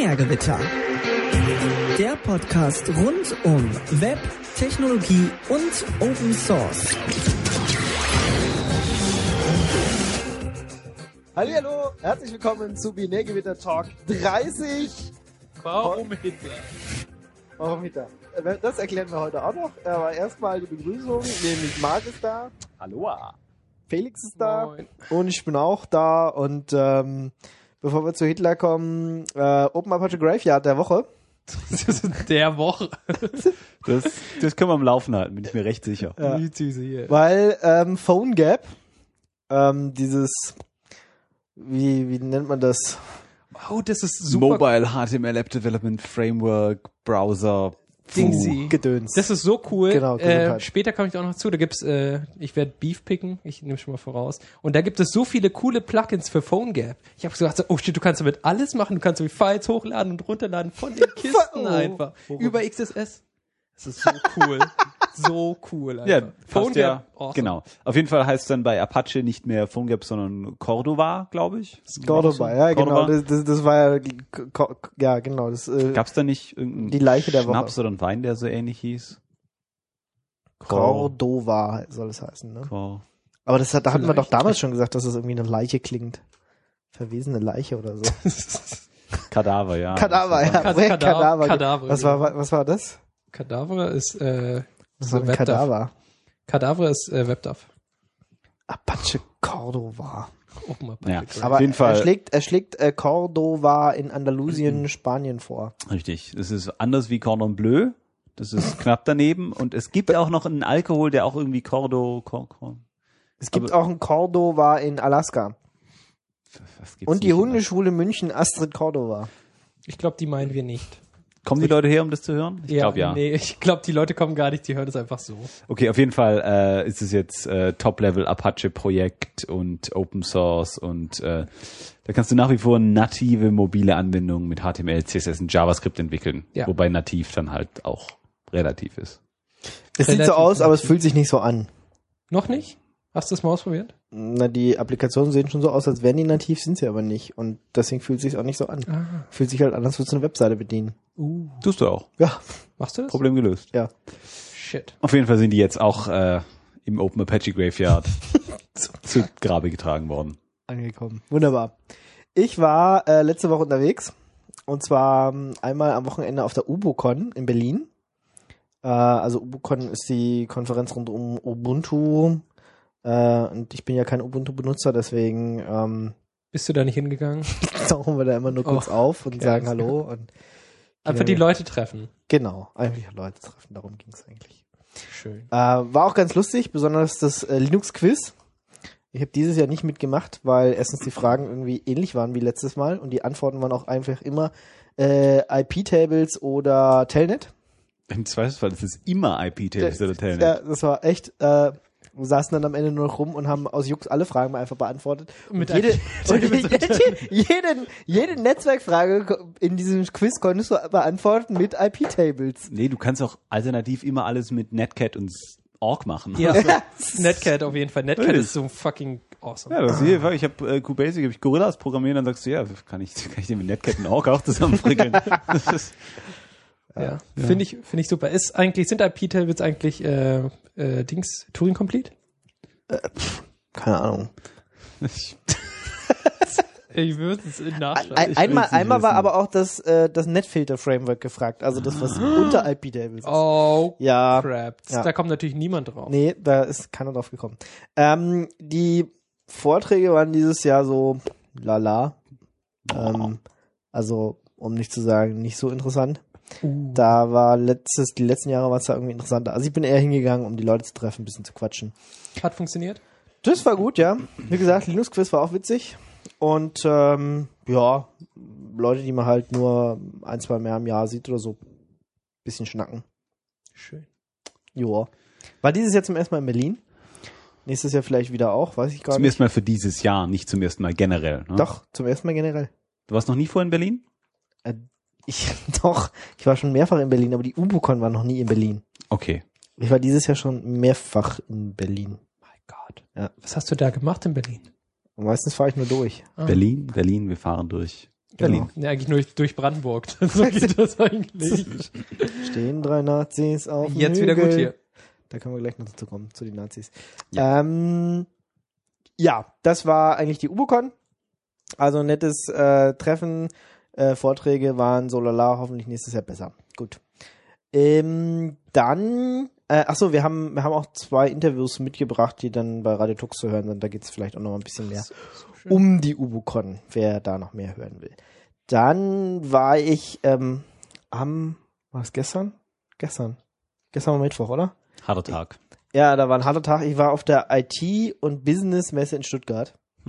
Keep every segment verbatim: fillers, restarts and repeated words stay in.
Binärgewitter. Der Podcast rund um Web, Technologie und Open Source. Hallihallo, herzlich willkommen zu Binärgewitter Talk dreißig. Warum Hitler? Warum Hitler? Das erklären wir heute auch noch. Aber erstmal die Begrüßung, nämlich Marc ist da. Hallo. Felix ist da. Moin. Und ich bin auch da. Und ähm, bevor wir zu Hitler kommen, äh, Open Apache Graveyard der Woche. Der Woche. Das, das können wir am Laufen halten, bin ich mir recht sicher. Ja. Die Süße hier. Weil ähm, PhoneGap, ähm, dieses, wie, wie nennt man das? Oh, das ist super. Mobile H T M L App Development Framework, Browser, Dingsy. Gedöns. Das ist so cool. Genau, äh, Gesundheit. später komme ich auch noch zu. Da gibt's, äh, ich werde Beef picken. Ich nehme schon mal voraus. Und da gibt es so viele coole Plugins für PhoneGap. Ich habe gesagt, so, oh shit, du kannst damit alles machen. Du kannst so Files hochladen und runterladen von den Kisten Oh. einfach. Oh. Über X S S. Das ist so cool. So cool. Einfach. Ja, passt PhoneGap. ja. Awesome. Genau. Auf jeden Fall heißt es dann bei Apache nicht mehr PhoneGap, sondern Cordova, glaube ich. Cordoba, ja, Cordova. genau. Das, das, das war ja, Ko- ja, genau. Das, äh, Gab es da nicht irgendeinen Die Leiche der Schnaps Woche. oder einen Wein, der so ähnlich hieß? Cordova soll es heißen, ne? Cor Aber das hat, da hatten wir doch Vielleicht. damals schon gesagt, dass das irgendwie eine Leiche klingt. Verwesene Leiche oder so. Kadaver, ja. Kadaver, ja. Kad- Projekt Kadaver, Kadaver. Kadaver, Was genau. war, was war das? Kadaver ist, äh, Was war so denn WebDAV. Kadaver? Kadaver ist, äh, WebDAV. Apache Cordova. Open Up. Ja. Aber Auf jeden Fall. er schlägt, er schlägt äh, Cordova in Andalusien, Spanien vor. Richtig. Es ist anders wie Cordon Bleu. Das ist knapp daneben. Und es gibt auch noch einen Alkohol, der auch irgendwie Cordo... Cor, Cor, Es gibt Aber- auch ein Cordova in Alaska. was gibt's Und die nicht? Hundeschule München Astrid Cordova. Ich glaube, die meinen wir nicht. Kommen die Leute her, um das zu hören? Ich glaube ja. Nee, ich glaube, die Leute kommen gar nicht, die hören es einfach so. Okay, auf jeden Fall äh, ist es jetzt äh, Top-Level Apache-Projekt und Open Source und äh, da kannst du nach wie vor native mobile Anwendungen mit H T M L, C S S und JavaScript entwickeln. Ja. Wobei nativ dann halt auch relativ ist. Es sieht so Relativ aus, aber es nativ. fühlt sich nicht so an. Noch nicht? Hast du das mal ausprobiert? Na, die Applikationen sehen schon so aus, als wären die nativ, sind sie aber nicht. Und deswegen fühlt es sich auch nicht so an. Ah. Fühlt sich halt an, als würdest du eine Webseite bedienen. Uh. Tust du auch. Ja, Machst du das? Problem gelöst. ja. Shit. Auf jeden Fall sind die jetzt auch äh, im Open Apache Graveyard zu, zu Grabe getragen worden. Angekommen. Wunderbar. Ich war äh, letzte Woche unterwegs. Und zwar ähm, einmal am Wochenende auf der UboCon in Berlin. Äh, also UboCon ist die Konferenz rund um Ubuntu. Äh, und ich bin ja kein Ubuntu-Benutzer, deswegen ähm, Bist du da nicht hingegangen? tauchen wir da immer nur kurz Oh, auf und okay, sagen alles Hallo. Und Einfach die Leute treffen. Genau, eigentlich Leute treffen, darum ging es eigentlich. Schön. Äh, war auch ganz lustig, besonders das äh, Linux-Quiz. Ich habe dieses Jahr nicht mitgemacht, weil erstens die Fragen irgendwie ähnlich waren wie letztes Mal und die Antworten waren auch einfach immer äh, I P-Tables oder Telnet. Im Zweifelsfall ist es immer I P-Tables oder Telnet. Ja, das war echt, äh, wir saßen dann am Ende nur noch rum und haben aus Jux alle Fragen mal einfach beantwortet. Mit und jede, I und P-Tables jede, jede, jede Netzwerkfrage in diesem Quiz konntest du beantworten mit I P-Tables. Nee, du kannst auch alternativ immer alles mit Netcat und Org machen. Ja, Netcat auf jeden Fall. Netcat Natürlich. ist so fucking awesome. Ja, das hier, ich habe äh, QBasic, habe ich Gorillas programmiert, dann sagst du, ja, kann ich, kann ich den mit Netcat und Org auch zusammenfrickeln. Das ist, Ja, finde ich, finde ich super. Ist eigentlich, sind I P-Tables eigentlich, äh, äh, Dings, Turing Complete? Keine Ahnung. ich, Ich würde es nachschauen. Ein, Ich einmal will's nicht einmal war wissen. aber auch das, äh, das Netfilter-Framework gefragt, also das, was unter I P-Tables ist. Oh, Ja, crap. ja. Da kommt natürlich niemand drauf. nee, da ist keiner drauf gekommen. Ähm, die Vorträge waren dieses Jahr so lala. Ähm, also, um nicht zu sagen, nicht so interessant. Uh. Da war letztes, die letzten Jahre war es da irgendwie interessanter. Also ich bin eher hingegangen, um die Leute zu treffen, ein bisschen zu quatschen. Hat funktioniert? Das war gut, ja. Wie gesagt, Linux-Quiz war auch witzig. Und ähm, ja, Leute, die man halt nur ein, zwei Mal im Jahr sieht oder so, bisschen schnacken. Schön. Joa. War dieses Jahr zum ersten Mal in Berlin. Nächstes Jahr vielleicht wieder auch, weiß ich gar zum nicht. ersten Mal für dieses Jahr, nicht zum ersten Mal generell. Ne? Doch, zum ersten Mal generell. Du warst noch nie vor in Berlin? Äh, ich, doch, ich war schon mehrfach in Berlin, aber die UboCon war noch nie in Berlin. Okay. Ich war dieses Jahr schon mehrfach in Berlin. Mein Gott. Ja. Was hast du da gemacht in Berlin? Und meistens fahre ich nur durch. Ah. Berlin, Berlin, wir fahren durch. Berlin. Ja, eigentlich nur durch Brandenburg. So geht das eigentlich. Stehen drei Nazis auf dem Jetzt wieder Hügel. gut hier. Da können wir gleich noch dazu kommen, zu den Nazis. Ja, ähm, ja das war eigentlich die UboCon. Also ein nettes äh, Treffen. Äh, Vorträge waren so lala, hoffentlich nächstes Jahr besser. Gut. Ähm, dann, äh, achso, wir haben, wir haben auch zwei Interviews mitgebracht, die dann bei Radio Tux zu hören sind. Da geht es vielleicht auch noch ein bisschen mehr So, so um die UboCon, wer da noch mehr hören will. Dann war ich ähm, am, war es gestern? Gestern. Gestern war Mittwoch, oder? Harter Tag. Ja, da war ein harter Tag. Ich war auf der I T- und Business-Messe in Stuttgart.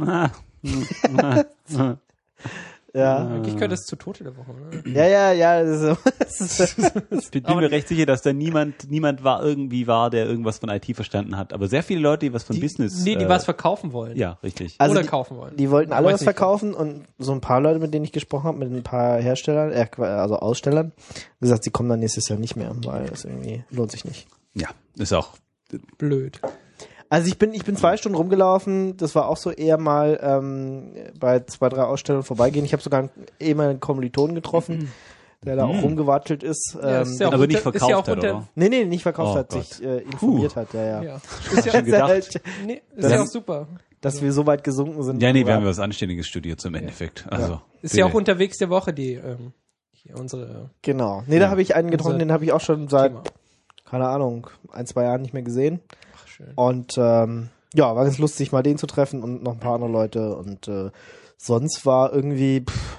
Ja. Eigentlich gehört das zu Tote der Woche, oder? Ja, ja, ja. Das ist, das ist, Ich bin, bin mir recht sicher, dass da niemand, niemand war irgendwie war, der irgendwas von I T verstanden hat. Aber sehr viele Leute, die was von Die, Business. nee, die äh, was verkaufen wollen. Ja, richtig. Also oder die- kaufen wollen. die wollten alle Weiß was nicht. verkaufen und so ein paar Leute, mit denen ich gesprochen habe, mit ein paar Herstellern, äh, also Ausstellern, gesagt, sie kommen dann nächstes Jahr nicht mehr, weil das irgendwie lohnt sich nicht. Ja, ist auch. Blöd. Also ich bin, ich bin zwei Stunden rumgelaufen, das war auch so eher mal ähm, bei zwei, drei Ausstellungen vorbeigehen. Ich habe sogar einen ehemaligen Kommilitonen getroffen, der da auch rumgewatschelt ist. Ja, Ähm, ist ja auch aber unter, nicht ist verkauft ja auch hat, unter, oder? nee, nee, nicht verkauft Oh hat, Gott. sich äh, informiert hat, ja, ja. Ja. Ist ja, Schon gedacht. Halt, nee, ist Das- ja auch super. dass wir so weit gesunken sind. Ja, nee, wir haben ja was Anständiges studiert zum Endeffekt. Also, Ist ja auch bitte. unterwegs der Woche, die ähm, hier unsere Genau. Nee, da Ja. habe ich einen getroffen, Unser den habe ich auch schon seit, Thema. keine Ahnung, ein, zwei Jahren nicht mehr gesehen. Ach, schön. Und ähm, ja, war ganz lustig, mal den zu treffen und noch ein paar andere Leute. Und äh, sonst war irgendwie, pff,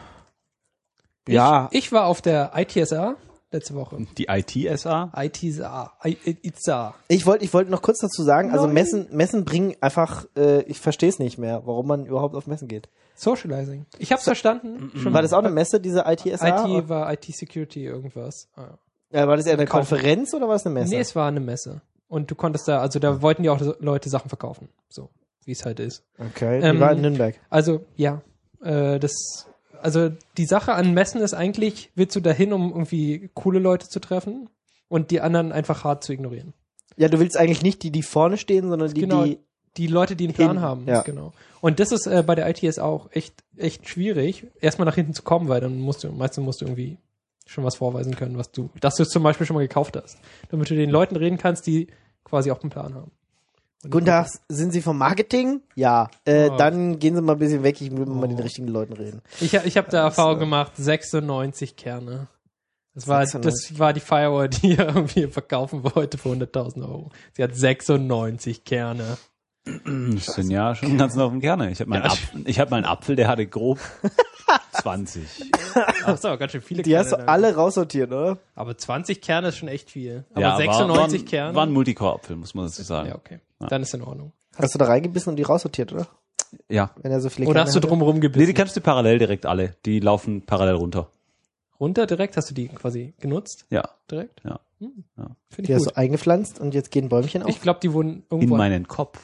ja, Ich, ich war auf der I T S A letzte Woche. Die I T S A? I T S A. I T S A. ich wollte ich wollte noch kurz dazu sagen, also Nein. Messen Messen bringen einfach, äh, ich verstehe es nicht mehr, warum man überhaupt auf Messen geht. Socializing. Ich hab's verstanden. Schon War das auch eine Messe, diese I T S A? I T war I T Security irgendwas. Ah. Ja, war das eher eine Verkaufen. Konferenz oder war es eine Messe? Nee, es war eine Messe. Und du konntest da, also da wollten ja auch Leute Sachen verkaufen. So, wie es halt ist. Okay, die Ähm, war in Nürnberg. Also, ja, äh, das, also die Sache an Messen ist eigentlich, willst du dahin, um irgendwie coole Leute zu treffen und die anderen einfach hart zu ignorieren. Ja, du willst eigentlich nicht die, die vorne stehen, sondern die, Genau, die... die Leute, die einen Plan Hinten, haben. ja. Genau. Und das ist äh, bei der I T S auch echt, echt schwierig, erstmal nach hinten zu kommen, weil dann musst du, meistens musst du irgendwie schon was vorweisen können, was du, dass du es zum Beispiel schon mal gekauft hast. Damit du den Leuten reden kannst, die quasi auch einen Plan haben. Und Guten Tag, sind Sie vom Marketing? Ja. Äh, Oh. dann gehen Sie mal ein bisschen weg, ich will mal mit Oh. den richtigen Leuten reden. Ich, ich habe da Erfahrung gemacht, sechsundneunzig Kerne. Das war, sechsundneunzig. das war die Firewall, die er irgendwie verkaufen wollte für hunderttausend Euro. Sie hat sechsundneunzig Kerne. Das sind ja schon einen ganzen Haufen Kerne. Ich habe mal, einen Apfel- ich hab mal einen Apfel, der hatte grob zwanzig. Ach so, ganz schön viele Die Kerne. hast du dann. alle raussortiert, oder? Aber zwanzig Kerne ist schon echt viel. Aber Ja, sechsundneunzig war, war, Kerne? War ein Multicore-Apfel, muss man dazu sagen. Ja, okay. Dann ist in Ordnung. Hast du da reingebissen und die raussortiert, oder? Ja. Wenn er so viele Oder Kerne hast du hatte? drumherum Nee, gebissen? die kannst du parallel direkt alle. Die laufen parallel runter. Runter direkt? Hast du die quasi genutzt? Ja. Direkt? Ja. Hm. Ja. Finde Die ich hast gut. du eingepflanzt und jetzt gehen Bäumchen auf? Ich glaube, die wurden In irgendwo... meinen Kopf.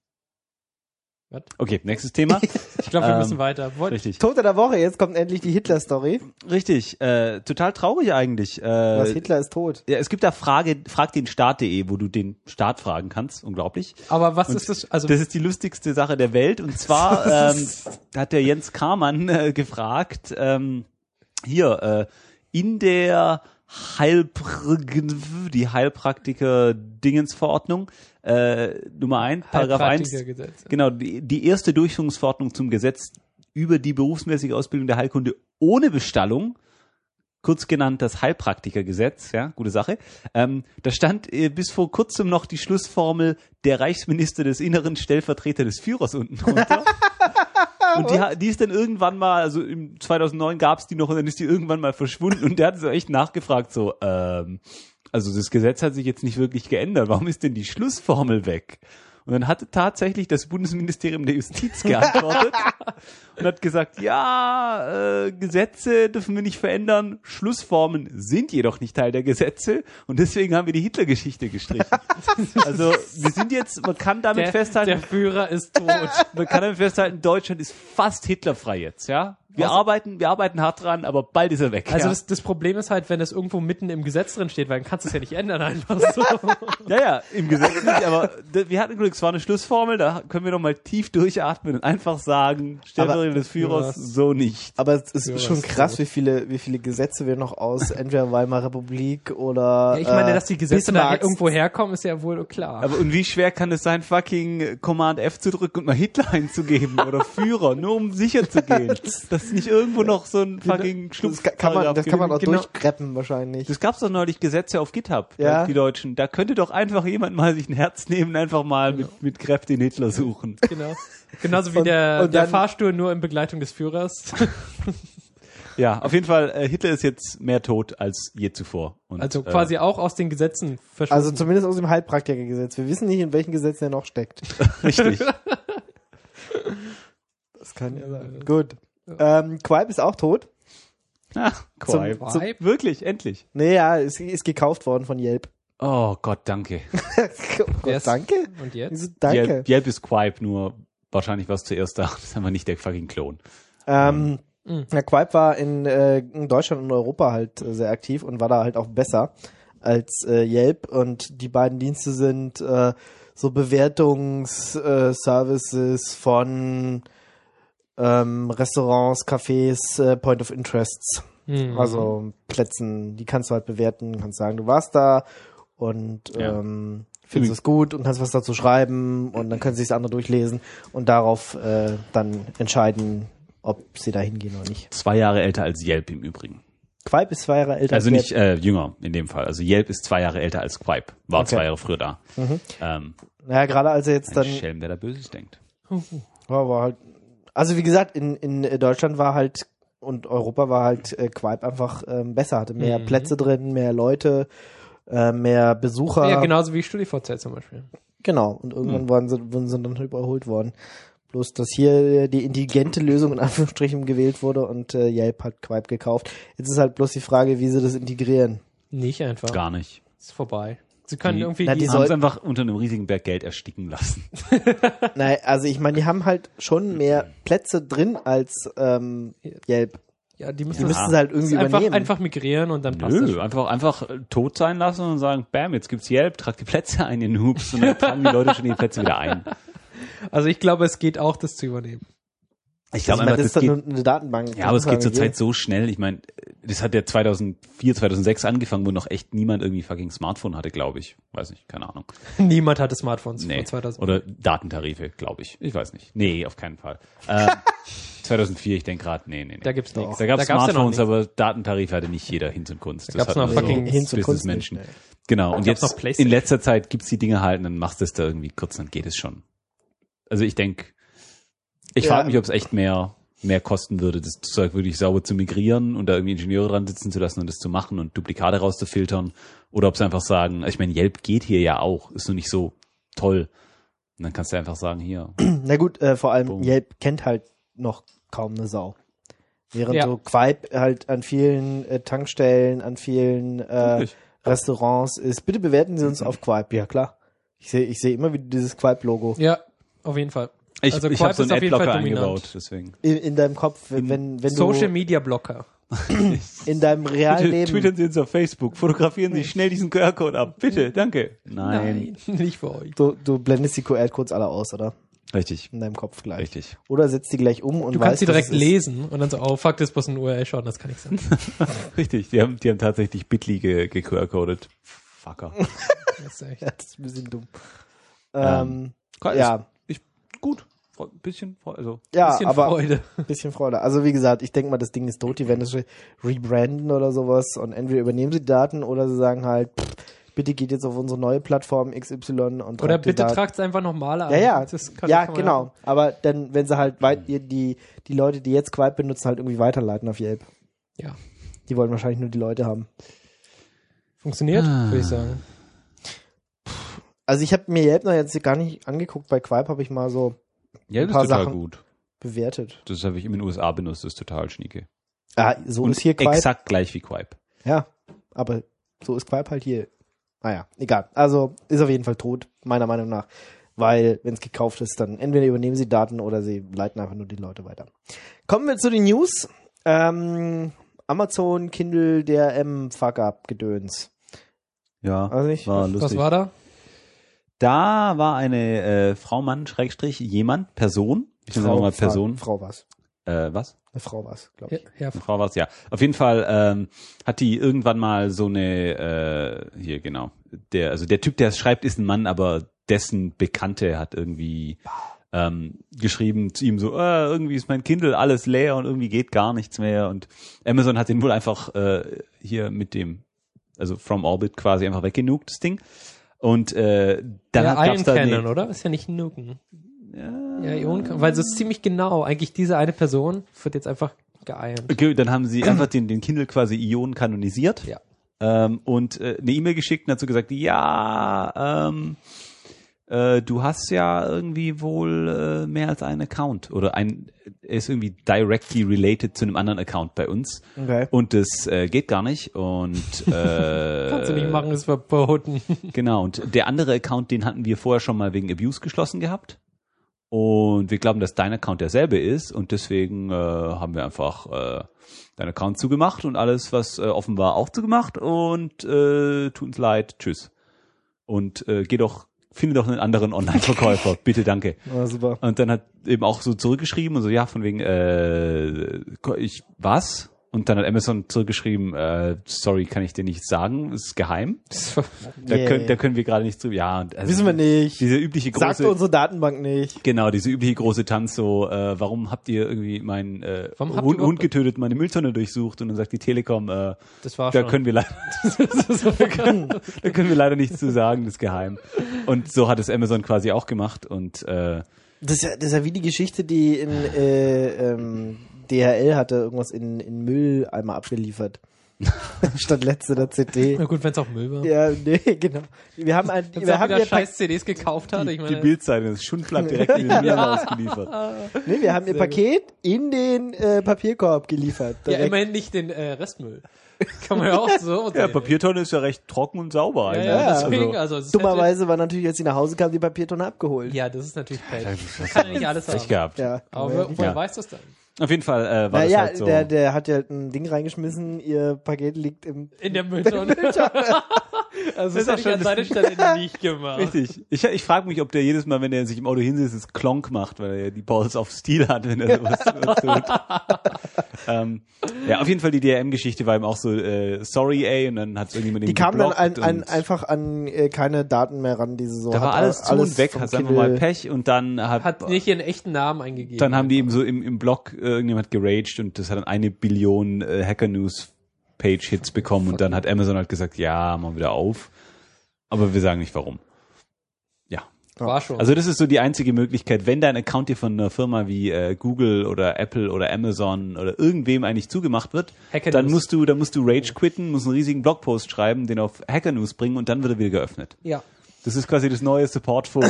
Was? Okay, nächstes Thema. Ich glaube, wir Ähm, müssen weiter. Wollt, Richtig. Tote der Woche, jetzt kommt endlich die Hitler-Story. Richtig. Äh, total traurig eigentlich. Äh, Was, Hitler ist tot. Ja, es gibt da Frage, frag den Staat punkt de, wo du den Staat fragen kannst. Unglaublich. aber was Und ist das? Also, Das ist die lustigste Sache der Welt. Und zwar ähm, hat der Jens Karmann äh, gefragt, ähm, hier, äh, in der Heilpr die Heilpraktiker-Dingensverordnung, äh, Nummer eins, Paragraph eins, Heilpraktikergesetz. genau, die, die erste Durchführungsverordnung zum Gesetz über die berufsmäßige Ausbildung der Heilkunde ohne Bestallung, kurz genannt das Heilpraktikergesetz, ja, gute Sache. Ähm, da stand äh, bis vor kurzem noch die Schlussformel der Reichsminister des Inneren, Stellvertreter des Führers unten drunter. Und die, ha- die ist dann irgendwann mal, also im zweitausendneun gab's die noch und dann ist die irgendwann mal verschwunden und der hat so echt nachgefragt, so, ähm, also das Gesetz hat sich jetzt nicht wirklich geändert, warum ist denn die Schlussformel weg? Und dann hatte tatsächlich das Bundesministerium der Justiz geantwortet und hat gesagt, ja, äh, Gesetze dürfen wir nicht verändern, Schlussformen sind jedoch nicht Teil der Gesetze und deswegen haben wir die Hitlergeschichte gestrichen. Also wir sind jetzt, man kann damit Der, festhalten, der Führer ist tot. man kann damit festhalten, Deutschland ist fast hitlerfrei jetzt, ja. Wir Also- arbeiten, wir arbeiten hart dran, aber bald ist er weg. Also ja. das, das Problem ist halt, wenn das irgendwo mitten im Gesetz drin steht, weil dann kannst du es ja nicht ändern einfach so. Ja, ja, im Gesetz nicht, aber d- wir hatten Glück, es war eine Schlussformel, da können wir noch mal tief durchatmen und einfach sagen, Stellvertreter des Führers, Führers. so nicht. Aber es ist Ja, schon was krass, tot. wie viele, wie viele Gesetze wir noch aus entweder Weimarer Republik oder Ja, ich meine, äh, dass die Gesetze da Bismarcks- irgendwo herkommen, ist ja wohl klar. Aber und wie schwer kann es sein, fucking Command F zu drücken und mal Hitler einzugeben oder Führer, nur um sicher zu gehen, dass nicht irgendwo noch so ein fucking das kann, kann man, das kann man auch Genau. durchkreppen wahrscheinlich. Das gab's doch neulich Gesetze auf GitHub, Ja. die Deutschen. Da könnte doch einfach jemand mal sich ein Herz nehmen, einfach mal mit, mit Kräfte den Hitler suchen. Genau. Genauso wie Und- der, und der dann- Fahrstuhl nur in Begleitung des Führers. Ja, auf jeden Fall, äh, Hitler ist jetzt mehr tot als je zuvor. Und, Also quasi äh, auch aus den Gesetzen verschwunden. Also zumindest aus dem Heilpraktikergesetz. Wir wissen nicht, in welchen Gesetzen er noch steckt. richtig. Das kann ja sein. Gut. Ähm, Quip ist auch tot. Ah, Quip. Zum- Quip? Wirklich, endlich. Nee, ja, ist, ist gekauft worden von Yelp. Oh Gott, danke. Oh Gott, Wer ist- danke. Und jetzt? Wieso danke. Yelp, Yelp ist Quip, nur wahrscheinlich was zuerst da. Das ist einfach nicht der fucking Klon. Ähm, Mhm. ja, Quip war in, äh, in Deutschland und Europa halt äh, sehr aktiv und war da halt auch besser als äh, Yelp. Und die beiden Dienste sind äh, so Bewertungsservices äh, Services von ähm, Restaurants, Cafés, äh, Point of Interests. Mhm. Also Plätzen, die kannst du halt bewerten, kannst sagen, du warst da und Ja. ähm, findest es gut und kannst was dazu schreiben und dann können sich das andere durchlesen und darauf äh, dann entscheiden, ob sie da hingehen oder nicht. Zwei Jahre älter als Yelp im Übrigen. Quip ist zwei Jahre älter Also als nicht äh, jünger in dem Fall. Also Yelp ist zwei Jahre älter als Quip. War Okay. zwei Jahre früher da. Mhm. Ähm, Naja, gerade als er jetzt ein dann Schelm, der da Böses denkt. war, war halt, also wie gesagt, in, in Deutschland war halt und Europa war halt äh, Quip einfach ähm, besser, hatte mehr Mhm. Plätze drin, mehr Leute, äh, mehr Besucher. Ja, genauso wie StudiVZ zum Beispiel. Genau, und irgendwann Hm. waren sie, wurden sie dann überholt worden. Bloß, dass hier die intelligente Lösung in Anführungsstrichen gewählt wurde und äh, Yelp hat Quip gekauft. Jetzt ist halt bloß die Frage, wie sie das integrieren. Nicht einfach. Gar nicht. Ist vorbei. Sie können Die- irgendwie Na, die, die Die soll- haben es einfach unter einem riesigen Berg Geld ersticken lassen. Nein, also ich meine, die haben halt schon mehr Plätze drin als ähm, Yelp. ja, die Die müssen, müssen das sie halt irgendwie einfach, übernehmen. einfach migrieren und dann passt das Nö, schon. einfach, einfach äh, tot sein lassen und sagen, bam, jetzt gibt's Yelp, tragt die Plätze ein, ihr Noobs, und dann tragen die Leute schon die Plätze wieder ein. Also ich glaube, es geht auch, das zu übernehmen. Ich Also glaube ich meine, einfach, das das ist doch geht, nur eine Datenbank. ja, aber es geht zur zurzeit so schnell. Ich meine, das hat ja zweitausendvier, zweitausendsechs angefangen, wo noch echt niemand irgendwie fucking Smartphone hatte, glaube ich. Weiß nicht, keine Ahnung. Niemand hatte Smartphones Nee. vor zweitausend. Oder Datentarife, glaube ich. Ich weiß nicht. Nee, auf keinen Fall. Äh, zweitausendvier, ich denke gerade, nee, nee, nee. Da gibt's nichts. Da gab es Da gab's ja noch Smartphones, nichts. aber Datentarife hatte nicht jeder Hinz und Kunst. Da gab's noch hatten nur fucking Hinz und Kunst Businessmenschen. nicht, nee. Genau, und gab's jetzt noch PlayStation. in letzter Zeit gibt's die Dinge halt und dann machst du es da irgendwie kurz, dann geht es schon. Also ich denke, ich Ja. frage mich, ob es echt mehr mehr kosten würde, das Zeug wirklich sauber zu migrieren und da irgendwie Ingenieure dran sitzen zu lassen und das zu machen und Duplikate rauszufiltern, oder ob sie einfach sagen, ich meine, Yelp geht hier ja auch, ist nur nicht so toll. Und dann kannst du einfach sagen, hier. Na gut, äh, vor allem Boom. Yelp kennt halt noch kaum eine Sau. Während Ja. so Quip halt an vielen äh, Tankstellen, an vielen äh, Wirklich? Restaurants ist. Bitte bewerten Sie uns auf Quip. Ja, klar. Ich sehe ich sehe immer wieder dieses Quip-Logo Ja, auf jeden Fall. Ich, Also ich Quip habe so ist einen auf jeden Fall Adblocker dominant. eingebaut, deswegen. in, in deinem Kopf, wenn, wenn, wenn Social du Media Blocker. in deinem realen Bitte Leben. twittern Sie uns auf Facebook, fotografieren Sie schnell diesen Q R-Code ab. Bitte, danke. Nein. Nein, nicht für euch. Du, du blendest die Q R-Codes alle aus, oder? Richtig, In deinem Kopf gleich. richtig. Oder setzt die gleich um und Du weißt, kannst sie was direkt es ist. lesen und dann so, oh fuck, das ist bloß ein U R L-Schauen, das kann ich sein. Richtig, die haben, die haben tatsächlich Bitly ge, ge Q R-codet. Fucker. Das ist echt. Ja, das ist ein bisschen dumm. Ähm, Ähm, ja, Ich, gut. Ein bisschen, also. ja, Bisschen aber Freude. ein bisschen Freude. Also wie gesagt, ich denke mal, das Ding ist tot. Die werden es rebranden oder sowas und entweder übernehmen sie die Daten oder sie sagen halt, pff, bitte geht jetzt auf unsere neue Plattform X Y und Oder tragt die bitte Daten. tragt es einfach nochmal an. Ja, ja, Das kann, ja, kann man genau. Aber dann, wenn sie halt weit, die, die, die Leute, die jetzt Quip benutzen, halt irgendwie weiterleiten auf Yelp. Ja. Die wollen wahrscheinlich nur die Leute haben. Funktioniert, Ah. würde ich sagen. Also ich habe mir Yelp noch jetzt gar nicht angeguckt. Bei Quip habe ich mal so Ja, Ein das paar ist total Sachen. gut. bewertet. Das habe ich in den U S A benutzt, das ist total schnieke. Ah, so Und ist hier Quip. exakt gleich wie Quip. Ja, aber so ist Quip halt hier. Naja, egal. Also ist auf jeden Fall tot, meiner Meinung nach. weil wenn es gekauft ist, dann entweder übernehmen sie Daten oder sie leiten einfach nur die Leute weiter. Kommen wir zu den News. Ähm, Amazon, Kindle, D R M, Fuck-Up-Gedöns. Ja, Also nicht, war Was lustig. war da? Da war eine äh, Frau, Mann, Schrägstrich, jemand, Person. Ich nenne mal Person. Frau war's. Äh, was? Eine Frau war's, glaube Ja, ich. ja, Eine Frau war's, ja. Auf jeden Fall ähm, hat die irgendwann mal so eine, äh, hier genau, der, also der Typ, der es schreibt, ist ein Mann, aber dessen Bekannte hat irgendwie ähm, geschrieben zu ihm so, äh, irgendwie ist mein Kindle alles leer und irgendwie geht gar nichts mehr. Und Amazon hat den wohl einfach äh, hier mit dem, also from Orbit quasi einfach weggenugt, das Ding. Und äh, dann ja, hat, gab's da Ion eine, oder? Ist ja nicht Nuken. ja, Ja, Ion, weil so ist ziemlich genau. Eigentlich diese eine Person wird jetzt einfach geeiert. okay, dann haben sie einfach den, den Kindle quasi Ion kanonisiert. Ja. Ähm, und äh, eine E-Mail geschickt und hat so gesagt, ja, ähm, äh, du hast ja irgendwie wohl äh, mehr als einen Account oder ein, er ist irgendwie directly related zu einem anderen Account bei uns Okay. und das äh, geht gar nicht und äh, Kannst du nicht machen, ist verboten. genau, und der andere Account, den hatten wir vorher schon mal wegen Abuse geschlossen gehabt. Und wir glauben, dass dein Account derselbe ist und deswegen äh, haben wir einfach äh, deinen Account zugemacht und alles, was äh, offen war, auch zugemacht und äh, tut uns leid, tschüss. Und äh, geh doch, finde doch einen anderen Online-Verkäufer, bitte, danke. Ja, super. Und dann hat eben auch so zurückgeschrieben und so, ja, von wegen, äh, ich, was? Und dann hat Amazon zurückgeschrieben, äh, sorry, kann ich dir nicht sagen, ist geheim. Da, Yeah. können, da können wir gerade nicht zu, ja. Und also Wissen wir nicht. Diese übliche große... Sagt unsere Datenbank nicht. Genau, diese übliche große Tanz so, äh, warum habt ihr irgendwie meinen äh, Warum habt ihr Hund, überhaupt- Hund getötet, meine Mülltonne durchsucht und dann sagt die Telekom, äh, Das war da schon. können wir leider da, können, da können wir leider nichts zu sagen, das ist geheim. Und so hat es Amazon quasi auch gemacht und äh, Das ist ja, das ist ja wie die Geschichte, die in äh, ähm, D H L hatte irgendwas in, in Mülleimer abgeliefert. Statt letzte der C D. Na gut, wenn es auch Müll war. Ja, nee, genau. Wir haben ein, Wenn wir auch haben wieder ihr Pak- scheiß C Ds gekauft hat. Ich die meine, Bildzeitung, das Schundblatt direkt in den Müll ausgeliefert. nee, wir haben ihr Paket in den äh, Papierkorb geliefert. ja, Direkt. immerhin nicht den äh, Restmüll. Kann man ja auch so Ja, sehen. Papiertonne ist ja recht trocken und sauber Ja, eigentlich. ja, Ja, deswegen, also, es ist Dummerweise war natürlich, als sie nach Hause kam, die Papiertonne abgeholt. halt- Ja, das ist natürlich Pech. Man kann ja nicht alles Pech haben. gehabt. Ja. Aber wer, woher Ja. weiß das dann? Auf jeden Fall äh, war Na das ja, halt so. der, der hat ja ein Ding reingeschmissen, ihr Paket liegt im... In der Mülltonne. Also das ist auch hätte ich schon- an seiner Stelle nicht gemacht. Richtig. Ich, ich frage mich, ob der jedes Mal, wenn er sich im Auto hinsetzt, es Klonk macht, weil er ja die Balls auf Stil hat, wenn er sowas tut. ähm, ja, auf jeden Fall die D R M-Geschichte war ihm auch so, äh, sorry, ey, und dann hat irgendjemand Die den kamen dann geblockt ein, ein, und einfach an äh, keine Daten mehr ran, diese so. da war hat alles zu und weg, vom hast einfach Kindle- mal Pech und dann hat, Hat nicht ihren echten Namen eingegeben. dann haben die eben so im, im Blog äh, irgendjemand geraged und das hat dann eine Billion äh, Hacker News Page Hits bekommen und dann hat Amazon halt gesagt, ja, mal wieder auf. Aber wir sagen nicht warum. Ja. War schon. Also das ist so die einzige Möglichkeit, wenn dein Account dir von einer Firma wie äh, Google oder Apple oder Amazon oder irgendwem eigentlich zugemacht wird, Hacker dann News. musst du, dann musst du Rage quitten, musst einen riesigen Blogpost schreiben, den auf Hacker News bringen und dann wird er wieder geöffnet. ja. Das ist quasi das neue Support-Forum.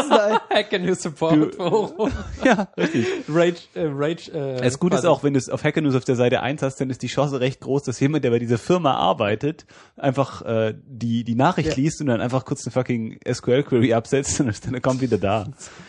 Hacker News Support Forum. Ja, richtig. Rage, äh, Rage, äh, Das Gute ist quasi. auch, wenn du es auf Hacker News auf der Seite eins hast, dann ist die Chance recht groß, dass jemand, der bei dieser Firma arbeitet, einfach äh, die die Nachricht Ja. liest und dann einfach kurz eine fucking S Q L-Query absetzt und dann ist dein Account wieder da.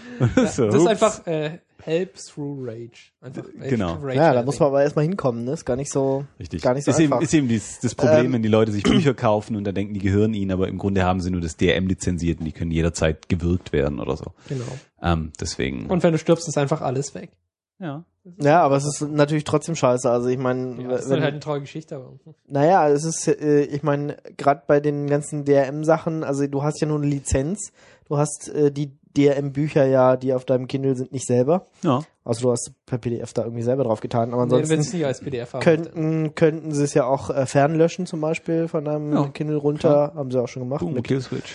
so, Das ist ups. einfach äh, Help through Rage. Einfach Rage, Genau. Rage Ja, da helping. muss man aber erstmal hinkommen, ne? Ist gar nicht so, Richtig. gar nicht so ist einfach. Eben, ist eben dies, das Problem, Ähm, wenn die Leute sich Bücher kaufen und dann denken, die gehören ihnen, aber im Grunde haben sie nur das D R M lizenziert und die können jederzeit gewürgt werden oder so. Genau. Ähm, deswegen. Und wenn du stirbst, ist einfach alles weg. ja. Ja, aber es ist natürlich trotzdem scheiße. Also ich meine, Ja, das ist wenn, halt eine traurige Geschichte, aber naja, es ist, äh, ich meine, gerade bei den ganzen D R M-Sachen, also du hast ja nur eine Lizenz, du hast äh, die D R M-Bücher ja, die auf deinem Kindle sind, nicht selber. Ja. Also du hast per P D F da irgendwie selber drauf getan, aber nee, wenn es ansonsten nicht als P D F haben. könnten, könnten sie es ja auch äh, fernlöschen zum Beispiel von deinem Ja, Kindle runter, haben sie auch schon gemacht. Boom, mit Killswitch.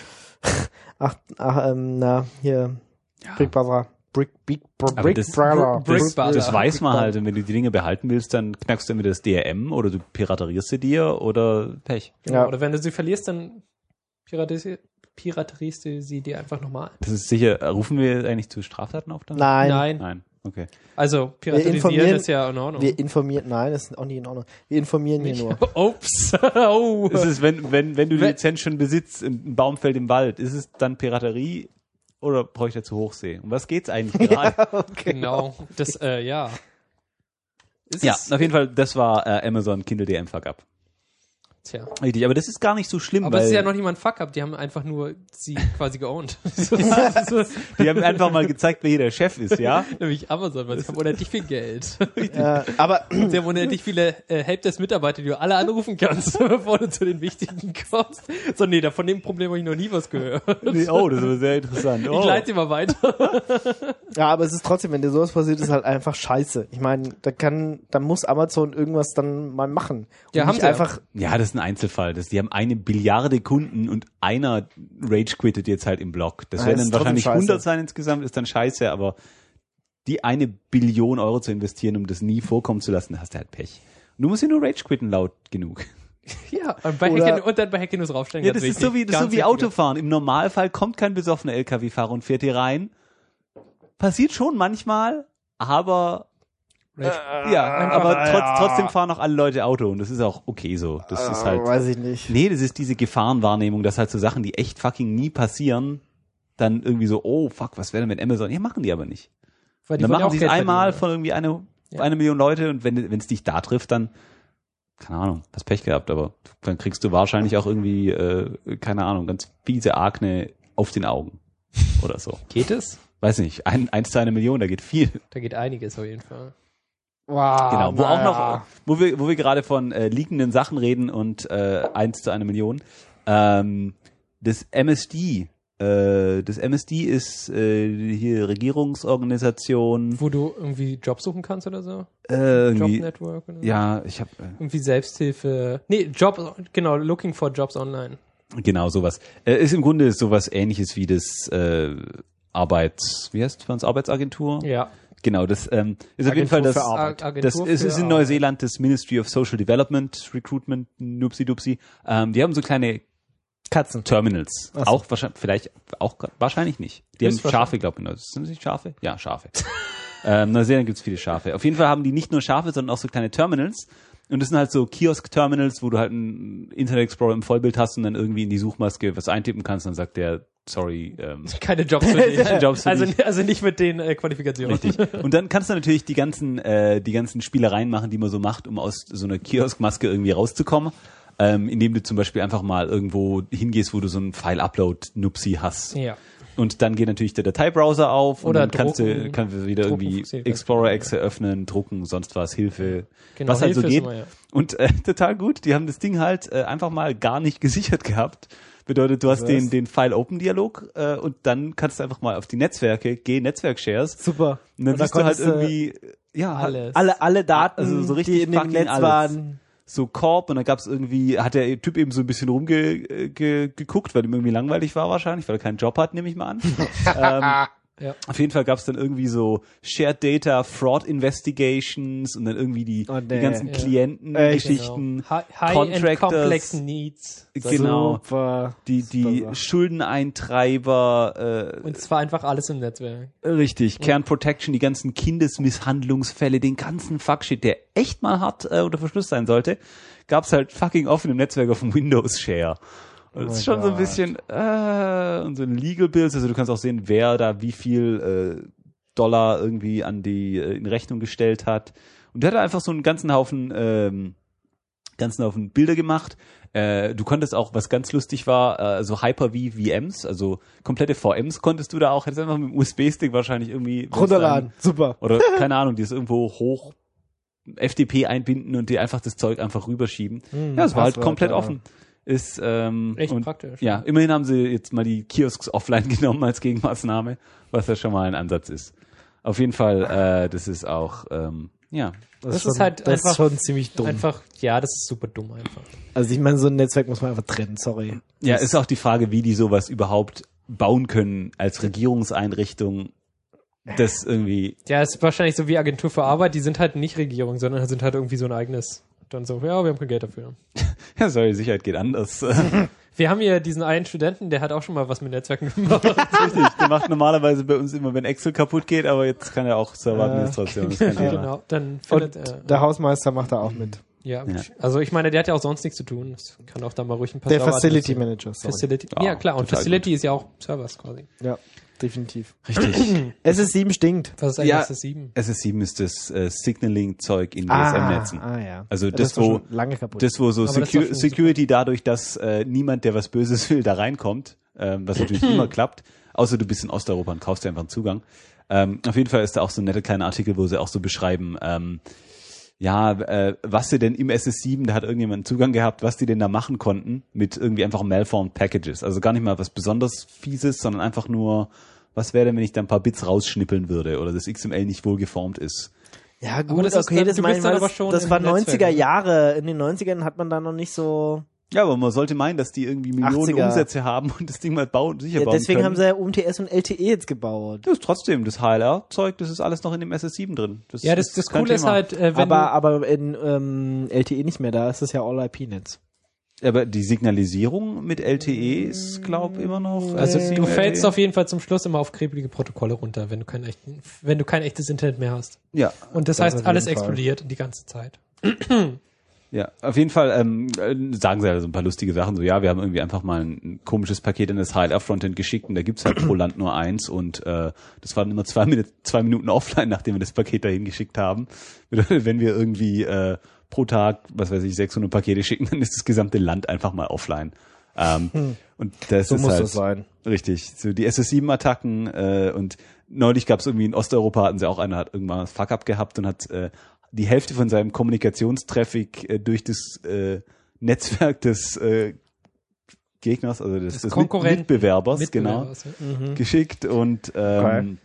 ach, ach, ähm, na, hier, Brick Brother. Brick, Big, Br Aber Brick das- Brother. Brick Das, Brother. das weiß man Brick halt. Und wenn du die Dinge behalten willst, dann knackst du entweder das D R M oder du piraterierst sie dir oder Pech. Genau. Ja. Oder wenn du sie verlierst, dann piraterisi- piraterierst du sie dir einfach nochmal. Das ist sicher, rufen wir eigentlich zu Straftaten auf dann? Nein, Nein. Nein, okay. Also piraterisieren informieren- ist ja in Ordnung. wir informieren, nein, das ist auch nicht in Ordnung. Wir informieren hier nur. Ups. oh. Es ist, wenn, wenn, wenn du die Wenn- Lizenz schon besitzt, ein Baum fällt im Wald, ist es dann Piraterie oder brauche ich dazu Hochsee? Um was geht's eigentlich gerade? Okay. Genau. Das, äh, ja. Ist Ja, es- auf jeden Fall, das war äh, Amazon Kindle D M Fuck Up. Tja. Richtig, aber das ist gar nicht so schlimm, Aber weil es ist ja noch nicht mal ein Fuck-up, die haben einfach nur sie quasi geowned. so, so, die haben einfach mal gezeigt, wer hier der Chef ist, ja? nämlich Amazon, weil sie haben unendlich viel Geld. Ja, aber Sie haben unendlich viele äh, Helpdesk-Mitarbeiter, die du alle anrufen kannst, bevor du zu den Wichtigen kommst. So, nee, da von dem Problem habe ich noch nie was gehört. Nee, oh, das ist sehr interessant. Oh. Ich leite sie mal weiter. ja, aber es ist trotzdem, wenn dir sowas passiert, ist halt einfach scheiße. Ich meine, da kann, da muss Amazon irgendwas dann mal machen. Und Ja, haben nicht sie ja. einfach. Ja, das ist ein Einzelfall. Das, die haben eine Billiarde Kunden und einer rage quittet jetzt halt im Blog. Das Ah, werden ist dann trotzdem wahrscheinlich scheiße. hundert sein insgesamt, ist dann scheiße, aber die eine Billion Euro zu investieren, um das nie vorkommen zu lassen, da hast du halt Pech. Und du musst ja nur rage quitten laut genug. Ja, und, bei Oder- Hacken, und dann bei Hacken News raufstellen. Ja, ganz das ist wichtig. so wie, das ist Ganz so wie wichtig. Autofahren. Im Normalfall kommt kein besoffener L K W-Fahrer und fährt hier rein. Passiert schon manchmal, aber ja, Einfach- aber trotz, ja. trotzdem fahren auch alle Leute Auto und das ist auch okay so. Das ist halt, Äh, weiß ich nicht. nee, das ist diese Gefahrenwahrnehmung, dass halt so Sachen, die echt fucking nie passieren, dann irgendwie so, oh fuck, was wäre denn mit Amazon? Ja, machen die aber nicht. Weil die Dann wollen ja machen auch sie es Geld einmal verdienen, von irgendwie eine, Ja. eine Million Leute und wenn wenn es dich da trifft, dann keine Ahnung, hast Pech gehabt, aber dann kriegst du wahrscheinlich auch irgendwie, äh, keine Ahnung, ganz fiese Akne auf den Augen oder so. ja. Geht es? Weiß nicht, ein, eins zu einer Million, da geht viel. Da geht einiges auf jeden Fall. Wow, Genau, wo auch noch, naja. wo wir, wo wir gerade von äh, liegenden Sachen reden und äh, eins zu einer Million. Ähm, das M S D, äh, das M S D ist äh, hier Regierungsorganisation. Wo du irgendwie Job suchen kannst oder so? Äh, irgendwie, Jobnetwork oder so? ja, ich habe äh, Irgendwie Selbsthilfe. Nee, Job, genau, looking for jobs online. genau sowas. Äh, ist im Grunde sowas Ähnliches wie das äh, Arbeits, wie heißt es, Arbeitsagentur? Ja. Genau, das ähm, ist auf jeden Fall das. für Arbeit. Ag- Das Agentur ist, für ist in Arbeit. Neuseeland das Ministry of Social Development, Recruitment, Nupsi Dupsi. Ähm, die haben so kleine Katzen. Terminals. Ach so. Auch wahrscheinlich, vielleicht, auch wahrscheinlich nicht. Die haben Ist Schafe, glaube ich. Sind das nicht Schafe? Ja, Schafe. ähm, Neuseeland gibt's viele Schafe. Auf jeden Fall haben die nicht nur Schafe, sondern auch so kleine Terminals. Und das sind halt so Kiosk-Terminals, wo du halt einen Internet Explorer im Vollbild hast und dann irgendwie in die Suchmaske was eintippen kannst und dann sagt der, sorry, ähm, Keine Jobs für dich. Keine Jobs für also, dich. also nicht mit den äh, Qualifikationen. Richtig. Und dann kannst du natürlich die ganzen, äh, die ganzen Spielereien machen, die man so macht, um aus so einer Kioskmaske irgendwie rauszukommen. Ähm, indem du zum Beispiel einfach mal irgendwo hingehst, wo du so einen File-Upload-Nupsi hast. Ja. Und dann geht natürlich der Dateibrowser auf Oder und dann kannst du, drucken. kannst du wieder Drucken irgendwie funktioniert Explorer Exe öffnen, drucken, sonst was, Hilfe, Genau, was halt Hilfe so ist geht. immer, ja. Und äh, total gut, die haben das Ding halt äh, einfach mal gar nicht gesichert gehabt. Bedeutet, du hast Was? den, den File-Open-Dialog äh, und dann kannst du einfach mal auf die Netzwerke, geh Netzwerk-Shares Super. und dann Und da siehst du halt konntest du irgendwie, ja, halt Alles. Alle, alle Daten, Also so richtig die in dem fucking Netz alles. waren. so Korb und dann gab's irgendwie, hat der Typ eben so ein bisschen rumgeguckt, ge, ge, geguckt, weil ihm irgendwie langweilig war wahrscheinlich, weil er keinen Job hat, nehme ich mal an. ähm, Ja. Auf jeden Fall gab's dann irgendwie so Shared Data, Fraud Investigations und dann irgendwie die, Oh, die nee. ganzen Ja. Klientengeschichten, Genau. High, high and Contractors. complex needs. genau, Super. die, die Super. Schuldeneintreiber, Und zwar einfach alles im Netzwerk. äh, richtig, Kern Protection, die ganzen Kindesmisshandlungsfälle, den ganzen Fuckshit, der echt mal hart äh, unter Verschluss sein sollte, gab's halt fucking offen im Netzwerk auf dem Windows Share. Und das ist Oh schon so ein Gott. bisschen äh, und so ein Legal Bills, also du kannst auch sehen, wer da wie viel äh, Dollar irgendwie an die äh, in Rechnung gestellt hat. Und der hat einfach so einen ganzen Haufen ähm, ganzen Haufen Bilder gemacht. Äh, du konntest auch, was ganz lustig war, äh, so Hyper-V V Ms, also komplette V Ms konntest du da auch, hättest einfach mit dem U S B-Stick wahrscheinlich irgendwie Runterladen. Super. oder keine Ahnung, die ist irgendwo hoch F T P einbinden und dir einfach das Zeug einfach rüberschieben. Hm, ja, es war halt Passwörter. komplett offen. Ist ähm, Echt und, praktisch. Ja, immerhin haben sie jetzt mal die Kiosks offline genommen als Gegenmaßnahme, was ja schon mal ein Ansatz ist. Auf jeden Fall, äh, das ist auch ähm, ja. Das schon, ist halt das einfach- ist schon ziemlich dumm. Einfach, ja, das ist super dumm einfach. Also ich meine, so ein Netzwerk muss man einfach trennen, sorry. Ja, Das- ist auch die Frage, wie die sowas überhaupt bauen können als Regierungseinrichtung. Das irgendwie, Ja, ist wahrscheinlich so wie Agentur für Arbeit, die sind halt nicht Regierung, sondern sind halt irgendwie so ein eigenes. Dann so, ja, wir haben kein Geld dafür. ja, sorry, Sicherheit geht anders. Wir haben hier diesen einen Studenten, der hat auch schon mal was mit Netzwerken gemacht. Richtig, der macht normalerweise bei uns immer, wenn Excel kaputt geht, aber jetzt kann er auch Serveradministration. Das ist kein Thema. Genau, dann Und findet er. der Hausmeister macht da auch mit. Ja, Ja. also ich meine, der hat ja auch sonst nichts zu tun. Das kann auch da mal ruhig ein paar Der Server Facility administrieren. Manager, sorry. Facility. Ja, Ja, klar, und total Facility ist ja auch Servers quasi. Ja. definitiv. Richtig. S S sieben stinkt. Was ist eigentlich Ja. S S sieben? S S sieben ist das äh, Signaling-Zeug in D S Ah, M-Netzen. ah ja. Also das, das, ist doch wo schon lange kaputt. das, wo so Aber das ist Secu doch schon Security dadurch, dass äh, niemand, der was Böses will, da reinkommt, ähm, was natürlich immer klappt, außer du bist in Osteuropa und kaufst dir einfach einen Zugang. Ähm, auf jeden Fall ist da auch so ein netter kleiner Artikel, wo sie auch so beschreiben, ähm, ja, äh, was sie denn im S S sieben, da hat irgendjemand einen Zugang gehabt, was die denn da machen konnten mit irgendwie einfach malformed Packages. Also gar nicht mal was besonders Fieses, sondern einfach nur, was wäre denn, wenn ich da ein paar Bits rausschnippeln würde oder das X M L nicht wohl geformt ist. ja Aber gut, das ist okay, dann- das du meine bist ich dann mal, aber das, schon das im war Netzwerk, neunziger oder? Jahre. In den neunzigern hat man da noch nicht so... Ja, aber man sollte meinen, dass die irgendwie Millionen achtziger. Umsätze haben und das Ding mal bauen, sicher Ja, bauen deswegen können. haben sie ja U M T S und L T E jetzt gebaut. Das ist trotzdem, das H L R-Zeug, das ist alles noch in dem S S sieben drin. Das Ja, das, ist das kein Coole ist Thema. halt, äh, wenn Aber, aber in ähm, L T E nicht mehr, da ist es ja All-I P-Netz. Aber die Signalisierung mit L T E ist, glaub immer noch. du, also S S du sieben fällst L T E. auf jeden Fall zum Schluss immer auf kribbelige Protokolle runter, wenn du kein echten, wenn du kein echtes Internet mehr hast. Ja, Und das, Das heißt, auf alles jeden Fall. explodiert die ganze Zeit. ja, auf jeden Fall ähm, äh, sagen sie ja so ein paar lustige Sachen. So, ja, wir haben irgendwie einfach mal ein, ein komisches Paket in das H L R-Frontend geschickt und da gibt's halt pro Land nur eins und äh, das waren immer zwei, Min zwei Minuten offline, nachdem wir das Paket dahin geschickt haben. Bedeutet, wenn wir irgendwie äh, pro Tag, was weiß ich, sechshundert Pakete schicken, dann ist das gesamte Land einfach mal offline. Ähm, Hm. Und das So ist muss halt das sein. richtig. So die S S sieben Attacken äh, und neulich gab es irgendwie in Osteuropa hatten sie auch einer hat irgendwann ein Fuck-up gehabt und hat äh, die Hälfte von seinem Kommunikationstraffic äh, durch das äh, Netzwerk des äh, Gegners, also des, Des des Mit Konkurrenten. Mitbewerbers, Mitbewerbers, genau, ja. Mhm. geschickt und ähm,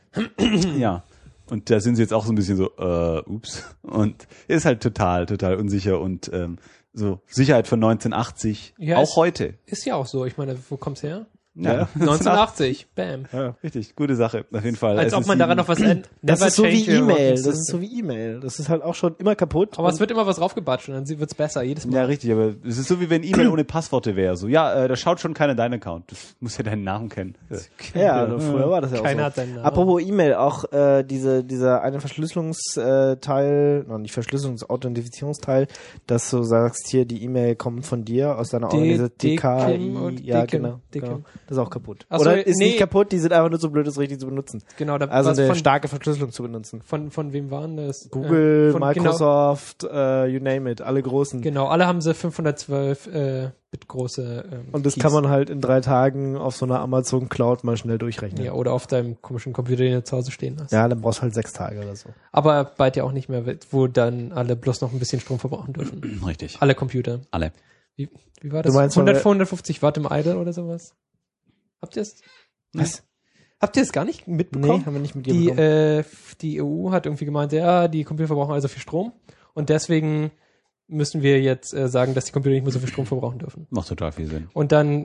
ja. Und da sind sie jetzt auch so ein bisschen so, äh, ups. Und ist halt total, total unsicher und ähm, so Sicherheit von neunzehnhundertachtzig, Ja, auch ist- heute. Ist ja auch so. Ich meine, wo kommt's her? Ja, neunzehnhundertachtzig. Bam. Ja, richtig, gute Sache, auf jeden Fall. Als Es ob ist man daran sieben- noch was ändert. Das ist so wie E-Mail. Das ist so so wie E-Mail. Das ist halt auch schon immer kaputt. Aber Und- es wird immer was draufgebatscht und dann wird's besser, jedes Mal. Ja, richtig, aber es ist so wie wenn E-Mail ohne Passworte wäre. So, ja, äh, da schaut schon keiner deinen Account. Das muss ja deinen Namen kennen. Ja, also früher war das ja Keiner auch hat so. seinen Namen. Apropos E-Mail, auch äh, diese dieser eine Verschlüsselungsteil, noch nicht Verschlüsselungs-Authentifizierungsteil, dass du sagst, hier die E-Mail kommt von dir aus deiner D- Organisation. D K Dekim und I, ja Dekim, genau, Dekim. genau. Das ist auch kaputt. Ach so, Oder ist nee. nicht kaputt, die sind einfach nur so blöd, das richtig zu benutzen. Genau, da Also was eine von, starke Verschlüsselung zu benutzen. von, von wem waren das? Google, Äh, von, Microsoft, äh, you name it, alle großen. Genau, genau, alle haben sie fünfhundertzwölf äh, Bit große ähm, Und das Keys. kann man halt in drei Tagen auf so einer Amazon Cloud mal schnell durchrechnen. Ja, oder auf deinem komischen Computer, den du zu Hause stehen hast. Ja, dann brauchst du halt sechs Tage oder so. Aber bald ja auch nicht mehr, wo dann alle bloß noch ein bisschen Strom verbrauchen dürfen. Richtig. Alle Computer. Alle. Wie, wie war das? Du meinst, hundert, weil- hundertfünfzig Watt im Idle oder sowas? Habt ihr es? Was? Habt ihr es gar nicht mitbekommen? Nee, haben wir nicht mit dir Die, bekommen. äh, die E U hat irgendwie gemeint, ja, die Computer verbrauchen also viel Strom und deswegen müssen wir jetzt äh, sagen, dass die Computer nicht mehr so viel Strom verbrauchen dürfen. Macht total viel Sinn. Und dann,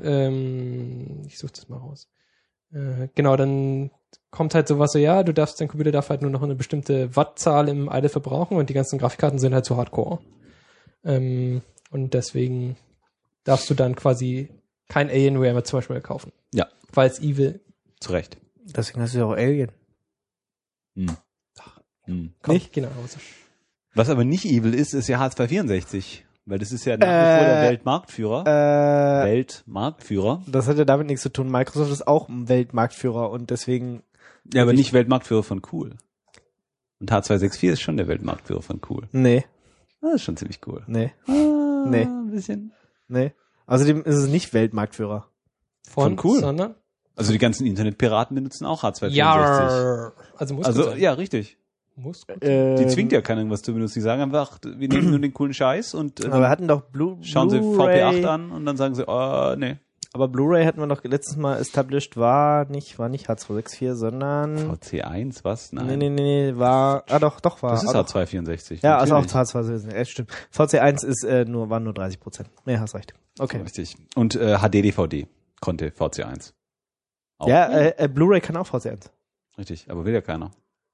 ähm, ich suche das mal raus. Äh, genau, dann kommt halt sowas so, ja, du darfst, dein Computer darf halt nur noch eine bestimmte Wattzahl im Idle verbrauchen und die ganzen Grafikkarten sind halt zu hardcore. Ähm, und deswegen darfst du dann quasi kein Alienware mehr zum Beispiel mehr kaufen. Ja. Weil es evil. Zu Recht. Deswegen hast du ja auch Alien. Hm. Hm. Kommt. Nicht? Genau. Also. Was aber nicht evil ist, ist ja H zweihundertvierundsechzig. Weil das ist ja nach wie vor der Äh, Weltmarktführer. Äh, Weltmarktführer. das hat ja damit nichts zu tun. Microsoft ist auch ein Weltmarktführer und deswegen. Ja, aber nicht Weltmarktführer von cool. Und H zweihundertvierundsechzig ist schon der Weltmarktführer von cool. Nee, Das ist schon ziemlich cool. nee, Ah, Nee. Ein bisschen. nee. Außerdem ist es nicht Weltmarktführer. Von, Von cool. Sondern? Also die ganzen Internetpiraten benutzen auch H zweihundertvierundsechzig. Ja. Also muss gut Also, sein. ja, richtig. Muss gut. Ähm, Die zwingt ja keiner irgendwas zu benutzen. Die sagen einfach, wir nehmen nur den coolen Scheiß und äh, Aber wir hatten doch Blu schauen sie V P Blu-ray. acht an und dann sagen sie, oh, nee. Aber Blu-ray hatten wir doch letztes Mal established, war nicht, war nicht H zweihundertvierundsechzig, sondern. V C eins, was? Nein. Nee, nee, nee, nee, war. Ah doch, doch war. Das ist ah, H doch. zweihundertvierundsechzig. Ja, also auch natürlich. H zweihundertvierundsechzig, ja, stimmt. V C eins ist äh, nur, waren nur dreißig Prozent. Nee, hast recht. Okay. Richtig. Und äh, H D D V D konnte V C eins. Auch. Ja, äh, äh, Blu-ray kann auch V C eins. Richtig, aber will ja keiner.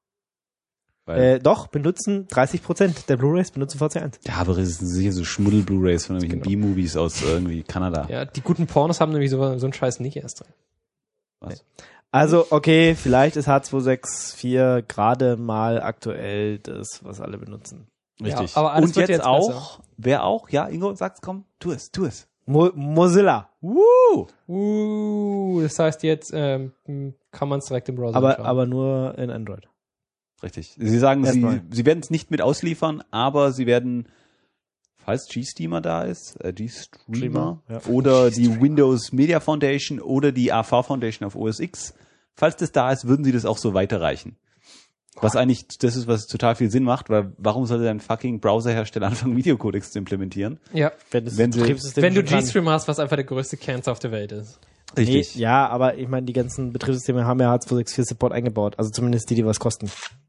Weil, Äh, doch, benutzen dreißig Prozent der Blu-rays benutzen V C eins. ja, aber es sind sicher so Schmuddel-Blu-Rays von irgendwelchen Genau. B-Movies aus irgendwie Kanada. Ja, die guten Pornos haben nämlich so, so einen Scheiß nicht erst drin. Was? Also, okay, vielleicht ist H zweihundertvierundsechzig gerade mal aktuell das, was alle benutzen. Richtig. Ja, aber alles Und wird jetzt, jetzt auch, wer auch, ja, Ingo, sag's, komm, tu es, tu es. Mo Mozilla. Woo! Uh, das heißt jetzt ähm, kann man es direkt im Browser Aber, anschauen. aber nur in Android. Richtig. Sie sagen, sie, Erstmal. sie werden es nicht mit ausliefern, aber sie werden, falls G-Steamer da ist, äh, G-Streamer Ja. oder die Windows Media Foundation oder die A V Foundation auf O S X, falls das da ist, würden sie das auch so weiterreichen. Was eigentlich, das ist, was total viel Sinn macht, weil warum sollte ein fucking Browserhersteller anfangen, Videocodecs zu implementieren? ja. Wenn, das Wenn sie- Betriebssystem Wenn du schon kann. G-Stream hast, was einfach der größte Cancer auf der Welt ist. Nee, ja, aber ich meine, die ganzen Betriebssysteme haben ja H zwei sechs vier Support eingebaut. Also zumindest die, die was kosten.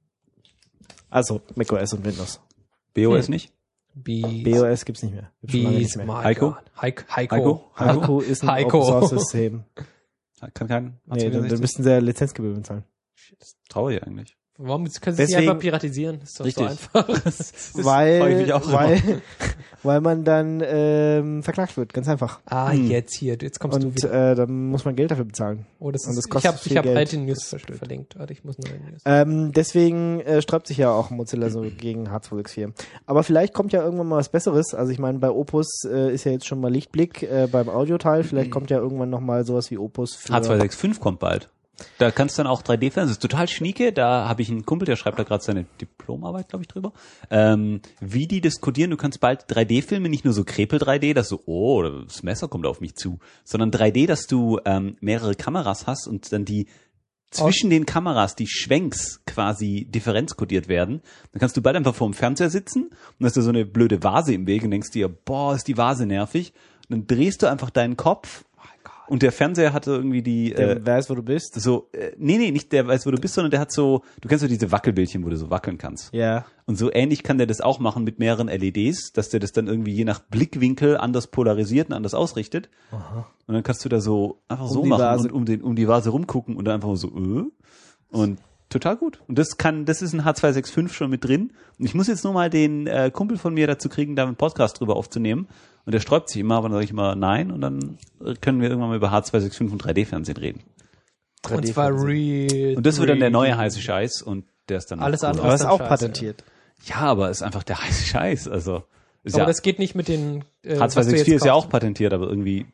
Also macOS und Windows. B O S Hm. nicht? Bees. B O S gibt's nicht mehr. Gibt's schon lange Bees, nicht mehr. my Heiko? God. Heiko? Heiko? Heiko? Heiko ist ein Heiko. Open-Source-System. Kann kein Nee, dann, dann müssten sie ja Lizenzgebühren zahlen. Traurig eigentlich. Warum können sie es nicht Deswegen- einfach piratisieren? Das ist doch Richtig. so einfach. Das ist, freu ich Weil, mich auch weil, weil man dann ähm, verklagt wird, ganz einfach. ah, Hm. jetzt hier. Jetzt kommst du Und wieder. äh, dann muss man Geld dafür bezahlen. Oh, das und ist, das ich kostet habe ich viel hab Geld. alte News Das ist blöd. verlinkt. Warte, ich muss neue News. Ähm, deswegen äh, sträubt sich ja auch Mozilla so gegen H zwei sechs vier. Aber vielleicht kommt ja irgendwann mal was Besseres. Also ich meine, bei Opus äh, ist ja jetzt schon mal Lichtblick äh, beim Audioteil. Vielleicht kommt ja irgendwann noch mal sowas wie Opus für... H zwei sechs fünf kommt bald. Da kannst du dann auch drei D fernsehen. Das ist total schnieke. Da habe ich einen Kumpel, der schreibt da gerade seine Diplomarbeit, glaube ich, drüber. Ähm, wie die das codieren. Du kannst bald drei D-Filme, nicht nur so Krepel drei D, dass so, oh, das Messer kommt auf mich zu, sondern drei D, dass du ähm, mehrere Kameras hast und dann die zwischen den Kameras, die Schwenks quasi differenzkodiert werden. Dann kannst du bald einfach vor dem Fernseher sitzen und hast da so eine blöde Vase im Weg und denkst dir, boah, ist die Vase nervig. Und dann drehst du einfach deinen Kopf und der Fernseher hatte irgendwie die... Der äh, weiß, wo du bist. so, äh, nee, nee, nicht der weiß, wo du bist, sondern der hat so, du kennst so diese Wackelbildchen, wo du so wackeln kannst. Ja. Und so ähnlich kann der das auch machen mit mehreren L E Ds, dass der das dann irgendwie je nach Blickwinkel anders polarisiert und anders ausrichtet. Aha. Und dann kannst du da so einfach Um so die machen Vase. und um den um die Vase rumgucken und dann einfach so, äh. Und total gut. Und das kann, das ist in H zwei sechs fünf schon mit drin. Und ich muss jetzt nur mal den äh, Kumpel von mir dazu kriegen, da einen Podcast drüber aufzunehmen. Und der sträubt sich immer, aber dann sage ich immer nein. Und dann können wir irgendwann mal über H zwei sechs fünf und drei D-Fernsehen reden. Und zwar real. Und das wird dann der neue heiße Scheiß und der ist dann noch Alles cooler. andere Aber das ist dann auch scheiße. patentiert. Ja, aber ist einfach der heiße Scheiß. Also ist Aber ja, das geht nicht mit den... Äh, H zwei was du sechs jetzt vier ist ja kaufst. auch patentiert, aber irgendwie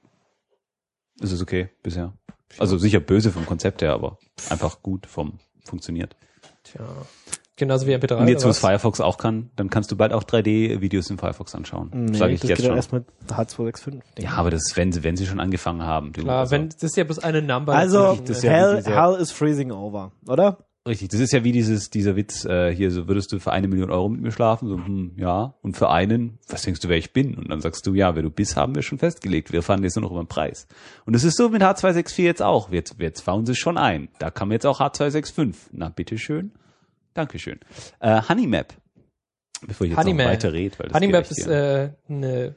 ist es okay bisher. Also sicher böse vom Konzept her, aber einfach gut vom funktioniert. Tja. Genauso wie M P drei. Und jetzt, oder wo es was? Firefox auch kann, dann kannst du bald auch drei D-Videos im Firefox anschauen. Nee, Sage ich das jetzt geht doch schon. erst mit H zwei sechs fünf. Ja, aber das, wenn sie, wenn sie schon angefangen haben. Du, Klar, wenn, das ist ja bloß eine Number. Also, dazwischen, das ist ne? ja hell, diese- hell is freezing over, oder? Richtig, das ist ja wie dieses, dieser Witz, äh, hier, so würdest du für eine Million Euro mit mir schlafen? So, hm, ja. Und für einen, was denkst du, wer ich bin? Und dann sagst du, ja, wer du bist, haben wir schon festgelegt. Wir fahren jetzt nur noch über den Preis. Und das ist so mit H zwei sechs vier jetzt auch. Jetzt, jetzt bauen sie es schon ein. Da kann man jetzt auch H zwei sechs fünf. Na, bitteschön. Dankeschön. Äh, Honeymap. Bevor ich jetzt Honeymap. noch weiter rede, weil das Honeymap geht echt ist hier. äh, eine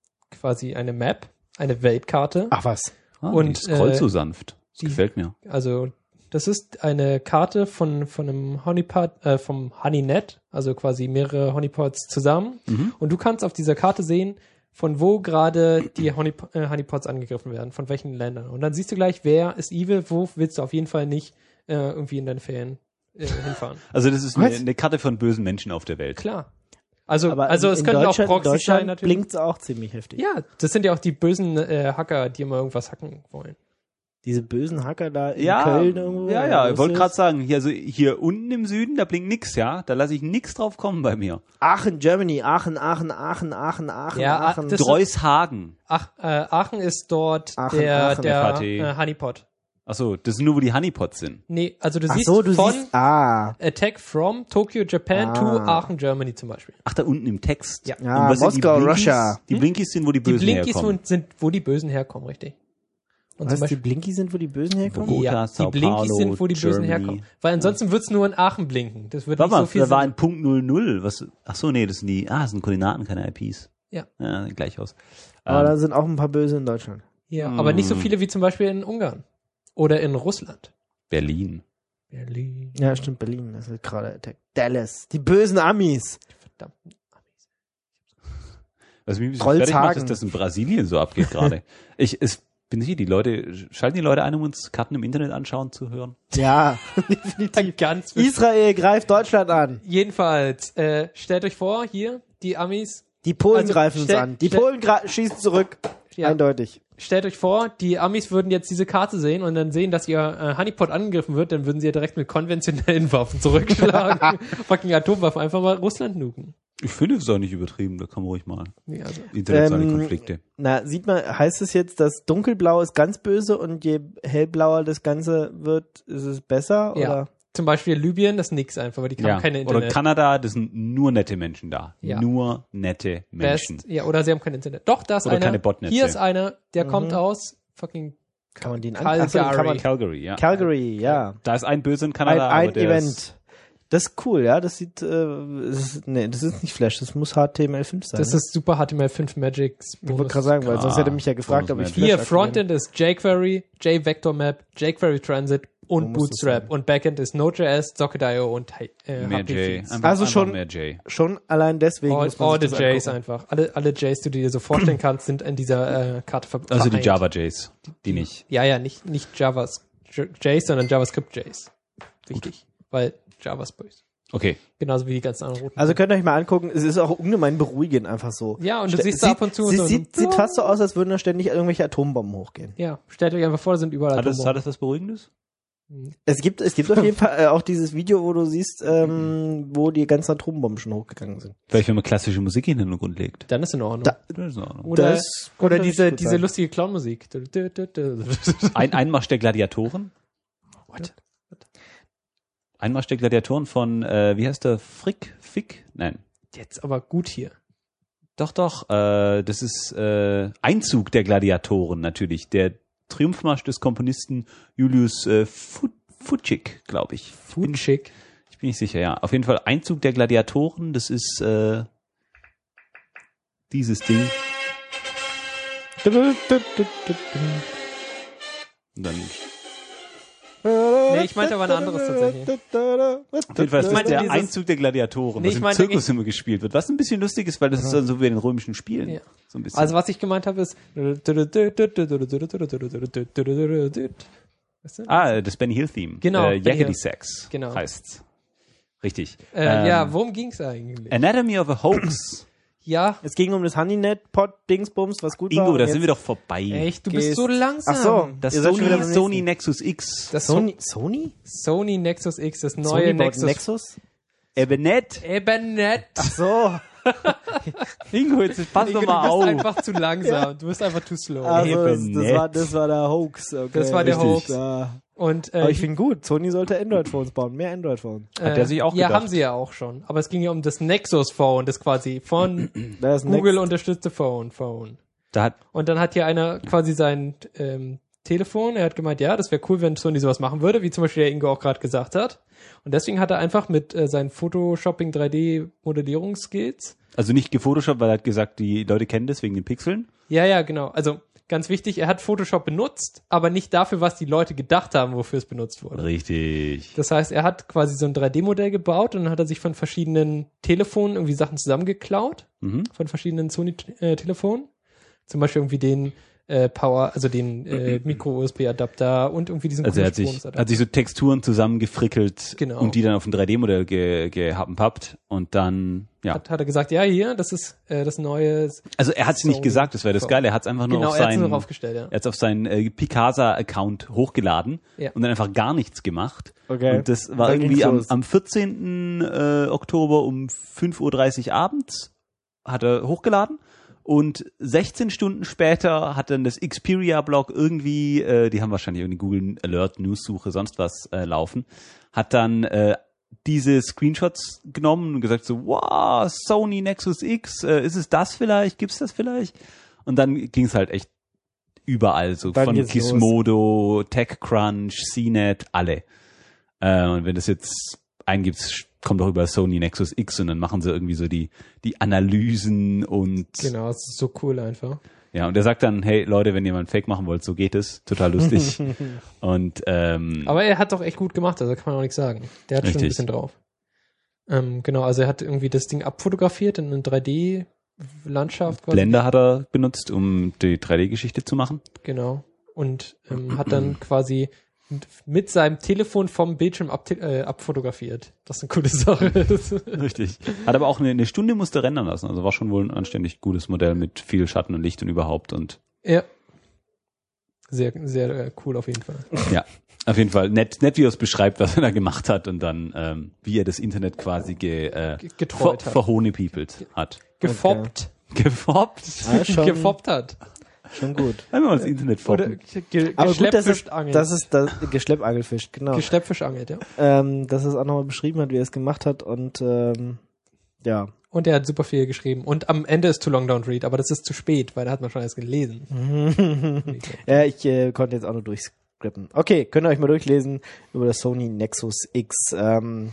quasi eine Map, eine Weltkarte. Ach was. ah, und, die scrollt äh, so sanft. Das die- gefällt mir. Also das ist eine Karte von von einem Honeypot, äh, vom Honeynet, also quasi mehrere Honeypots zusammen. Mhm. Und du kannst auf dieser Karte sehen, von wo gerade die Honey, äh, Honeypots angegriffen werden, von welchen Ländern. Und dann siehst du gleich, wer ist evil, wo willst du auf jeden Fall nicht äh, irgendwie in deine Ferien äh, hinfahren. Also das ist eine, Was? eine Karte von bösen Menschen auf der Welt. Klar. Also, Aber also in, es in könnten auch Deutschland, in Proxys sein Deutschland natürlich. blinkt's auch ziemlich heftig. Ja, das sind ja auch die bösen äh, Hacker, die immer irgendwas hacken wollen. Diese bösen Hacker da in Ja, Köln irgendwo. ja, oder ja, wo ich ist wollte das? gerade sagen, hier, also hier unten im Süden, da blinkt nix, ja, da lasse ich nix drauf kommen bei mir. Aachen, Germany, Aachen, Aachen, Aachen, Aachen, Aachen, Ja, Aachen. das- Dreushagen. Ach, äh, Aachen ist dort Aachen, der, Aachen. der F H T. äh, Honeypot. Achso, das sind nur, wo die Honeypots sind. Nee, also du Ach siehst so, du von siehst, ah. Attack from Tokyo, Japan Ah. to Aachen, Germany zum Beispiel. Ach, da unten im Text. Ja. Ja, Und was sind die Moskau, Blinkies? Russia. Die Blinkies sind, wo die Die Bösen Blinkies herkommen. sind, wo die Bösen herkommen, richtig. Und Was, zum die Beispiel, Blinkies sind, wo die Bösen herkommen? Bogota, ja, die Sao Blinkies Paulo, sind, wo die Bösen Germany. herkommen. Weil ansonsten wird's nur in Aachen blinken. Das wird Warte nicht mal, so viel da war Sinn. ein Punkt null null. Was, ach so, nee, das sind die, ah, das sind Koordinaten, keine I Ps. Ja. Ja, sieht gleich aus. Aber Ähm, da sind auch ein paar Böse in Deutschland. Ja, aber nicht so Mm. viele wie zum Beispiel in Ungarn. Oder in Russland. Berlin. Berlin. Ja, stimmt, Berlin. Das ist gerade Attack. Dallas. Die bösen Amis. Verdammt. Was mich ein bisschen fertig macht, Trollshagen. ist, dass in Brasilien so abgeht gerade. Ich, es bin hier, die Leute, schalten die Leute ein, um uns Karten im Internet anschauen zu hören? Ja, definitiv. Ganz Israel greift Deutschland an. Jedenfalls, äh, stellt euch vor, hier, die Amis. Die Polen Also, greifen uns stell- an. Die stell- Polen gra- schießen zurück. Ja. Eindeutig. stellt euch vor, die Amis würden jetzt diese Karte sehen und dann sehen, dass ihr äh, Honeypot angegriffen wird, dann würden sie ja direkt mit konventionellen Waffen zurückschlagen. Fucking Atomwaffen, einfach mal Russland nuken. Ich finde es auch nicht übertrieben, da kann man ruhig mal. Ja, also. Internationale Ähm, Konflikte. Na, sieht man, heißt es jetzt, dass dunkelblau ist ganz böse und je hellblauer das Ganze wird, ist es besser? Ja. Oder? Zum Beispiel Libyen, das ist nix einfach, weil die haben Ja. keine Internet. Oder Kanada, das sind nur nette Menschen da. Ja. Nur nette Menschen. Best, ja, oder sie haben kein Internet. Doch, da ist Oder einer. keine Botnetze. Hier ist einer, der Mhm. kommt aus fucking Kann man den Calgary. Achso, den kann man, Calgary, ja. Calgary, ja. Da ist ein Böse in Ein, Kanada, aber ein der Event. Ist, Das ist cool, ja. Das sieht, äh, das ist, nee, das ist nicht Flash, das muss H T M L fünf sein. Das ne? ist super H T M L fünf Magics. Ich wollte gerade sagen, weil sonst Ah, hätte er mich ja gefragt, ob ich Bonus Flash Hier, aktivieren- Frontend ist jQuery, JVectorMap, jQuery Transit Wo und muss das Bootstrap. sein? Und Backend ist Node.js, Socket Punkt i o und äh, mehr H P J. Feeds. Einfach, Also einfach schon- mehr J. Schon allein deswegen All, muss man all sich the das Js angucken. einfach. Alle, alle Js, die du dir so vorstellen kannst, sind in dieser äh, Karte ver Also die vereint. Java Js, die nicht. Ja, ja, nicht, nicht Javas Js, sondern JavaScript Js. Wichtig. Weil Java ist böse. Okay. Genauso wie die ganzen anderen roten. Also könnt ihr euch mal angucken, es ist auch ungemein beruhigend einfach so. Ja, und du Ste- siehst da ab und zu sieht, so- sieht, sieht fast so aus, als würden da ständig irgendwelche Atombomben hochgehen. ja, stellt euch einfach vor, da sind überall Hat das, Atombomben. hat das was Beruhigendes? Es gibt, es gibt auf jeden Fall äh, auch dieses Video, wo du siehst, ähm, wo die ganzen Atombomben schon hochgegangen sind. Vielleicht, wenn man klassische Musik in den Hintergrund legt. Dann ist in Ordnung. Da- Das ist in Ordnung. Oder, Das oder könnte diese, richtig gut diese sein. lustige Clown-Musik. Ein Einmarsch der Gladiatoren. What? Einmarsch der Gladiatoren von, äh, wie heißt der? Frick? Fick? Nein. Jetzt aber gut hier. Doch, doch. Äh, das ist äh, Einzug der Gladiatoren natürlich. Der Triumphmarsch des Komponisten Julius äh, Fu- Fučík, glaube ich. Bin- Schick. Ich bin nicht sicher, ja. Auf jeden Fall Einzug der Gladiatoren. Das ist äh, dieses Ding. Und dann Nee, ich meinte aber ein anderes tatsächlich. auf jeden Fall ist Ich das meinte der dieses- Einzug der Gladiatoren, Nee, was ich im meinte Zirkus eigentlich- immer gespielt wird. Was ein bisschen lustig ist, weil das ist dann so wie in den römischen Spielen. Ja. So ein bisschen. Also was ich gemeint habe ist. Weißt du? ah, das Benny Hill Theme. Genau, Äh, Benny Yakety Hill. Sax Genau. heißt's. Richtig. Äh, Ähm, ja, worum ging's eigentlich? Anatomy of a Hoax. Ja, Es ging um das Honeynet-Pod-Dingsbums, was gut war. Ingo, und da jetzt- sind wir doch vorbei. echt, du Gehst- bist so langsam. Ach so, Das ihr seid schon wieder Sony, beim Sony nächsten. Nexus X. Das Sony, Sony? Sony Nexus X, das neue Sony baut Nexus. Nexus? Eben nicht. Eben nicht. Ach so. Ingo, jetzt pass Ingo, doch mal du bist auf. einfach zu langsam. Du bist einfach too slow. Also, das, Eben das, nett. war, das war der Hoax. Okay. Das war der Richtig. Hoax. Ja. Und äh, Aber ich finde gut, Sony sollte Android-Phones bauen, mehr Android-Phones. äh, Hat der sich auch Ja, gedacht. haben sie ja auch schon. Aber es ging ja um das Nexus Phone, das quasi von Das ist Google Next- unterstützte Phone, Phone. Da hat, Und dann hat hier einer quasi sein ähm, Telefon, er hat gemeint, ja, das wäre cool, wenn Sony sowas machen würde, wie zum Beispiel der Ingo auch gerade gesagt hat. Und deswegen hat er einfach mit äh, seinen Photoshopping drei D Modellierungsskills, also nicht gefotoshoppt, weil er hat gesagt, die Leute kennen das wegen den Pixeln. ja, ja, genau, also ganz wichtig, er hat Photoshop benutzt, aber nicht dafür, was die Leute gedacht haben, wofür es benutzt wurde. Richtig. Das heißt, er hat quasi so ein drei D Modell gebaut und dann hat er sich von verschiedenen Telefonen irgendwie Sachen zusammengeklaut, Mhm. von verschiedenen Sony-Telefonen. Zum Beispiel irgendwie den äh, Power, also den äh, Micro-U S B-Adapter und irgendwie diesen Also er hat sich, Kugelstromsadapter. hat sich so Texturen zusammengefrickelt Genau. und die dann auf ein drei D Modell ge, gehappappt und dann, ja. hat, hat er gesagt, ja, hier, das ist äh, das neue. Also er hat es nicht Sony. gesagt, das wäre das Geile, er hat es einfach nur Genau, auf er hat es seinen, nur draufgestellt, ja. er hat's auf seinen äh, Picasa-Account hochgeladen Ja. und dann einfach gar nichts gemacht. Okay. Und das war Dann irgendwie ging's am, los. am vierzehnten Äh, Oktober um fünf Uhr dreißig abends hat er hochgeladen. Und sechzehn Stunden später hat dann das Xperia-Blog irgendwie, äh, die haben wahrscheinlich irgendwie Google Alert, News-Suche, sonst was äh, laufen, hat dann äh, diese Screenshots genommen und gesagt so, wow, Sony Nexus X, äh, ist es das vielleicht, gibt's das vielleicht? Und dann ging es halt echt überall, so Dann von geht's Gizmodo, TechCrunch, C net, alle. Äh, und wenn das jetzt eingibst, kommt auch über Sony Nexus X und dann machen sie irgendwie so die, die Analysen und Genau, es ist so cool einfach. ja, und er sagt dann, hey Leute, wenn ihr mal ein Fake machen wollt, so geht es. Total lustig. und ähm, Aber er hat doch echt gut gemacht, also kann man auch nichts sagen. Der hat schon ein Richtig. bisschen drauf. Ähm, genau, also er hat irgendwie das Ding abfotografiert in eine drei D Landschaft quasi. Blender hat er benutzt, um die drei D-Geschichte zu machen. Genau. Und ähm, hat dann quasi mit seinem Telefon vom Bildschirm ab, äh, abfotografiert. Das ist eine coole Sache. Richtig. Hat aber auch eine, eine Stunde musste rendern lassen. Also war schon wohl ein anständig gutes Modell mit viel Schatten und Licht und überhaupt. Und Ja. Sehr, sehr äh, cool auf jeden Fall. Ja, auf jeden Fall. Nett, nett wie er es beschreibt, was er da gemacht hat und dann, ähm, wie er das Internet quasi ge, äh, Ge- getreut ver, hat. verhohnepiepelt hat. Gefoppt. Gefoppt? Ja, schon, Gefoppt hat. schon gut. Einmal mal das Internet Oder foppen. ge Aber gut, das ist, geschleppfischt angelt. das ist das Geschleppangelfisch, genau. Geschleppfisch angelt, ja. ähm, dass er es auch nochmal beschrieben hat, wie er es gemacht hat und ähm, ja. Und er hat super viel geschrieben. Und am Ende ist Too Long Don't Read, aber das ist zu spät, weil da hat man schon alles gelesen. Ja, ich äh, konnte jetzt auch nur durchskrippen. Okay, könnt ihr euch mal durchlesen über das Sony Nexus X. Ähm,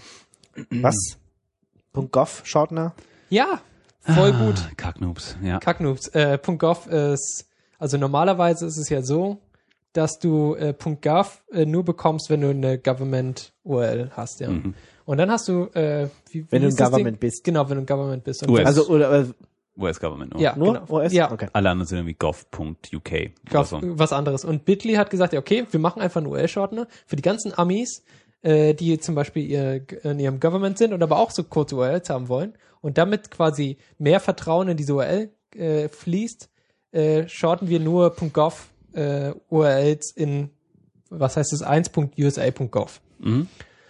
was? .gov, Shortener? Ja, voll gut. Ah, Kacknoobs, ja. Kacknoobs. Äh, .gov ist, also normalerweise ist es ja so, dass du äh, .gov äh, nur bekommst, wenn du eine Government-U R L hast, ja. Mhm. Und dann hast du, äh, wie, wie Wenn du hieß ein das Government Ding? bist. Genau, wenn du ein Government bist. Und U S. wenn- Also, oder, äh, U S-Government nur. ja, nur genau. O S? Ja, Okay. Alle anderen sind irgendwie gov Punkt U K oder Gov, so. was anderes. Und Bitly hat gesagt, ja, okay, wir machen einfach einen U R L-Shortener für die ganzen Amis, äh, die zum Beispiel ihr, in ihrem Government sind und aber auch so kurze U R Ls haben wollen. Und damit quasi mehr Vertrauen in diese U R L äh, fließt, äh, shorten wir nur .gov äh, U R Ls in, was heißt das, eins Punkt U S A Punkt gov. Mhm.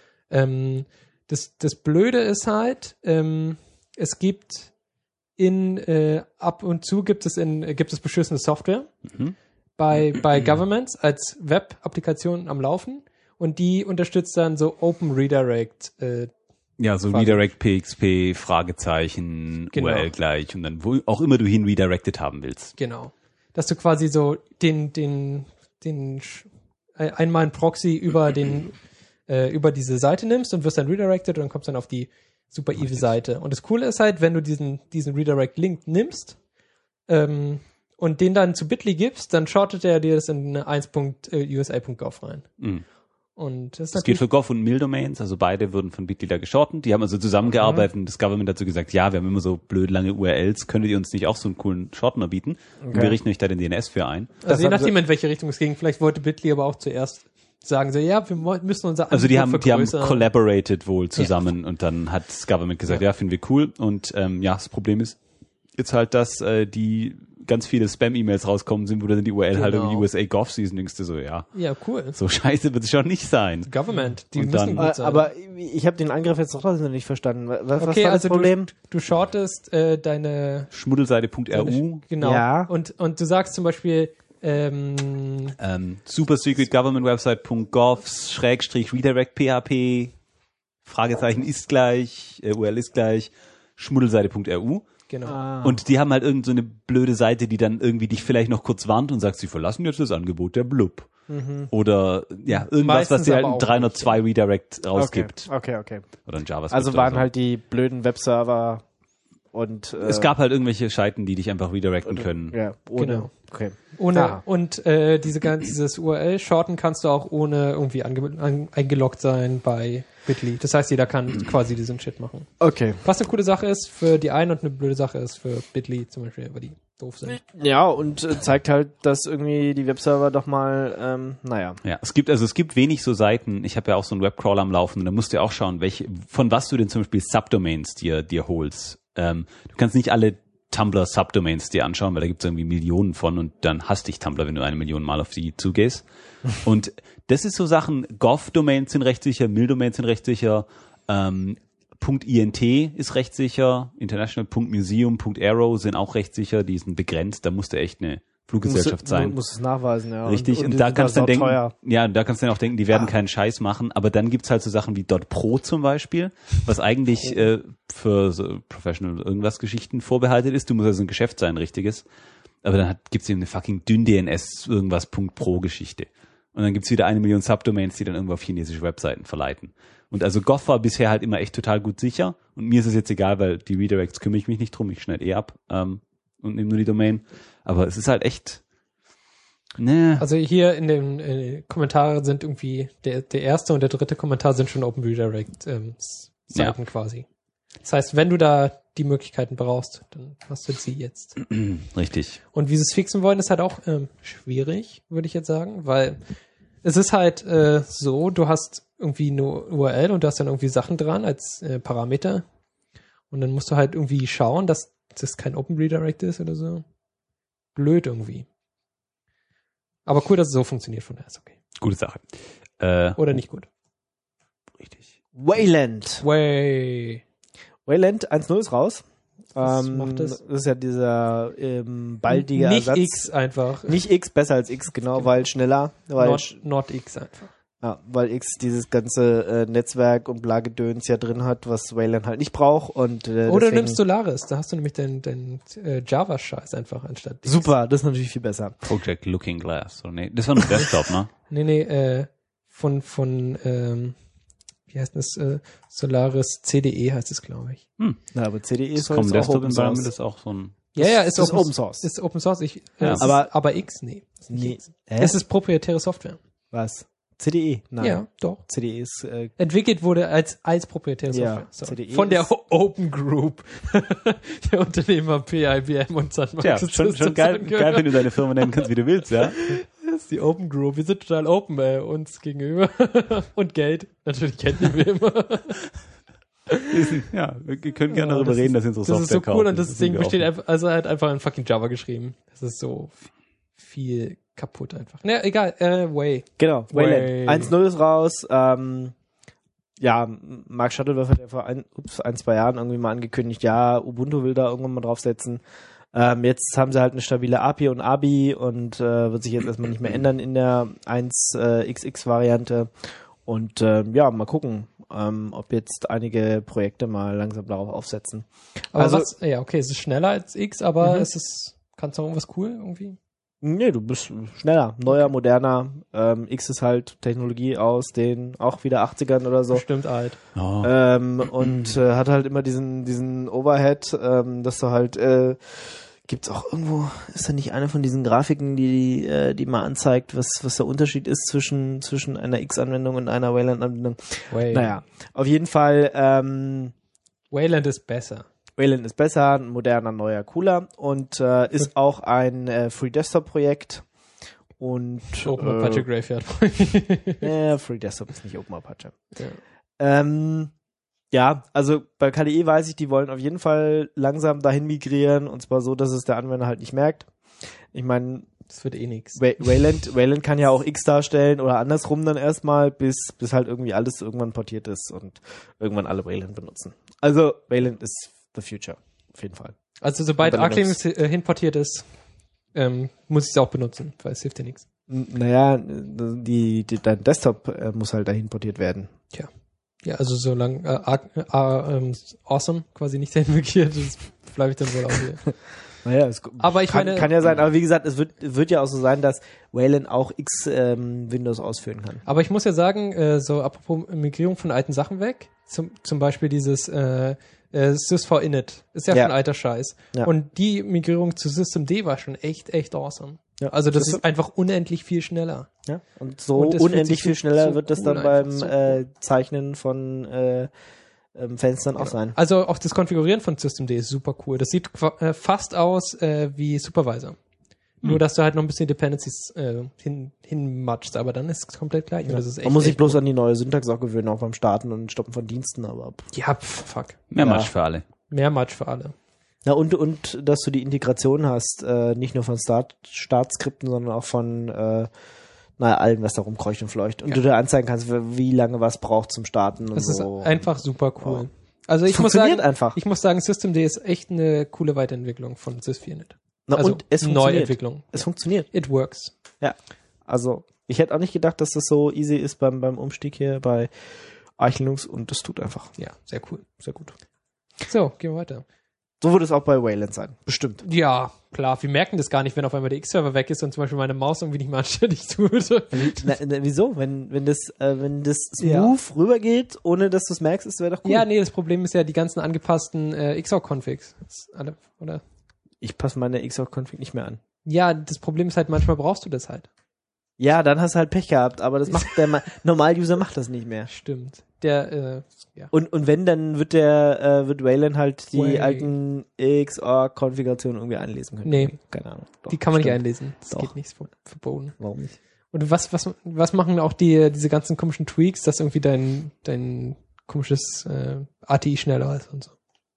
Ähm, das, das Blöde ist halt, ähm, es gibt in, äh, ab und zu gibt es in, äh, gibt es beschissene Software Mhm. bei, bei Governments als Web-Applikation am Laufen und die unterstützt dann so Open Redirect, äh, Ja, so quasi. Redirect P X P, Fragezeichen, Genau. U R L gleich und dann wo auch immer du hin redirected haben willst. genau. Dass du quasi so den, den, den, Sch- ein- einmal ein Proxy über den, äh, über diese Seite nimmst und wirst dann redirected und dann kommst dann auf die super evil Seite. Und das Coole ist halt, wenn du diesen, diesen Redirect-Link nimmst, ähm, und den dann zu Bitly gibst, dann shortet er dir das in eins Punkt U S A Punkt gov rein. Mhm. Und das ist Das geht für Gov und Mil-Domains, also beide wurden von Bitly da geschortet. Die haben also zusammengearbeitet und das Government dazu gesagt, ja, wir haben immer so blöd lange U R Ls, könntet ihr uns nicht auch so einen coolen Shortener bieten? Und wir richten euch da den D N S für ein. also je haben nachdem, sie- in welche Richtung es ging. Vielleicht wollte Bitly aber auch zuerst sagen so, ja, wir mo- müssen unser Also die haben, Angebot die haben vergrößern. collaborated wohl zusammen und dann hat das Government gesagt, ja, finden wir cool. Und ähm, ja, das Problem ist jetzt halt, dass äh, die ganz viele Spam-E-Mails rauskommen sind, wo dann die U R L halt Genau. irgendwie U S A Gov siehst und denkst du so, ja, Ja, cool. so scheiße wird es schon nicht sein. Government, die Und müssen dann- gut Äh, sein. aber ich habe den Angriff jetzt trotzdem noch nicht verstanden. Was, was okay, war das also Problem? du, du shortest äh, deine, Schmuddelseite Punkt R U, genau, Ja. und, und du sagst zum Beispiel, ähm, ähm, super secret government website Punkt gov schrägstrich redirect P H P Fragezeichen ist gleich, äh, U R L ist gleich, Schmuddelseite Punkt R U. genau. Ah. Und die haben halt irgend so eine blöde Seite, die dann irgendwie dich vielleicht noch kurz warnt und sagt, sie verlassen jetzt das Angebot der Blub. Oder ja, irgendwas, Meistens was dir halt aber ein auch dreihundertzwei Redirect okay, rausgibt. okay, okay. Oder ein JavaScript. Also oder waren so. halt die blöden Webserver und äh, Es gab halt irgendwelche Scheiten, die dich einfach redirecten können. ja, ohne. Genau. Okay. Ohne, Ja. und äh, diese ganze, dieses U R L-Shorten kannst du auch ohne irgendwie ange, an, eingeloggt sein bei Bitly. Das heißt, jeder kann quasi diesen Shit machen. Okay. Was eine coole Sache ist für die einen und eine blöde Sache ist für Bitly zum Beispiel, weil die doof sind. Ja, und äh, zeigt halt, dass irgendwie die Webserver doch mal, ähm, naja. Ja, es gibt, also es gibt wenig so Seiten. Ich habe ja auch so einen Webcrawler am Laufen und da musst du ja auch schauen, welche, von was du denn zum Beispiel Subdomains dir, dir holst. Ähm, du kannst nicht alle Tumblr Subdomains dir anschauen, weil da gibt es irgendwie Millionen von und dann hasst dich Tumblr, wenn du eine Million Mal auf die zugehst. Und das ist so Sachen, Gov-Domains sind recht sicher, Mil-Domains sind recht sicher, ähm, .int ist recht sicher, International, .museum, .arrow sind auch recht sicher, die sind begrenzt, da musst du echt eine Fluggesellschaft Muss, sein. muss es nachweisen, ja. Richtig, und, die da sind kannst du dann sau denken, teuer. ja, da kannst du dann auch denken, die werden keinen Scheiß machen, aber dann gibt's halt so Sachen wie .pro zum Beispiel, was eigentlich äh, für so Professional irgendwas Geschichten vorbehalten ist. Du musst also ein Geschäft sein, ein richtiges. Aber dann hat, gibt's eben eine fucking dünn D N S irgendwas .pro Geschichte. Und dann gibt's wieder eine Million Subdomains, die dann irgendwo auf chinesische Webseiten verleiten. Und also Gov war bisher halt immer echt total gut sicher. Und mir ist es jetzt egal, weil die Redirects kümmere ich mich nicht drum, ich schneide eh ab ähm, und nehme nur die Domain. Aber es ist halt echt. Ne. Also hier in den äh, Kommentaren sind irgendwie der, der erste und der dritte Kommentar sind schon Open Redirect ähm, S- Seiten Ja. quasi. Das heißt, wenn du da die Möglichkeiten brauchst, dann hast du sie jetzt. Richtig. Und wie sie es fixen wollen, ist halt auch ähm, schwierig, würde ich jetzt sagen, weil es ist halt äh, so, du hast irgendwie eine U R L und du hast dann irgendwie Sachen dran als äh, Parameter und dann musst du halt irgendwie schauen, dass das kein Open Redirect ist oder so. Blöd irgendwie. Aber cool, dass es so funktioniert, von daher ist okay. Gute Sache. Äh, Oder nicht gut. richtig. Wayland. Way. Wayland eins Punkt null ist raus. Was Ähm, macht das? Das ist ja dieser ähm, baldige Nicht Ersatz. X einfach. Nicht X, besser als X, genau, Genau. weil schneller, weil, Not, not X einfach. ja, weil X dieses ganze äh, Netzwerk und Blagedöns ja drin hat, was Wayland halt nicht braucht. Und, äh, Oder du deswegen, nimmst Solaris, da hast du nämlich deinen dein, äh, Java-Scheiß einfach anstatt X. super, das ist natürlich viel besser. Project Looking Glass. So, nee, das war ein Desktop, ne? Nee, nee, äh, von, von, ähm, wie heißt das, äh, Solaris C D E heißt es, glaube ich. Hm. Na, aber C D E ist Das halt auch Desktop Open Environment Source. ist auch so ein. Ja, ja, ist, das ist Open, Open Source. Ist Open Source, ich, Ja. äh, es Aber- ist, aber X, nee. Ist nicht Nee. X. Hä? Es ist proprietäre Software. Was? C D E? Nein. Ja, doch. C D E ist, äh, Entwickelt wurde als, als proprietäre Ja, Software. So. C D E Von der ist- O- Open Group. Der Unternehmer P, I B M und Sun Tja, schon, schon geil, geil, wenn du deine Firma nennen kannst, wie du willst, ja? Das ist die Open Group. Wir sind total open äh, uns gegenüber. Und Geld. Natürlich Geld nehmen wir immer. Ja, wir können gerne Ja, darüber das reden, ist- dass unsere Das Software ist so cool kaufen. und das, sind Ding wir besteht offen. einfach, also er hat einfach in fucking Java geschrieben. Das ist so f- viel kaputt einfach. Na, egal, äh, Way. genau, Way. Wayland. eins Punkt null ist raus, ähm, ja, Mark Shuttleworth hat ja vor ein, ups, ein, zwei Jahren irgendwie mal angekündigt, ja, Ubuntu will da irgendwann mal draufsetzen. Ähm, jetzt haben sie halt eine stabile A P I und A B I und äh, wird sich jetzt erstmal nicht mehr ändern in der eins X X Variante. Und ähm, ja, mal gucken, ähm, ob jetzt einige Projekte mal langsam darauf aufsetzen. Aber Also- was, ja, okay, es ist schneller als X, aber Mhm. es ist, kannst du noch irgendwas cool irgendwie? Nee, du bist schneller, neuer, moderner. Ähm, X ist halt Technologie aus den auch wieder achtzigern oder so. Bestimmt alt. Oh. Ähm, und äh, hat halt immer diesen diesen Overhead, ähm, dass du halt äh, gibt's auch irgendwo, ist da nicht eine von diesen Grafiken, die äh, die mal anzeigt, was was der Unterschied ist zwischen zwischen einer X-Anwendung und einer Wayland-Anwendung? Way. Naja, auf jeden Fall ähm, Wayland ist besser. Wayland ist besser, ein moderner, neuer, cooler und äh, ist auch ein äh, Free Desktop Projekt und Open äh, Apache Graveyard. äh, Free Desktop ist nicht Open Apache. Ja. Ähm, ja, also bei K D E weiß ich, die wollen auf jeden Fall langsam dahin migrieren und zwar so, dass es der Anwender halt nicht merkt. Ich meine, Das wird eh nix. Way- Wayland, Wayland kann ja auch X darstellen oder andersrum dann erstmal, bis, bis halt irgendwie alles irgendwann portiert ist und irgendwann alle Wayland benutzen. Also Wayland ist the future, auf jeden Fall. Also sobald Unter Arc Linux. Linux äh, hinportiert ist, ähm, muss ich es auch benutzen, weil es hilft dir nichts. N- Naja, die, die, dein Desktop äh, muss halt dahin portiert werden. Ja, also solange äh, Arc, äh, ähm, Awesome quasi nicht dahin migriert, bleibe ich dann wohl auch hier. Naja, es Aber ich kann, meine- kann ja sein, aber wie gesagt, es wird, wird ja auch so sein, dass Wayland auch X ähm, Windows ausführen kann. Aber ich muss ja sagen, äh, so apropos Migrierung von alten Sachen weg, zum, zum Beispiel dieses äh, äh, SysVinit, ist ja, Ja. schon alter Scheiß. Ja. Und die Migrierung zu Systemd war schon echt, echt awesome. Ja. Also das Das ist einfach unendlich viel schneller. Ja, und so Und es fühlt unendlich sich viel so- schneller so wird das cool dann beim einfach, so äh, Zeichnen von äh, ähm, Fenstern auch sein. Also auch das Konfigurieren von Systemd ist super cool. Das sieht qua- äh, fast aus äh, wie Supervisor. Nur, dass du halt noch ein bisschen Dependencies äh, hin, hinmatschst, aber dann ist es komplett gleich. Und das ist echt, Man muss sich echt bloß an die neue Syntax auch gewöhnen, auch beim Starten und Stoppen von Diensten, aber pff. Ja, pf, fuck. Mehr Ja. Matsch für alle. Mehr Matsch für alle. Na und und dass du die Integration hast, äh, nicht nur von Start Startskripten, sondern auch von äh, naja, allem, was da rumkreucht und fleucht. Und Ja. du dir anzeigen kannst, wie lange was braucht zum Starten und Das ist so. einfach super cool. Ja. Also ich muss Funktioniert sagen, einfach. ich muss sagen, Systemd ist echt eine coole Weiterentwicklung von SysVinit. Na, Also und es funktioniert. Neuentwicklung. Es funktioniert. It works. Ja. Also, ich hätte auch nicht gedacht, dass das so easy ist beim, beim Umstieg hier bei Arch Linux und das tut einfach. Ja, sehr cool. Sehr gut. So, gehen wir weiter. So wird es auch bei Wayland sein. Bestimmt. Ja, klar, wir merken das gar nicht, wenn auf einmal der X-Server weg ist und zum Beispiel meine Maus irgendwie nicht mehr anständig tut. Na, na, wieso? Wenn, wenn das, äh, wenn das Ja. smooth rübergeht, ohne dass du es merkst, ist wäre doch cool. Ja, nee, das Problem ist ja die ganzen angepassten äh, X O C-Configs. Das alle, oder? Ich passe meine X O C-Config nicht mehr an. Ja, das Problem ist halt, manchmal brauchst du das halt. Ja, dann hast du halt Pech gehabt, aber das macht der Ma- Normal-User macht das nicht mehr. Stimmt. Der, äh, ja. Und, und wenn, dann wird der, äh, wird Wayland halt die Way. alten X O C-Konfigurationen irgendwie einlesen können. Nee. Keine Ahnung. Doch, Die kann man nicht stimmt. einlesen. Das Doch. geht nicht, ist ver- verboten. Warum nicht? Und was, was, was machen auch die, diese ganzen komischen Tweaks, dass irgendwie dein, dein komisches äh, A T I schneller ist und so?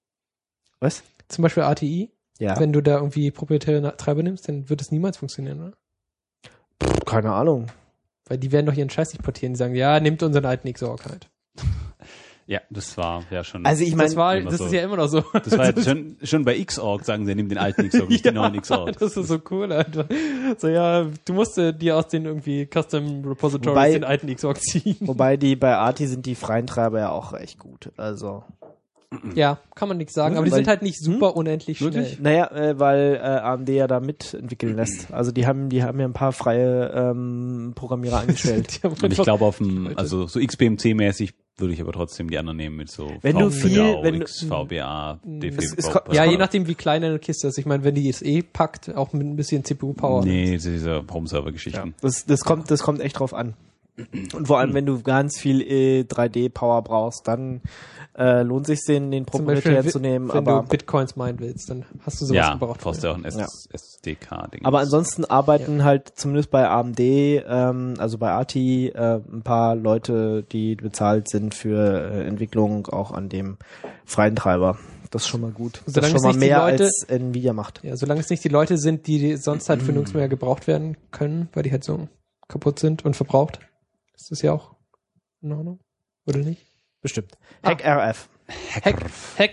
Was? Zum Beispiel A T I, Ja. wenn du da irgendwie proprietäre Na- Treiber nimmst, dann wird es niemals funktionieren, oder? Pff, keine Ahnung. Weil die werden doch ihren Scheiß nicht portieren. Die sagen, ja, nehmt unseren alten Xorg halt. Ja, das war ja schon. Also ich meine, Das, war, immer das so. ist ja immer noch so. das war ja schon, schon bei Xorg, sagen sie, nimm den alten Xorg, nicht den neuen Xorg. Das ist so cool, Alter. So, ja, du musst äh, dir aus den irgendwie Custom Repositories Wobei- den alten Xorg ziehen. Wobei die bei Arti sind die freien Treiber ja auch recht gut. Also Ja, kann man nichts sagen. Aber die Weil- sind halt nicht super unendlich Wirklich? schnell. naja, äh, weil äh, A M D ja da mitentwickeln lässt. Also die haben, die haben ja ein paar freie ähm, Programmierer angestellt. Die haben Und ich einfach- glaube auf dem, also so X B M C-mäßig würde ich aber trotzdem die anderen nehmen mit so Wenn du V B A, viel- wenn du- X, V B A, D V Es- es V- kommt- ja, kommt- je nachdem, wie klein deine Kiste ist. Ich meine, wenn die es eh packt, auch mit ein bisschen C P U-Power. Nee, diese Home-Server-Geschichten. Das, das kommt, das kommt echt drauf an. Und vor allem, wenn du ganz viel äh, drei D-Power brauchst, dann äh, lohnt sich den, den Zum proprietär Beispiel, zu nehmen. wenn Aber, du Bitcoins meinen willst, dann hast du sowas Ja, gebraucht. brauchst du auch ein S- Ja. S D K-Ding. aber ansonsten arbeiten halt zumindest bei A M D, ähm, also bei Arti, äh, ein paar Leute, die bezahlt sind für äh, Entwicklung auch an dem freien Treiber. Das ist schon mal gut. Das Solange ist schon es mal nicht die mehr Leute- als Nvidia macht. Ja, solange es nicht die Leute sind, die sonst halt für nirgends mehr gebraucht werden können, weil die halt so kaputt sind und verbraucht, ist das ja auch in Ordnung. Oder nicht? Bestimmt. Ah. Hack R F. Hack, Hack,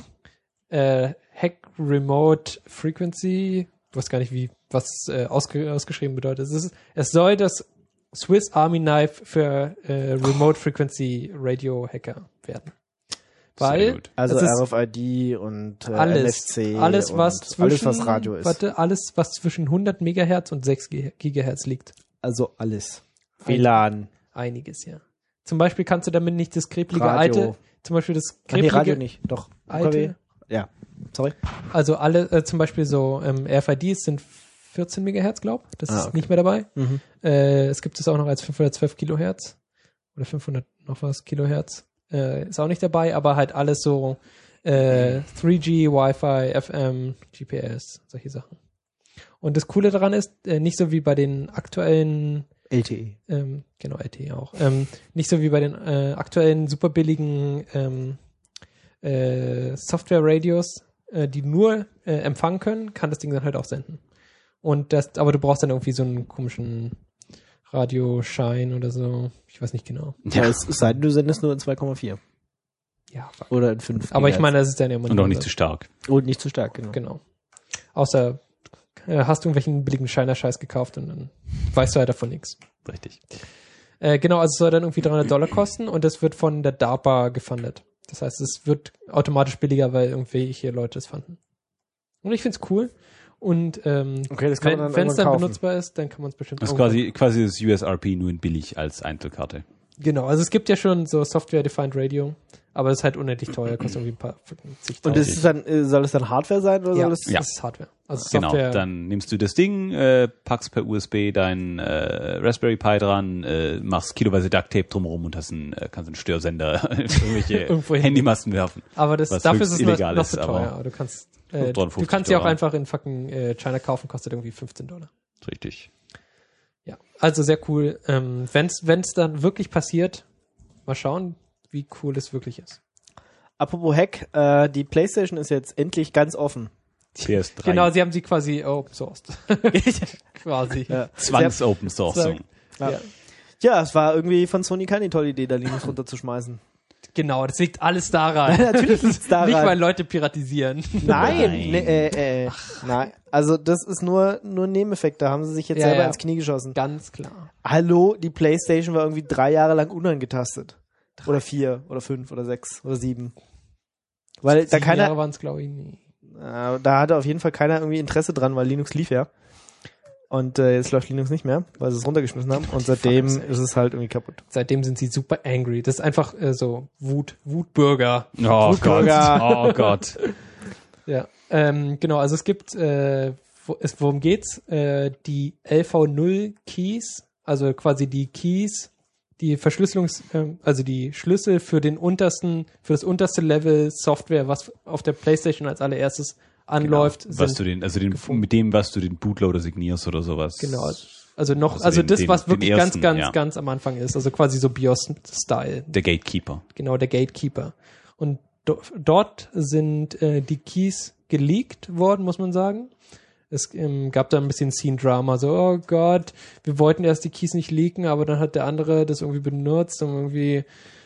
äh, Hack Remote Frequency, ich weiß gar nicht, wie, was äh, ausge, ausgeschrieben bedeutet. Es, ist, es soll das Swiss Army Knife für äh, Remote Frequency Radio Hacker werden. Sehr Weil gut. Also es ist R F I D und äh, alles, N F C. alles was und zwischen, alles, was Radio ist. Warte, alles, was zwischen hundert Megahertz und sechs Gigahertz liegt. Also alles. W L A N. Einiges, ja. Zum Beispiel kannst du damit nicht das kreplige Radio. alte, zum Beispiel das Ach nee, kreplige Radio nicht. Doch. alte, Ja. Sorry. also alle, äh, zum Beispiel so ähm, R F I Ds sind vierzehn Megahertz, glaub. Das Ah, ist okay. nicht mehr dabei. Mhm. Äh, es gibt es auch noch als fünfhundertzwölf Kilohertz oder fünfhundert noch was Kilohertz. Äh, ist auch nicht dabei, aber halt alles so äh, drei G, Wi-Fi, F M, G P S, solche Sachen. Und das Coole daran ist, äh, nicht so wie bei den aktuellen L T E. ähm, genau, L T E auch. Ähm, nicht so wie bei den äh, aktuellen super billigen ähm, äh, Software-Radios, äh, die nur äh, empfangen können, kann das Ding dann halt auch senden. Und das, aber du brauchst dann irgendwie so einen komischen Radioschein oder so. Ich weiß nicht genau. Ja, es sei denn, du sendest nur in zwei Komma vier. Ja, fuck. Oder in fünf. Aber ich meine, das ist dann ja immer Und auch nicht zu stark. Und nicht zu stark, genau. Genau. Außer äh, hast du irgendwelchen billigen Shiner-Scheiß gekauft und dann weißt du halt davon nichts. Richtig. Äh, genau, also es soll dann irgendwie dreihundert Dollar kosten und das wird von der DARPA gefundet. Das heißt, es wird automatisch billiger, weil irgendwelche Leute es fanden. Und ich find's cool. Und ähm, Okay, das kann man dann wenn es irgendwann dann kaufen. benutzbar ist, dann kann man es bestimmt Das ist irgendwann- quasi, quasi das U S R P nur in billig als Einzelkarte. Genau, also es gibt ja schon so Software-Defined Radio, aber es ist halt unendlich teuer, kostet irgendwie ein paar zigtausend. Und das ist dann, äh, soll es dann Hardware sein oder ja, soll es? Ja. das ist Hardware. Also Genau, Software, dann nimmst du das Ding, äh, packst per U S B dein äh, Raspberry Pi dran, äh, machst kiloweise Duct Tape drumherum und hast einen, äh, kannst einen Störsender in irgendwelche Irgendwo hin. Handymasten werfen. aber das, was dafür höchst ist es noch, illegal noch ist, zu aber teuer. Du kannst, äh, du dreihundertfünfzig kannst sie auch Dollar. einfach in fucking äh, China kaufen, kostet irgendwie fünfzehn Dollar. Richtig. Ja, also sehr cool. Ähm, wenn's, wenn's dann wirklich passiert, mal schauen, wie cool es wirklich ist. Apropos Hack, äh, die PlayStation ist jetzt endlich ganz offen. P S drei. Genau, sie haben sie quasi open sourced. quasi. Ja. Zwangs-Open Sourcing. Ja. Ja. Ja, es war irgendwie von Sony keine tolle Idee, da Linux runterzuschmeißen. Genau, das liegt alles daran. Natürlich liegt's daran. Nicht, weil Leute piratisieren. Nein, Nein. nee, äh, äh, nein. Also das ist nur nur ein Nebeneffekt. Da haben sie sich jetzt Ja, selber ja. ins Knie geschossen. Ganz klar. Hallo, die PlayStation war irgendwie drei Jahre lang unangetastet. Oder vier, oder fünf, oder sechs, oder sieben. Weil da Sieben keiner, Jahre waren es, glaube ich, nie. äh, da hatte auf jeden Fall keiner irgendwie Interesse dran, weil Linux lief ja. Und äh, jetzt läuft Linux nicht mehr, weil sie es runtergeschmissen haben. Und seitdem Fuck, ey. ist es halt irgendwie kaputt. Seitdem sind sie super angry. Das ist einfach äh, so Wut, Wutbürger. Oh Gott. Wutbürger. Oh Gott. Ja, ähm, genau, also es gibt, äh, wo, es, worum geht's? Äh, die L V null Keys, also quasi die Keys, die Verschlüsselungs, ähm, also die Schlüssel für den untersten, für das unterste Level Software, was auf der PlayStation als allererstes anläuft, Genau. Was sind, du den, also den, gefunden. mit dem, was du den Bootloader signierst oder sowas. genau, also noch, Also also den- das, den- was den wirklich ersten, ganz, ganz, ja. ganz am Anfang ist, also quasi so BIOS-Style. Der Gatekeeper. Genau, der Gatekeeper. Und do, dort sind äh, die Keys geleakt worden, muss man sagen. Es ähm, gab da ein bisschen Scene-Drama, so, oh Gott, wir wollten erst die Keys nicht leaken, aber dann hat der andere das irgendwie benutzt, um irgendwie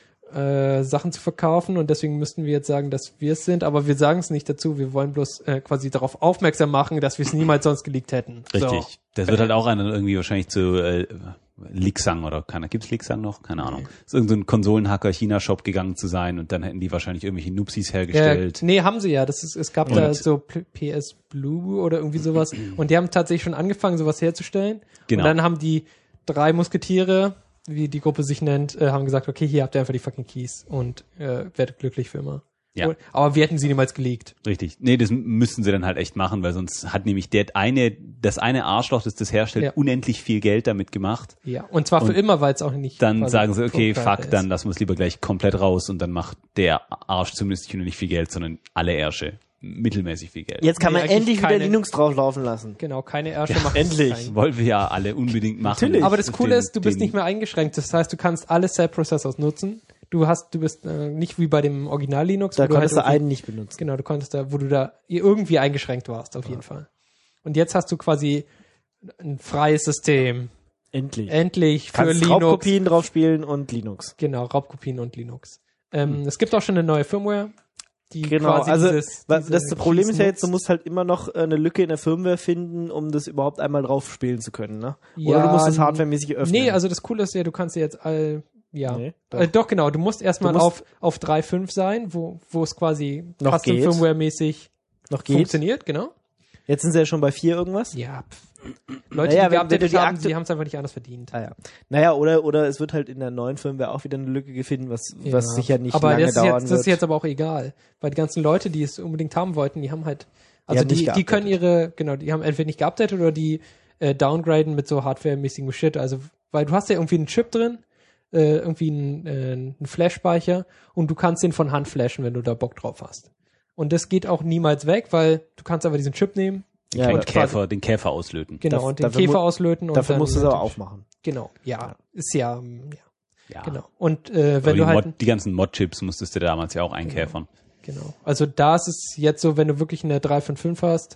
äh, Sachen zu verkaufen und deswegen müssten wir jetzt sagen, dass wir es sind, aber wir sagen es nicht dazu, wir wollen bloß äh, quasi darauf aufmerksam machen, dass wir es niemals sonst geleakt hätten. Richtig. So. Das wird halt auch einer irgendwie wahrscheinlich zu äh, Lixang oder keiner. Gibt's Lixang noch? Keine Ahnung. Ist irgendein so Konsolenhacker China-Shop gegangen zu sein und dann hätten die wahrscheinlich irgendwelche Nupsis hergestellt. Ja, nee, haben sie ja. Das ist, es gab Und- da so P- P S Blue oder irgendwie sowas und die haben tatsächlich schon angefangen, sowas herzustellen. Genau. Und dann haben die drei Musketiere, wie die Gruppe sich nennt, äh, haben gesagt, okay, hier habt ihr einfach die fucking Keys und äh, werdet glücklich für immer. Ja. Und, aber wir hätten sie niemals geleakt. Richtig. Nee, das müssen sie dann halt echt machen, weil sonst hat nämlich der eine, das eine Arschloch, das das herstellt, Ja. unendlich viel Geld damit gemacht. Ja. Und zwar für Und immer, weil es auch nicht. Dann quasi sagen sie, okay, Prototype fuck, dann ist. lassen wir es lieber gleich komplett raus und dann macht der Arsch zumindest nicht nur nicht viel Geld, sondern alle Ärsche mittelmäßig viel Geld. Jetzt kann Nee, man eigentlich endlich wieder keine- Linux drauflaufen lassen. Genau, keine Ärsche Ja, macht endlich. keinen- Wollen wir ja alle unbedingt machen. Natürlich. Aber das Coole Den- ist, du bist den- nicht mehr eingeschränkt. Das heißt, du kannst alle Cell-Processors nutzen. Du hast, du bist äh, nicht wie bei dem Original Linux. Da wo du konntest du irgendwie- einen nicht benutzen. Genau, du konntest da, wo du da irgendwie eingeschränkt warst, auf jeden Fall. Und jetzt hast du quasi ein freies System. Endlich. Endlich für Kannst Linux. Raubkopien drauf spielen und Linux. Genau, Raubkopien und Linux. Ähm, Es gibt auch schon eine neue Firmware, die Genau, quasi also dieses, wa- diese das Problem Keys ist ja jetzt, du nutzt. musst halt immer noch äh, eine Lücke in der Firmware finden, um das überhaupt einmal drauf spielen zu können, ne? Oder Ja, du musst es hardwaremäßig öffnen. Nee, also das Coole ist ja, du kannst ja jetzt all, ja. Nee, doch. doch. Äh, doch, genau, du musst erstmal Du musst- auf, auf drei Punkt fünf sein, wo, wo es quasi Noch Custom geht. Firmware-mäßig noch geht. funktioniert, genau. Jetzt sind sie ja schon bei vier irgendwas. Ja, pff. Leute, Naja, die wenn- geupdatet wenn du die haben, Akte- die haben es einfach nicht anders verdient. Ah ja. Naja, oder oder es wird halt in der neuen Firmware auch wieder eine Lücke gefunden, was, was Ja. sicher nicht aber lange das ist dauern jetzt, das wird. ist jetzt aber auch egal, weil die ganzen Leute, die es unbedingt haben wollten, die haben halt, also haben nicht die, die können geupdatet. ihre, genau, die haben entweder nicht geupdatet oder die äh, downgraden mit so hardwaremäßigem Shit, also weil du hast ja irgendwie einen Chip drin, äh, irgendwie einen, äh, einen Flash-Speicher und du kannst den von Hand flashen, wenn du da Bock drauf hast. Und das geht auch niemals weg, weil du kannst aber diesen Chip nehmen, ja, den aber Käfer, den Käfer auslöten. genau, Daf- und den dafür Käfer mu- auslöten und dafür dann musst du es aber natürlich- aufmachen. Genau, ja, ist ja, ähm, ja, Ja. genau. Und äh, Aber wenn die, du halt Mod, die ganzen Mod-Chips musstest du damals ja auch einkäfern. Genau. Also da ist es jetzt so, wenn du wirklich eine drei fünf fünf hast,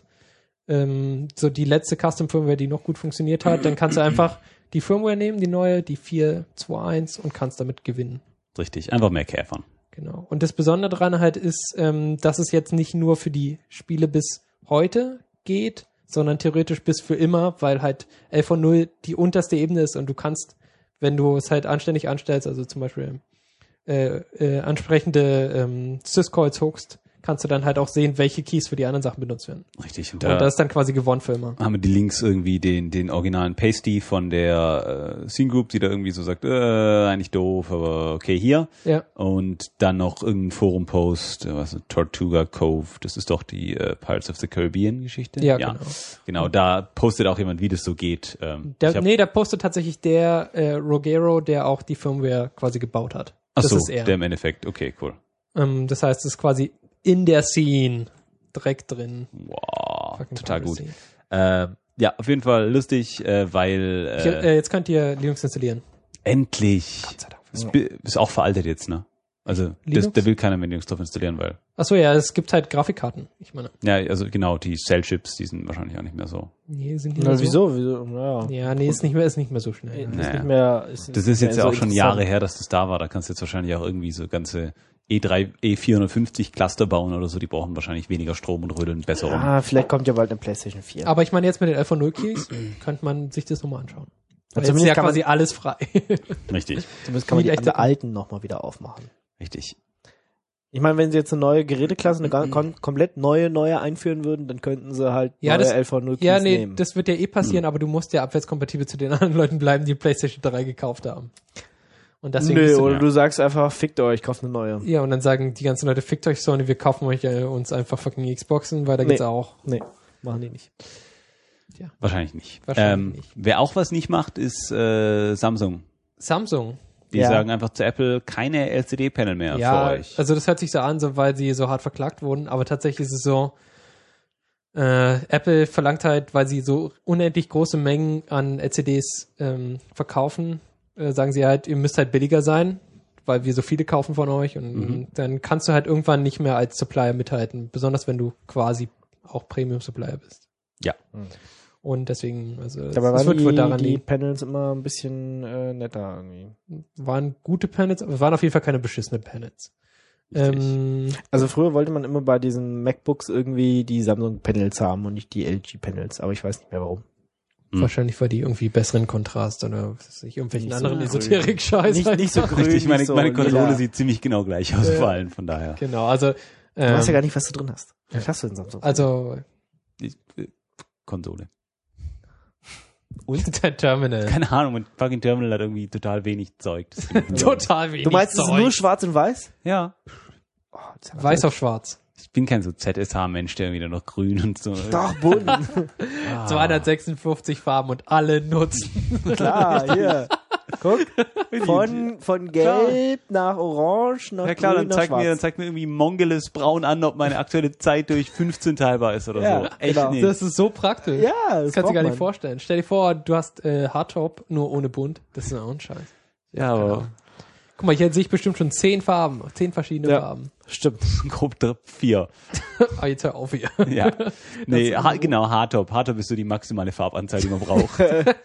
ähm, so die letzte Custom-Firmware, die noch gut funktioniert hat, dann kannst du einfach die Firmware nehmen, die neue, die vier Punkt zwei Punkt eins und kannst damit gewinnen. Richtig, einfach mehr käfern. Genau. Und das Besondere daran halt ist, ähm, dass es jetzt nicht nur für die Spiele bis heute geht, sondern theoretisch bis für immer, weil halt elf Punkt null die unterste Ebene ist und du kannst, wenn du es halt anständig anstellst, also zum Beispiel äh, äh, ansprechende ähm, Syscalls hookst, kannst du dann halt auch sehen, welche Keys für die anderen Sachen benutzt werden. Richtig. Und Und da das ist dann quasi gewonnen für immer. haben wir die Links irgendwie den, den originalen Pasty von der äh, Scene Group, die da irgendwie so sagt, äh, eigentlich doof, aber okay, hier. Ja. Und dann noch irgendein Forum-Post, äh, was ist, Tortuga Cove, das ist doch die äh, Pirates of the Caribbean Geschichte. Ja, genau. Genau, da postet auch jemand, wie das so geht. Ähm, Der, ich hab, nee, da postet tatsächlich der äh, Rogero, der auch die Firmware quasi gebaut hat. ach Das so, ist er. der im Endeffekt, okay, cool. Ähm, das heißt, es ist quasi in der Scene direkt drin. Wow, Fucking total tolle gut. Scene. Ähm, ja, auf jeden Fall lustig, äh, weil äh, Ich, äh, jetzt könnt ihr Linux installieren. endlich Gott sei Dank. ist, bi- ist auch veraltet jetzt, ne? Also das, Linux? da will keiner mehr Linux drauf installieren, weil Achso, ja, es gibt halt Grafikkarten. Ich meine, ja, also genau, die Cell-Chips, die sind wahrscheinlich auch nicht mehr so. nee, sind die Na, mehr so? wieso? Wieso? Naja. Ja, nee, ist nicht mehr, ist nicht mehr so schnell. Ist Naja. nicht mehr, ist Das ist nicht jetzt mehr ja auch so schon interessant. Jahre her, dass das da war. Da kannst du jetzt wahrscheinlich auch irgendwie so ganze E drei, E vierhundertfünfzig Cluster bauen oder so. Die brauchen wahrscheinlich weniger Strom und rödeln besser rum. Ah, vielleicht kommt ja bald eine PlayStation vier. Aber ich meine, jetzt mit den elf Punkt null Keys könnte man sich das nochmal anschauen. Weil jetzt ist zumindest ja kann man- quasi alles frei. Richtig, Zumindest kann man wie die echte- alten nochmal wieder aufmachen. richtig. Ich meine, wenn sie jetzt eine neue Geräteklasse, eine ga- kom komplett neue, neue einführen würden, dann könnten sie halt Ja, neue das- elf Punkt null Keys Ja, nee, nehmen. das wird ja eh passieren, aber du musst ja abwärtskompatibel zu den anderen Leuten bleiben, die PlayStation drei gekauft haben. Und deswegen Nö, bist du- oder ja. du sagst einfach, fickt euch, kauft eine neue. ja, und dann sagen die ganzen Leute, fickt euch Sony, wir kaufen euch äh, uns einfach fucking Xboxen, weil da geht's Nee. auch. Nee, machen die nicht. Wahrscheinlich nicht. Wahrscheinlich ähm, nicht. Wer auch was nicht macht, ist äh, Samsung. Samsung. Die Ja. sagen einfach zu Apple, keine L C D-Panel mehr Ja, für euch. also das hört sich so an, so weil sie so hart verklagt wurden, aber tatsächlich ist es so, äh, Apple verlangt halt, weil sie so unendlich große Mengen an L C Ds ähm, verkaufen, äh, sagen sie halt, ihr müsst halt billiger sein, weil wir so viele kaufen von euch und Mhm. dann kannst du halt irgendwann nicht mehr als Supplier mithalten, besonders wenn du quasi auch Premium-Supplier bist. Ja. Und deswegen, also Dabei es waren wird wohl die, daran die liegen. Panels immer ein bisschen äh, netter irgendwie. Waren gute Panels, aber waren auf jeden Fall keine beschissenen Panels. Ähm, Also früher wollte man immer bei diesen MacBooks irgendwie die Samsung-Panels haben und nicht die L G-Panels, aber ich weiß nicht mehr warum. Hm. Wahrscheinlich, weil die irgendwie besseren Kontrast oder was weiß ich, irgendwelchen Nicht so anderen grün. Esoterik-Scheiß. Nicht, nicht so grün, Richtig, meine, nicht so meine Konsole lila. sieht ziemlich genau gleich aus, Ja. vor allem, von daher. Genau, also Du weißt ja ähm, gar nicht, was du drin hast. Was hast du in Samsung? also Die, äh, Konsole. und der Terminal. Keine Ahnung, mein fucking Terminal hat irgendwie total wenig Zeug. Das Total wenig du meinst, es ist Zeug. nur schwarz und weiß? ja. Oh, das ist ja Weiß auf schwarz. Ich bin kein so Z S H-Mensch, der wieder noch grün und so. Doch, bunt. Ah. zweihundertsechsundfünfzig Farben und alle nutzen. Klar, hier. Guck. Von, von gelb nach orange nach Ja klar, grün dann nach zeigt schwarz. mir, dann zeigt mir irgendwie Mongeles braun an, ob meine aktuelle Zeit durch fünfzehn teilbar ist oder Ja, so. Echt genau. nicht. Das ist so praktisch. Ja, das, Das kannst du braucht gar nicht man. vorstellen. Stell dir vor, du hast äh, Hardtop nur ohne bunt. Das ist auch ein Scheiß. Ja, aber Guck mal, hier sehe ich bestimmt schon zehn Farben. Zehn verschiedene Ja. Farben. Stimmt. grob drei, vier. Ah, jetzt hör auf hier. Ja. Nee, ha genau, Hardtop. Hardtop ist so die maximale Farbanzahl, die man braucht.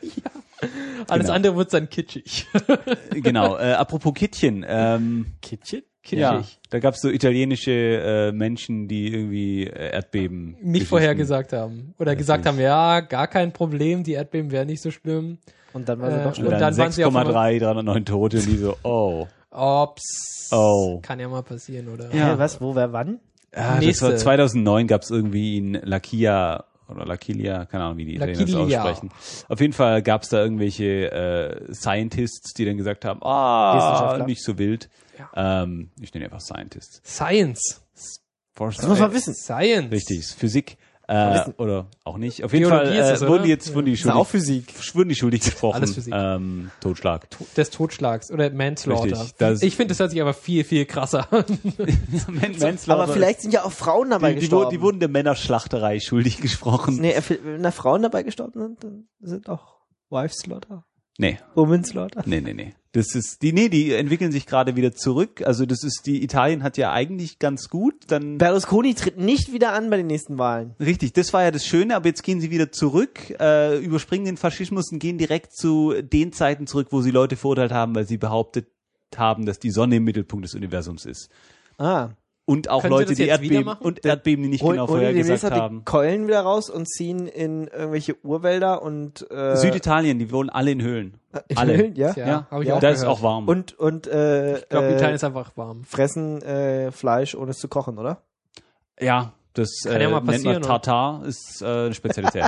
Alles Genau. andere wird dann kitschig. Genau. Äh, apropos Kittchen. Ähm, Kitschig? ja, Kitschig. da gab's so italienische äh, Menschen, die irgendwie äh, Erdbeben Nicht vorhergesagt haben. Oder gesagt haben, ja, gar kein Problem, die Erdbeben wären nicht so schlimm. Und dann war sie Äh, doch Und schlimm. und dann, dann waren sie auf sechs Komma drei, dreihundertneun Tote und die so, oh. Ops. Oh. Kann ja mal passieren, oder? Ja. Hä, was, wo, wer, wann? Ja, das Nächste. war zweitausendneun gab's irgendwie in L'Aquila oder L'Aquilia, keine Ahnung, wie die Italiener das L'Aquilia. aussprechen. Auf jeden Fall gab's da irgendwelche äh, Scientists, die dann gesagt haben, ah, Wissenschaftler. nicht so wild. Ähm, ich nenne einfach Scientists. Science. Das muss man wissen. Science. Richtig, Physik. Äh, oder auch nicht. Auf jeden Biologie Fall ist äh, es, oder? wurden die jetzt wurden die Das ist auch schuldig, Physik. wurden die schuldig gesprochen. Alles Physik. Ähm, Totschlag. Des Totschlags oder Manslaughter. Richtig, das- Ich finde, das hört sich aber viel, viel krasser an. Man- Manslaughter. Aber vielleicht sind ja auch Frauen dabei die, die, gestorben. wurden- die wurden der Männerschlachterei schuldig gesprochen. Nee, äh, wenn da Frauen dabei gestorben sind, dann sind auch Wife-Slaughter. Nee. Woman-Slaughter. Nee, nee, nee. Das ist die nee, die entwickeln sich gerade wieder zurück. Also das ist die Italien hat ja eigentlich ganz gut, dann Berlusconi tritt nicht wieder an bei den nächsten Wahlen. richtig, das war ja das Schöne, aber jetzt gehen sie wieder zurück, äh, überspringen den Faschismus und gehen direkt zu den Zeiten zurück, wo sie Leute verurteilt haben, weil sie behauptet haben, dass die Sonne im Mittelpunkt des Universums ist. Ah. Und auch Können Sie Leute, das die jetzt wieder Erdbeben machen? und Erdbeben, die nicht Hol- genau holen die demnächst vorhergesagt halt haben. die Keulen wieder raus und ziehen in irgendwelche Urwälder und äh, Süditalien, die wohnen alle in Höhlen. in alle. Höhlen, ja. Ja, Ja, habe ich Ja. auch da ist gehört. auch warm. Und und äh, Ich glaube, Italien äh, ist einfach warm. fressen äh, Fleisch, ohne es zu kochen, oder? ja, das Kann äh, ja mal nennt man passieren, oder? Tartar, ist äh, eine Spezialität.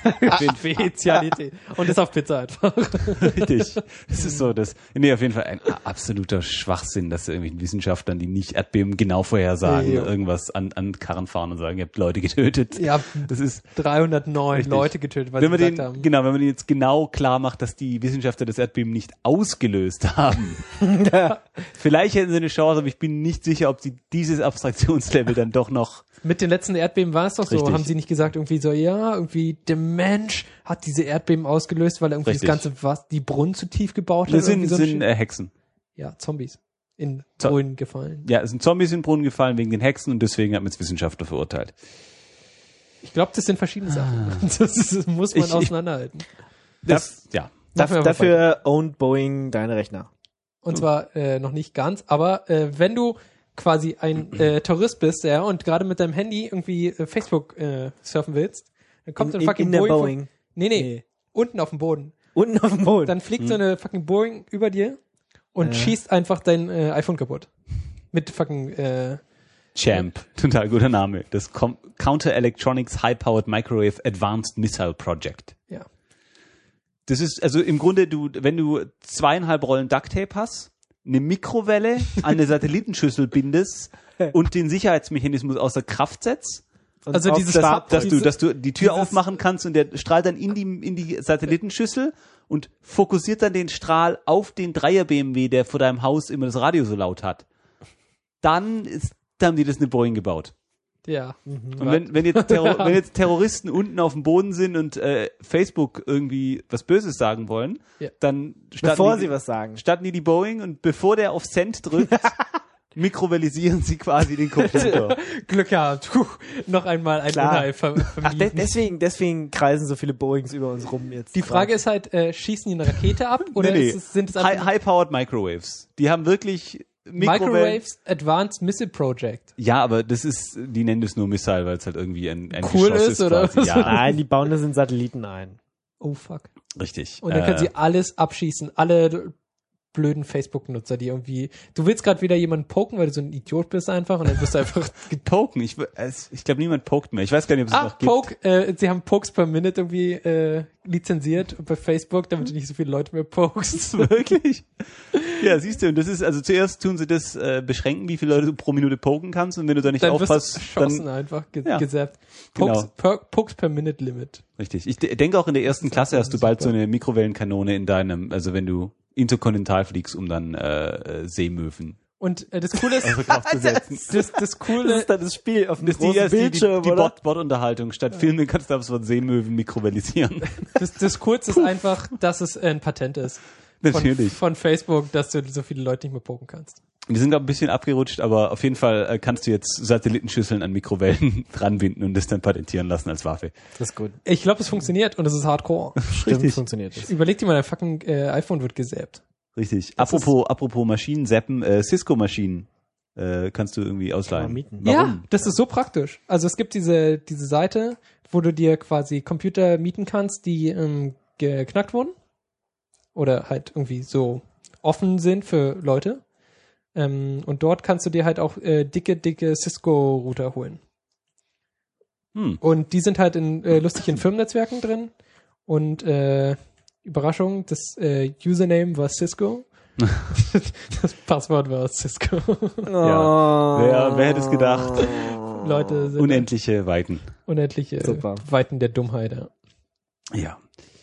Spezialität. Und das auf Pizza einfach. Richtig. Das ist so das. Nee, auf jeden Fall ein absoluter Schwachsinn, dass irgendwelchen Wissenschaftlern, die nicht Erdbeben genau vorhersagen, Ja. irgendwas an, an Karren fahren und sagen, ihr habt Leute getötet. Ja, Das ist, dreihundertneun Richtig. Leute getötet, weil wenn sie man gesagt den, haben. genau, wenn man den jetzt genau klar macht, dass die Wissenschaftler das Erdbeben nicht ausgelöst haben. Vielleicht hätten sie eine Chance, aber ich bin nicht sicher, ob sie dieses Abstraktionslevel dann doch noch. Mit den letzten Erdbeben war es doch so. Richtig. Haben sie nicht gesagt irgendwie so, ja, irgendwie der Mensch hat diese Erdbeben ausgelöst, weil er irgendwie Richtig. das ganze, was, die Brunnen zu tief gebaut hat? Das sind, irgendwie so ein sind Shit? äh, Hexen. Ja, Zombies. In Zo- Brunnen gefallen. Ja, es sind Zombies in den Brunnen gefallen wegen den Hexen und deswegen hat man jetzt Wissenschaftler verurteilt. Ich glaube, das sind verschiedene Sachen. Das, ist, das muss man Ich- ich- auseinanderhalten. Das, ja. Daf Machen wir mal weiter. dafür owned Boeing deine Rechner. Und zwar äh, noch nicht ganz, aber äh, wenn du quasi ein äh, Terrorist bist, ja, und gerade mit deinem Handy irgendwie äh, Facebook äh, surfen willst, dann kommt In- ein fucking in der Boeing. Boeing. Von, nee, nee, Nee. unten auf dem Boden. Unten auf dem Boden. Dann fliegt so eine fucking Boeing über dir und Ja. schießt einfach dein äh, iPhone kaputt. Mit fucking äh, Champ, total guter Name. Das Com- Counter Electronics High Powered Microwave Advanced Missile Project. ja. Das ist also im Grunde, du, wenn du zweieinhalb Rollen Ducktape hast, eine Mikrowelle an eine Satellitenschüssel bindest und den Sicherheitsmechanismus außer Kraft setzt, Und Also auf dieses das- Farb- dass du, Diese- dass du die Tür dieses- aufmachen kannst und der strahlt dann in die, in die Satellitenschüssel und fokussiert dann den Strahl auf den Dreier-B M W, der vor deinem Haus immer das Radio so laut hat. Dann ist, da haben die das eine Boeing gebaut. Ja. Und wenn, wenn, jetzt Terror, wenn jetzt Terroristen unten auf dem Boden sind und äh, Facebook irgendwie was Böses sagen wollen, Ja. dann starten Bevor die, sie was sagen. starten die die Boeing und bevor der auf Send drückt, mikrowellisieren sie quasi den Computer. Glück gehabt. Puh, noch einmal ein Klar. Unheil ver Ach, de vermieden. deswegen, deswegen kreisen so viele Boeings über uns rum jetzt. Die Frage ist halt, äh, schießen die eine Rakete ab oder Nee, nee. ist es, sind es High- einfach High-powered Microwaves. Die haben wirklich Mikrowellen. Microwaves Advanced Missile Project? Ja, aber das ist, die nennen das nur Missile, weil es halt irgendwie ein, ein Cool Geschoss ist, oder quasi. was? Ja, Nein, die bauen das in Satelliten ein. Oh fuck. richtig. Und dann können Äh, sie alles abschießen, alle blöden Facebook-Nutzer, die irgendwie, du willst gerade wieder jemanden poken, weil du so ein Idiot bist einfach und dann wirst du einfach poken. Ich, es- ich glaube, niemand pokt mehr. Ich weiß gar nicht, ob es Ah, noch gibt. Poke, äh, sie haben Pokes per Minute irgendwie äh, lizenziert bei Facebook, damit du nicht so viele Leute mehr pokest. Wirklich? Ja, siehst du, und das ist, also zuerst tun sie das äh, beschränken, wie viele Leute du pro Minute poken kannst, und wenn du da nicht Dann wirst du aufpasst, erschossen dann, einfach, ge Ja, gesappt. Pokes, genau. per, Pokes per Minute Limit. richtig. Ich de denke auch in der ersten Klasse hast du bald so eine Mikrowellenkanone in deinem, also wenn du interkontinental fliegst, um dann äh, äh, Seemöwen Und äh, das Coole ist, außer Kraft zu setzen. das, das Das Coole, ist dann das Spiel auf dem Das ist die, großen erste- die, die, Bildschirm, die oder? Bot- Bot-Unterhaltung. Statt Filmen kannst du aber so Seemöwen mikrowellisieren. das, das Coolste ist einfach, dass es ein Patent ist. Von, Natürlich. von Facebook, dass du so viele Leute nicht mehr poken kannst. Wir sind, glaube ich, ein bisschen abgerutscht, aber auf jeden Fall äh, kannst du jetzt Satellitenschüsseln an Mikrowellen dranbinden und das dann patentieren lassen als Waffe. Das ist gut. Ich glaube, es funktioniert und es ist hardcore. Stimmt, funktioniert das. Überleg dir mal, dein fucking äh, iPhone wird gesappt. Richtig. Apropos, apropos Maschinen, Zappen, äh, Cisco-Maschinen äh, kannst du irgendwie ausleihen. Kann man mieten. Warum? Ja, das ist so praktisch. Also es gibt diese, diese Seite, wo du dir quasi Computer mieten kannst, die ähm, geknackt wurden. Oder halt irgendwie so offen sind für Leute. Ähm, und dort kannst du dir halt auch äh, dicke, dicke Cisco-Router holen. Hm. Und die sind halt in äh, lustigen Firmennetzwerken drin. Und äh, Überraschung, das äh, Username war Cisco. Das Passwort war Cisco. Ja. Wer, wer hätte es gedacht? Leute sind Unendliche Weiten. unendliche Super. Weiten der Dummheit. Ja.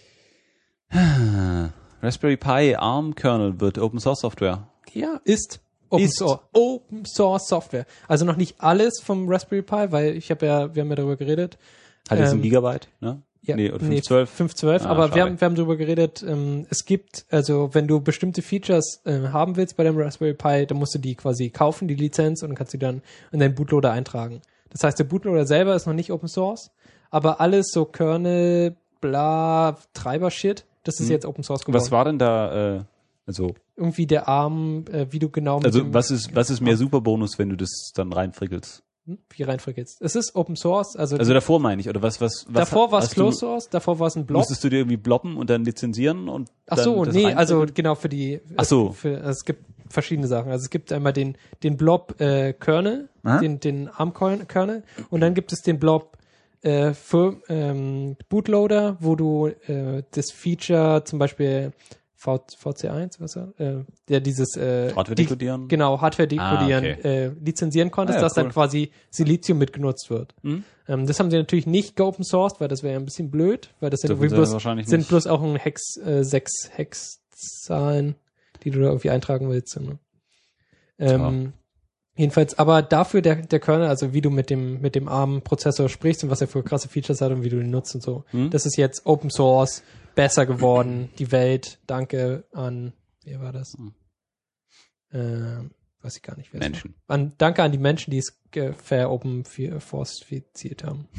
Ja. Raspberry Pi ARM Kernel wird Open Source Software. Ja, ist Open Ist. Source. Open Source Software. Also noch nicht alles vom Raspberry Pi, weil ich habe ja, wir haben ja darüber geredet. Hat jetzt Ähm, ein Gigabyte, ne? Ja, Nee, oder fünf zwölf. fünf zwölf, Ah, aber schade. wir haben, wir haben darüber geredet, ähm, es gibt, also wenn du bestimmte Features äh, haben willst bei deinem Raspberry Pi, dann musst du die quasi kaufen, die Lizenz, und dann kannst du die dann in deinen Bootloader eintragen. Das heißt, der Bootloader selber ist noch nicht Open Source, aber alles so Kernel, bla, Treiber-Shit, das ist Hm. jetzt Open Source geworden. Was war denn da, äh, also, Irgendwie der Arm, äh, wie du genau mit also dem, was ist, was ist mehr Superbonus, wenn du das dann reinfrickelst? hm, wie reinfrickelst. Es ist Open Source, also, Also davor meine ich, oder was, was, was davor war es hast du- Closed Source, davor war es ein Blob. Musstest du dir irgendwie bloppen und dann lizenzieren und Ach dann so, das nee, also reinfrickeln? genau für die. Ach so. Für, also es gibt verschiedene Sachen. Also es gibt einmal den den Blob äh, Kernel, Aha. den den ARM Kernel, und dann gibt es den Blob äh, für ähm, Bootloader, wo du äh, das Feature zum Beispiel v, VC eins, was er, äh, der dieses äh, Hardware die- dekodieren? Genau, Hardware dekodieren, Ah, okay. äh, lizenzieren konntest, Ah ja, dass dann cool. quasi Silizium mitgenutzt wird. Hm? Ähm, das haben sie natürlich nicht geopen sourced, weil das wäre ja ein bisschen blöd, weil das sind, Dürfen irgendwie sie bloß, wahrscheinlich sind nicht. bloß auch ein Hex, äh, sechs Hex-Zahlen, die du da irgendwie eintragen willst. Ne? Ähm, jedenfalls, aber dafür der, der Kernel, also wie du mit dem, mit dem ARM-Prozessor sprichst und was er für krasse Features hat und wie du ihn nutzt und so, Hm? das ist jetzt Open Source, besser geworden, die Welt, danke an, wer war das? Hm. Ähm, weiß ich gar nicht, wer es Menschen. war. An, danke an die Menschen, die es ge- fair Open Force-fiziert haben.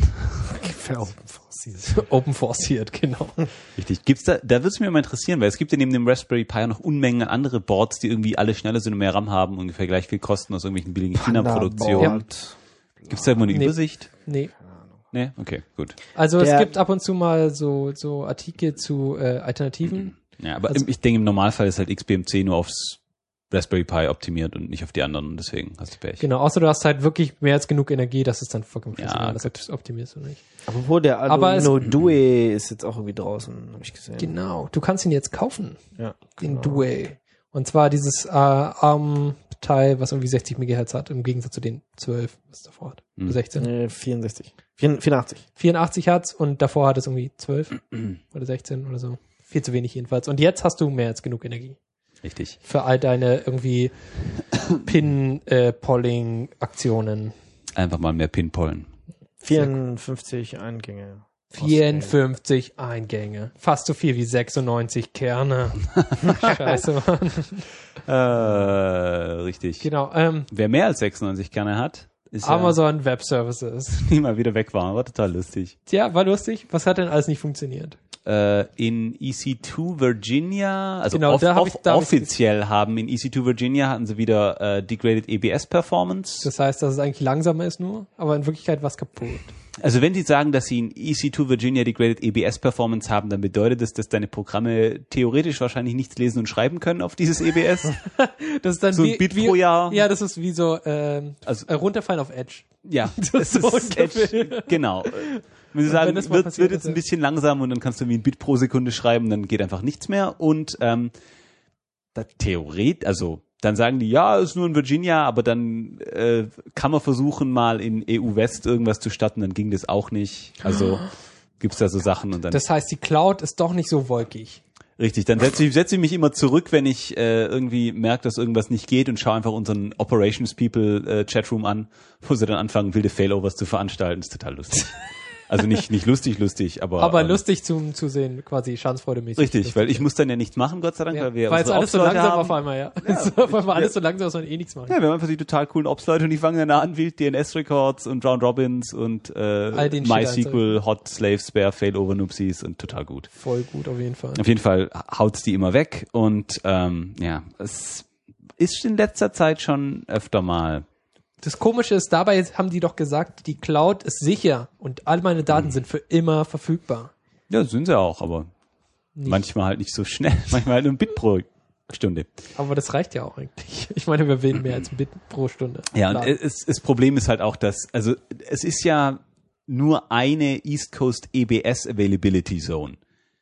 Open Forciert, genau. Richtig. Gibt's da, da würde es mir mal interessieren, weil es gibt ja neben dem Raspberry Pi noch Unmengen andere Boards, die irgendwie alle schneller sind und mehr RAM haben, ungefähr gleich viel kosten aus irgendwelchen billigen China-Produktionen. Gibt's da irgendwo eine Nee. Übersicht? Nee. Nee? Okay, gut. Also Der- es gibt ab und zu mal so, so Artikel zu äh, Alternativen. Ja, aber Also- im, ich denke, im Normalfall ist halt X B M C nur aufs Raspberry Pi optimiert und nicht auf die anderen, deswegen hast du Pech. Genau, außer du hast halt wirklich mehr als genug Energie, dass es dann vollkommen Ja, scheißegal ist, ob gut. du es optimierst oder nicht. Apropos, der Aber es- Arduino Due ist jetzt auch irgendwie draußen, habe ich gesehen. Genau, du kannst ihn jetzt kaufen, Ja, den genau. Due. Und zwar dieses äh, ARM-Teil, was irgendwie sechzig Megahertz hat, im Gegensatz zu den zwölf, was es davor hat. Hm. sechzehn. Äh, vierundsechzig. Vier- vierundachtzig. vierundachtzig Hertz und davor hat es irgendwie zwölf oder sechzehn oder so. Viel zu wenig jedenfalls. Und jetzt hast du mehr als genug Energie Richtig. für all deine irgendwie Pin-Polling-Aktionen. Einfach mal mehr Pinpollen. vierundfünfzig Eingänge. vierundfünfzig Eingänge. Fast so viel wie sechsundneunzig Kerne. Scheiße, Mann. Äh, richtig. Genau. Ähm, Wer mehr als sechsundneunzig Kerne hat, ist Amazon Web Services. ja, die mal wieder weg waren. War total lustig. Tja, war lustig. Was hat denn alles nicht funktioniert? Äh, in E C zwei Virginia, also Genau, off, da hab off, ich- da hab ich- offiziell haben in E C zwei Virginia hatten sie wieder äh, Degraded E B S Performance. Das heißt, dass es eigentlich langsamer ist nur, aber in Wirklichkeit war es kaputt. Also wenn sie sagen, dass sie in E C zwei Virginia Degraded E B S Performance haben, dann bedeutet das, dass deine Programme theoretisch wahrscheinlich nichts lesen und schreiben können auf dieses E B S. Das ist dann So ein wie, Bit wie, pro Jahr. Ja, das ist wie so ähm, Also- äh, runterfallen auf Edge. Ja, Das es ist so ist ungefähr. Edge, genau. Wenn sie Und sagen, wenn das mal wird, passiert wird jetzt ist, ein ja. bisschen langsam und dann kannst du wie ein Bit pro Sekunde schreiben, dann geht einfach nichts mehr. Und ähm, da theoretisch, also dann sagen die, ja, ist nur in Virginia, aber dann äh, kann man versuchen, mal in E U West irgendwas zu starten, dann ging das auch nicht. Also gibt's da so Sachen und dann Das heißt, die Cloud ist doch nicht so wolkig. richtig. Dann setze ich, setze ich mich immer zurück, wenn ich äh, irgendwie merke, dass irgendwas nicht geht und schaue einfach unseren Operations People äh, Chatroom an, wo sie dann anfangen, wilde Failovers zu veranstalten. Das ist total lustig. Also nicht nicht lustig, lustig, aber Aber ähm, lustig zum zu sehen, quasi schadensfreudemäßig. richtig, weil ich muss dann ja nichts machen, Gott sei Dank, Ja, weil wir weil es unsere alles so Ops-Leute langsam haben. auf einmal, ja. auf einmal alles so langsam, dass man eh nichts machen. Ja, wir haben einfach die total coolen Ops-Leute und die fangen dann an, wild D N S-Records und Round Robins und äh, All den Shit MySQL, Hot, Slave, Spare, Failover, Noopsies und total gut. Voll gut auf jeden Fall. Auf jeden Fall haut's die immer weg und ähm, ja, es ist in letzter Zeit schon öfter mal. Das Komische ist, dabei haben die doch gesagt, die Cloud ist sicher und all meine Daten Mhm. sind für immer verfügbar. Ja, sind sie auch, aber Nicht. manchmal halt nicht so schnell. Manchmal halt nur ein Bit pro Stunde. Aber das reicht ja auch eigentlich. Ich meine, wir wählen mehr als ein Bit pro Stunde. Ja, und Klar. es, das Problem ist halt auch, dass, also es ist ja nur eine East Coast E B S Availability Zone.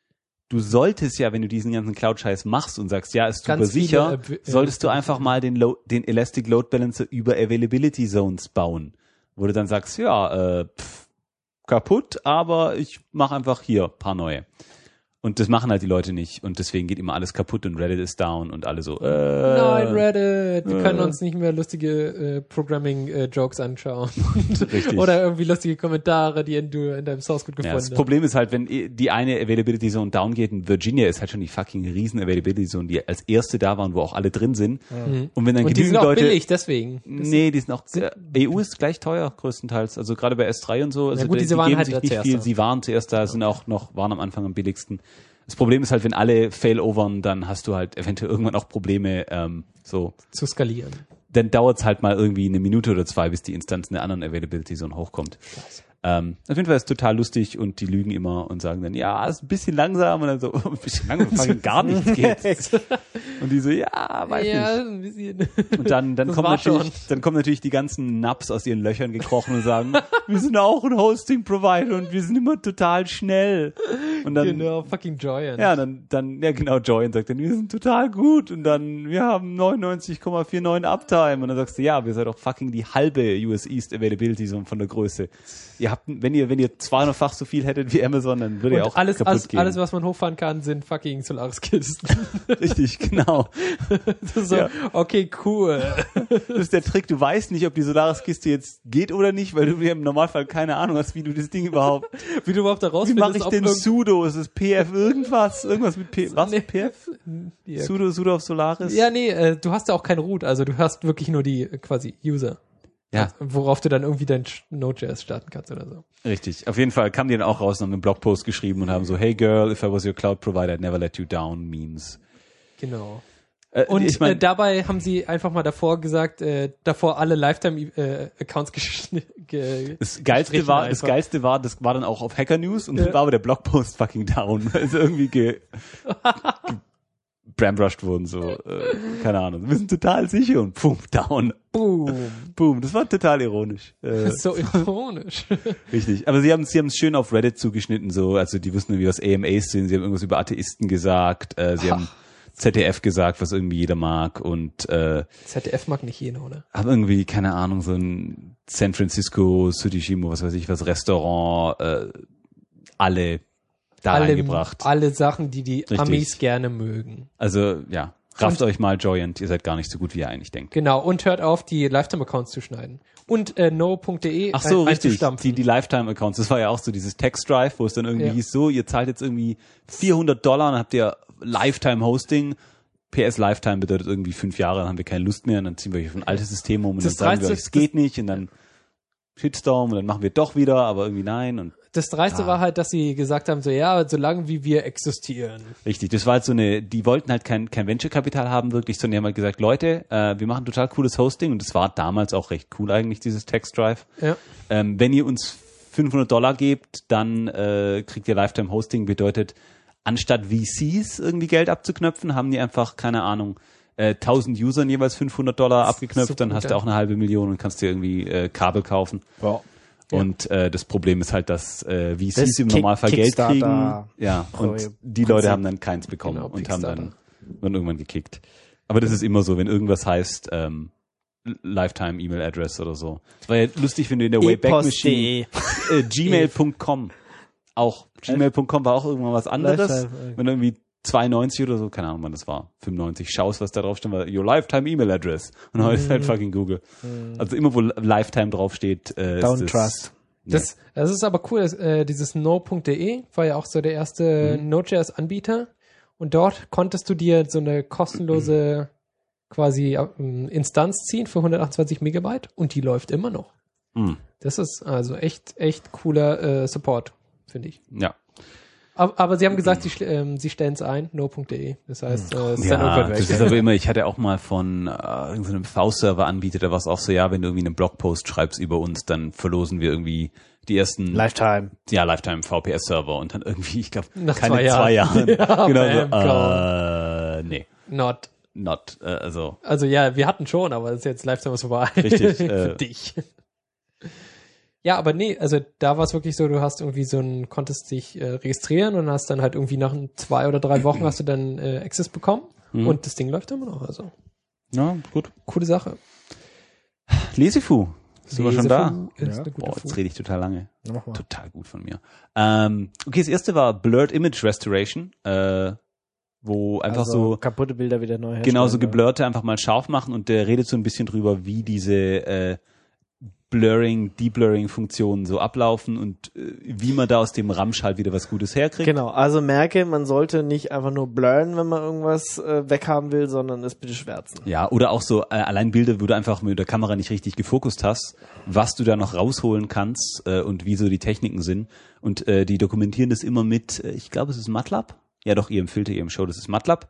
Du solltest ja, wenn du diesen ganzen Cloud-Scheiß machst und sagst, ja, ist super Ganz viele, sicher, äh, w- solltest du äh, einfach mal den, Lo- den Elastic Load Balancer über Availability Zones bauen. Wo du dann sagst, ja, äh, pff, kaputt, aber ich mache einfach hier paar neue. Und das machen halt die Leute nicht. Und deswegen geht immer alles kaputt und Reddit ist down und alle so, äh, Nein, Reddit, wir äh. können uns nicht mehr lustige äh, Programming-Jokes anschauen. Richtig. Oder irgendwie lustige Kommentare, die in, du in deinem Source Code Ja, gefunden das hast. Problem ist halt, wenn die eine Availability Zone down geht, und Virginia ist halt schon die fucking riesen Availability Zone, die als erste da waren, wo auch alle drin sind. Mhm. Und wenn dann Und die sind genügend auch Leute, billig, deswegen. Das nee, die sind auch, sind- äh, E U ist gleich teuer, größtenteils. Also gerade bei S drei und so, also gut, die, diese die waren geben halt sich als nicht viel, Erster. sie waren zuerst da, sind auch noch, waren am Anfang am billigsten. Das Problem ist halt, wenn alle failovern, dann hast du halt eventuell irgendwann auch Probleme, ähm, so. zu skalieren. Dann dauert's halt mal irgendwie eine Minute oder zwei, bis die Instanz in der anderen Availability Zone hochkommt. Ähm, auf jeden Fall ist es total lustig und die lügen immer und sagen dann, ja, ist ein bisschen langsam und dann so, ein bisschen langsam, fucking gar nichts geht. Und die so, ja, weiß ja, nicht. ein bisschen. Und dann, dann Das kommen war natürlich, schon. dann kommen natürlich die ganzen Naps aus ihren Löchern gekrochen und sagen, wir sind auch ein Hosting-Provider und wir sind immer total schnell. Und dann, Genau, fucking Joyant. ja, dann, dann, ja genau, Joy sagt dann, wir sind total gut und dann, wir haben neunundneunzig Komma neunundvierzig Uptime und dann sagst du, ja, wir seid doch fucking die halbe U S East Availability Zone von der Größe. Ihr habt, wenn ihr, wenn ihr zweihundertfach so viel hättet wie Amazon, dann würde Und ihr auch alles, kaputt alles, gehen. alles, was man hochfahren kann, sind fucking Solaris-Kisten. Richtig, genau. Das ist so, Ja. okay, cool. Das ist der Trick, du weißt nicht, ob die Solaris-Kiste jetzt geht oder nicht, weil du im Normalfall keine Ahnung hast, wie du das Ding überhaupt, Wie du überhaupt da wie rausfindest, mache ich ob den irgend- Sudo? Ist es P F irgendwas? Irgendwas mit P, was? Nee. P F? Ja. Sudo, Sudo auf Solaris? Ja, nee, äh, du hast ja auch keine Root, also du hast wirklich nur die äh, quasi User. Ja. Worauf du dann irgendwie dein Sch- Node.js starten kannst oder so. Richtig. Auf jeden Fall kamen die dann auch raus und haben einen Blogpost geschrieben und haben so, hey girl, if I was your cloud provider, I'd never let you down, Memes. Genau. Äh, Und ich mein, äh, dabei haben sie einfach mal davor gesagt, äh, davor alle Lifetime-Accounts gesch- ge das geilste gestrichen war, das einfach. geilste war, das war dann auch auf Hacker News und Ja. dann war aber der Blogpost fucking down, weil sie irgendwie ge, ge brambrushed wurden, so, äh, keine Ahnung. Wir sind total sicher und pum, down. Boom. Boom, das war total ironisch. Äh, Das ist so ironisch. richtig. Aber sie haben sie haben es schön auf Reddit zugeschnitten, so, also die wussten irgendwie, was A M As sind, sie haben irgendwas über Atheisten gesagt, äh, sie haben Z D F gesagt, was irgendwie jeder mag und äh, Z D F mag nicht jeder, oder? haben irgendwie, keine Ahnung, so ein San Francisco, Tsujishimo, was weiß ich, was Restaurant, äh, alle da Alle, reingebracht. alle Sachen, die die Richtig. Amis gerne mögen. Also, ja, Rafft euch mal, Joyent, ihr seid gar nicht so gut, wie ihr eigentlich denkt. Genau, und hört auf, die Lifetime-Accounts zu schneiden. Und äh, no punkt de Ach so, ein, richtig, die, die Lifetime-Accounts, das war ja auch so dieses Text-Drive, wo es dann irgendwie Ja. hieß, so, ihr zahlt jetzt irgendwie vierhundert Dollar und dann habt ihr Lifetime-Hosting. P S Lifetime bedeutet irgendwie fünf Jahre, dann haben wir keine Lust mehr und dann ziehen wir euch auf ein altes System um und Das dann sagen wir Dreiste- euch, es geht nicht und dann Shitstorm und dann machen wir doch wieder, aber irgendwie nein und Das Dreiste Ah. war halt, dass sie gesagt haben, so ja, solange wie wir existieren. richtig, das war halt so eine, die wollten halt kein, kein Venture-Kapital haben wirklich, sondern die haben halt gesagt, Leute, äh, wir machen total cooles Hosting und das war damals auch recht cool eigentlich, dieses Text Drive. Ja. Ähm, wenn ihr uns fünfhundert Dollar gebt, dann äh, kriegt ihr Lifetime Hosting, bedeutet, anstatt V Cs irgendwie Geld abzuknöpfen, haben die einfach, keine Ahnung, äh, tausend Usern jeweils fünfhundert Dollar abgeknöpft, Super dann hast du geil. auch eine halbe Million und kannst dir irgendwie äh, Kabel kaufen. Ja. Und äh, das Problem ist halt, dass äh, V Cs Das im Kick- Normalfall Geld kriegen. Kickstarter- Ja, und Prinzip. die Leute haben dann keins bekommen Genau, und haben dann, Kickstarter. dann irgendwann gekickt. Aber das ist immer so, wenn irgendwas heißt ähm, Lifetime E-Mail Address oder so. Es war ja lustig, wenn du in der Wayback Machine äh, gmail punkt com auch gmail punkt com war auch irgendwann was anderes. Lifetime, Wenn du irgendwie zweiundneunzig oder so, keine Ahnung, wann das war, fünfundneunzig, schaust, was da drauf stand, war Your Lifetime E-Mail Address. Und heute ist halt fucking Google. Also immer, wo Lifetime draufsteht, äh, Don't ist das, trust. Nee. Das, das ist aber cool, dass, äh, dieses no punkt de war ja auch so der erste Mhm. Node.js-Anbieter und dort konntest du dir so eine kostenlose quasi ähm, Instanz ziehen für hundertachtundzwanzig Megabyte und die läuft immer noch. Mhm. Das ist also echt, echt cooler äh, Support, finde ich. Ja. Aber, aber sie haben gesagt, sie, schl- ähm, sie stellen es ein, no punkt de. Das heißt, äh, es ist dann Ja, irgendwann das weg. ist aber immer, ich hatte auch mal von äh, irgendeinem V-Server-Anbieter, da war es auch so, ja, wenn du irgendwie einen Blogpost schreibst über uns, dann verlosen wir irgendwie die ersten Lifetime. ja, Lifetime V P S-Server und dann irgendwie, ich glaube, Nach keine zwei zwei Jahren. Jahren. Ja, genau bam, so, äh, nee, Not. not, äh, also, Also ja, wir hatten schon, aber das ist jetzt Lifetime was vorbei. Richtig, Für äh, dich. Ja, aber nee, also da war es wirklich so, du hast irgendwie so ein, konntest dich äh, registrieren und hast dann halt irgendwie nach ein- zwei oder drei Wochen hast du dann äh, Access bekommen Mhm. und das Ding läuft immer noch. Also ja, gut. coole Sache. Lesifu, sind wir schon da? Lesefu Ist Ja. eine gute Boah, Fu. jetzt rede ich total lange. Ja, mach mal. Total gut von mir. Ähm, okay, das erste war Blurred Image Restoration, äh, wo einfach also so kaputte Bilder wieder neu herstellen. genau so ne? geblurrte einfach mal scharf machen und der redet so ein bisschen drüber, wie diese äh, Blurring, Deblurring-Funktionen so ablaufen und äh, wie man da aus dem Ramsch halt wieder was Gutes herkriegt. Genau, also merke, man sollte nicht einfach nur blurren, wenn man irgendwas äh, weghaben will, sondern es bitte schwärzen. Ja, oder auch so äh, allein Bilder, wo du einfach mit der Kamera nicht richtig gefokust hast, was du da noch rausholen kannst äh, und wie so die Techniken sind. Und äh, die dokumentieren das immer mit, äh, ich glaube, es ist MATLAB. Ja, doch, ihr im Filter, ihr im Show, das ist MATLAB.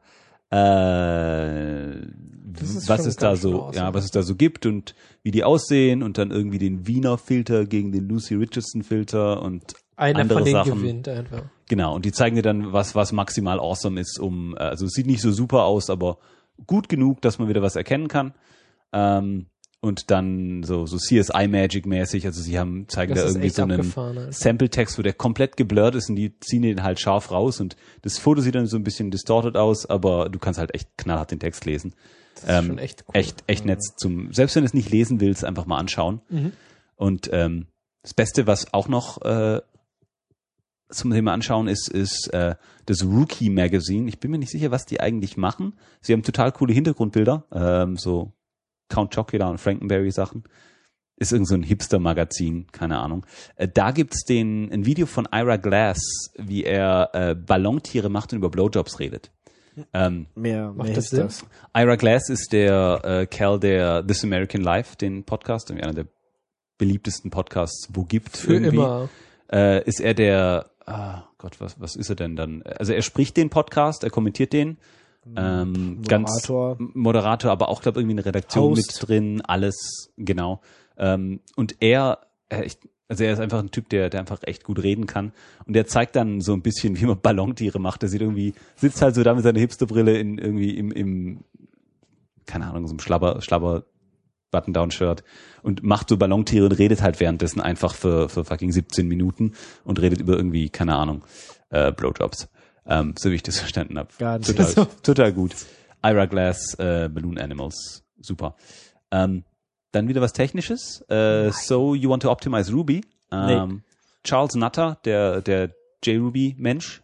Äh, ist was schon es da ganz schön so, awesome. ja, was es da so gibt und wie die aussehen und dann irgendwie den Wiener Filter gegen den Lucy Richardson Filter und Einer andere von denen Sachen. gewinnt einfach. Genau, und die zeigen dir dann, was, was maximal awesome ist, um, äh, also es sieht nicht so super aus, aber gut genug, dass man wieder was erkennen kann. Ähm, und dann so, so C S I-Magic-mäßig, also sie haben, zeigen Das da ist irgendwie echt so einen abgefahren, Alter. Sample-Text, wo der komplett geblurrt ist und die ziehen den halt scharf raus und das Foto sieht dann so ein bisschen distorted aus, aber du kannst halt echt knallhart den Text lesen. Das ist schon echt cool. Echt, echt nett zum, selbst wenn du es nicht lesen willst, einfach mal anschauen. Mhm. Und ähm, das Beste, was auch noch äh, zum Thema anschauen ist, ist äh, das Rookie Magazine. Ich bin mir nicht sicher, was die eigentlich machen. Sie haben total coole Hintergrundbilder, ähm, so Count Chocula und Frankenberry Sachen. Ist irgend so ein Hipster-Magazin, keine Ahnung. Äh, da gibt's den ein Video von Ira Glass, wie er äh, Ballontiere macht und über Blowjobs redet. Ähm, Mehr, Macht mehr das Hipsters. Ira Glass ist der äh, Kerl, der This American Life, den Podcast, irgendwie einer der beliebtesten Podcasts, wo gibt Für irgendwie. immer. Äh, ist er der, ah Gott, was, was ist er denn dann? Also er spricht den Podcast, er kommentiert den. Ähm, Moderator. Ganz Moderator, aber auch, glaube ich, irgendwie eine Redaktion Host. mit drin, alles, genau. Ähm, und er, er echt, also er ist einfach ein Typ, der, der einfach echt gut reden kann. Und der zeigt dann so ein bisschen, wie man Ballontiere macht. Der sieht irgendwie, sitzt halt so da mit seiner Hipsterbrille in irgendwie im, im, keine Ahnung, so einem Schlabber, Schlabber Button-Down-Shirt und macht so Ballontiere und redet halt währenddessen einfach für, für fucking siebzehn Minuten und redet über irgendwie, keine Ahnung, äh, Blowjobs. Ähm, so wie ich das verstanden habe. Gar nicht. Total, total gut. Ira Glass, äh, Balloon Animals, super. Ähm, dann wieder was Technisches. Äh, so you want to optimize Ruby. Ähm, Nee. Charles Nutter, der, der JRuby-Mensch,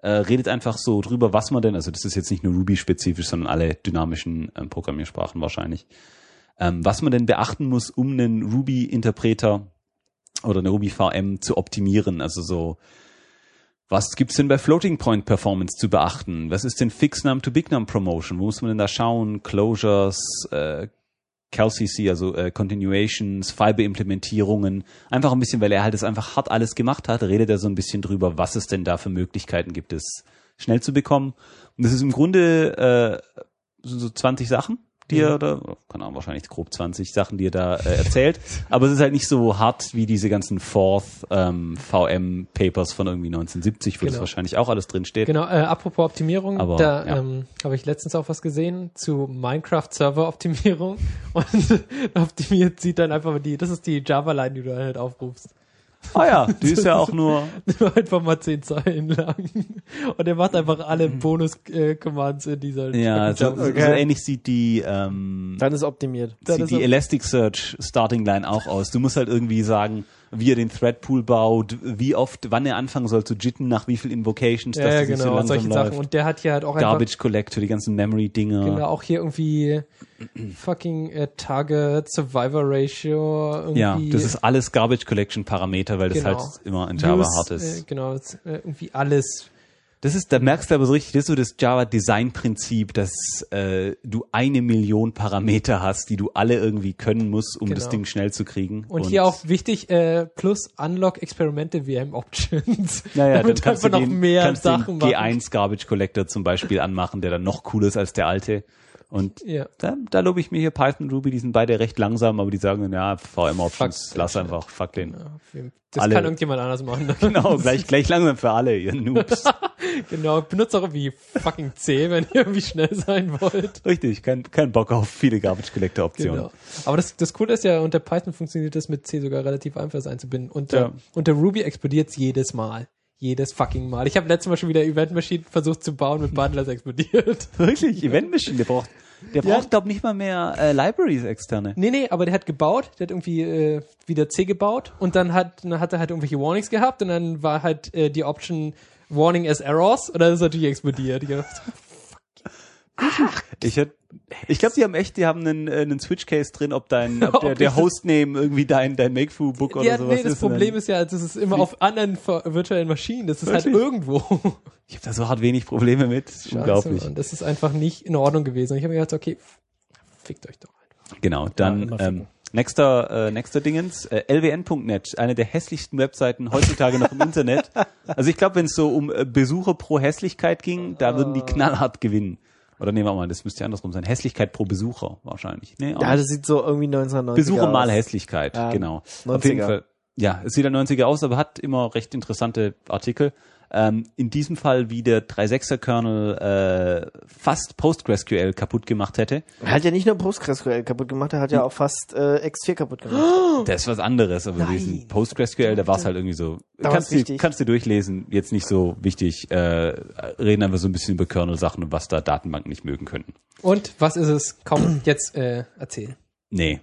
äh, redet einfach so drüber, was man denn, also das ist jetzt nicht nur Ruby-spezifisch, sondern alle dynamischen ähm, Programmiersprachen wahrscheinlich, ähm, was man denn beachten muss, um einen Ruby-Interpreter oder eine Ruby-V M zu optimieren. Also so, was gibt's denn bei Floating Point Performance zu beachten? Was ist denn Fixed Num to Big Num Promotion? Wo muss man denn da schauen? Closures, äh, C A L C C, also äh, Continuations, Fiber-Implementierungen. Einfach ein bisschen, weil er halt das einfach hart alles gemacht hat, redet er so ein bisschen drüber, was es denn da für Möglichkeiten gibt, es schnell zu bekommen. Und das ist im Grunde äh, so, so zwanzig Sachen, die er, oder, keine Ahnung, wahrscheinlich grob zwanzig Sachen, die er da äh, erzählt. Aber es ist halt nicht so hart wie diese ganzen Fourth ähm, V M-Papers von irgendwie neunzehnhundertsiebzig, wo Genau. das wahrscheinlich auch alles drin steht. Genau, äh, apropos Optimierung, Aber, da ja. ähm, habe ich letztens auch was gesehen zu Minecraft-Server-Optimierung und optimiert sieht dann einfach die, das ist die Java-Line, die du halt aufrufst. Ah ja, die ist ja auch nur... Nur einfach mal zehn Zeilen lang. Und er macht einfach alle Bonus-Commands in dieser Ja, so, Java- so ähnlich sieht die ähm, Dann ist optimiert. Dann sieht ist die er- Elasticsearch Starting Line auch aus. Du musst halt irgendwie sagen, wie er den Thread-Pool baut, wie oft, wann er anfangen soll zu jitten, nach wie viel Invocations, Ja, dass ja, das nicht so genau, langsam solche läuft. Sachen. Und der hat ja halt auch einfach Garbage Collect für die ganzen Memory-Dinger. genau, auch hier irgendwie fucking äh, Target, Survivor Ratio, irgendwie. Ja, das ist alles Garbage Collection Parameter, weil das Genau. halt immer in Java Use, hart ist. Äh, genau, das, äh, irgendwie alles. Das ist, da merkst du aber so richtig, das ist so das Java-Design-Prinzip, dass äh, du eine Million Parameter hast, die du alle irgendwie können musst, um Genau. das Ding schnell zu kriegen. Und, hier auch wichtig, äh, plus Unlock Experimente V M Options. Naja, dann damit kannst du einfach noch den, mehr kannst Sachen den G machen. eins Garbage Collector zum Beispiel anmachen, der dann noch cooler ist als der alte. Und Ja. da, da lobe ich mir hier Python und Ruby, die sind beide recht langsam, aber die sagen, ja, V M Options, Fuck. lass einfach, fuck den. Ja, das Alle- kann irgendjemand anders machen. Genau, gleich, gleich langsam für alle, ihr Noobs. Genau, benutzt auch irgendwie fucking C, wenn ihr irgendwie schnell sein wollt. Richtig, kein, kein Bock auf viele Garbage Collector Optionen. Genau. Aber das, das Coole ist ja, unter Python funktioniert das mit C sogar relativ einfach, das einzubinden. Unter, Ja. unter Ruby explodiert es jedes Mal. Jedes fucking Mal. Ich habe letztes Mal schon wieder Event Machine versucht zu bauen mit Bundlers explodiert. Wirklich, Event Machine, der braucht, der Ja. braucht, glaub nicht mal mehr äh, Libraries externe. Nee, nee, aber der hat gebaut, der hat irgendwie äh, wieder C gebaut und dann hat, dann hat er halt irgendwelche Warnings gehabt und dann war halt äh, die Option Warning as Errors und dann ist er natürlich explodiert. Ich dachte, Ich hätt, ich glaube, die haben echt, die haben einen, äh, einen Switch-Case drin, ob dein, ob der, Ob der ich das- Hostname irgendwie dein, dein Makefoo-Book oder ja, sowas nee, das ist. und Problem dann- ist ja, das ist immer auf anderen ver- virtuellen Maschinen. Das ist halt Wirklich? irgendwo. Ich habe da so hart wenig Probleme mit. Das ist unglaublich. Und das ist einfach nicht in Ordnung gewesen. Und ich habe mir gedacht, okay, fickt euch doch einfach. Genau, Ja, dann immer ähm, ficken. nächster, äh, nächster Dingens, äh, L W N Punkt net, eine der hässlichsten Webseiten heutzutage noch im Internet. Also ich glaube, wenn es so um äh, Besucher pro Hässlichkeit ging, da würden die knallhart gewinnen. Oder nehmen wir mal, das müsste ja andersrum sein. Hässlichkeit pro Besucher wahrscheinlich. Nee, auch Ja, nicht. das sieht so irgendwie neunzehnhundertneunzig Besucher aus. mal Hässlichkeit, Ja, genau. Auf neunziger. jeden Fall. Ja, es sieht ein neunziger aus, aber hat immer recht interessante Artikel. Ähm, in diesem Fall, wie der drei Punkt sechser Kernel äh, fast PostgreSQL kaputt gemacht hätte. Er hat ja nicht nur PostgreSQL kaputt gemacht, er hat ja auch fast äh, X vier kaputt gemacht. Das ist was anderes, aber Nein. diesen PostgreSQL, da war es halt irgendwie so. Da Kannst war's du, wichtig. kannst du durchlesen, jetzt nicht so wichtig. Äh, reden einfach so ein bisschen über Kernel-Sachen und was da Datenbanken nicht mögen könnten. Und was ist es? Komm, jetzt äh, erzähl. Nee.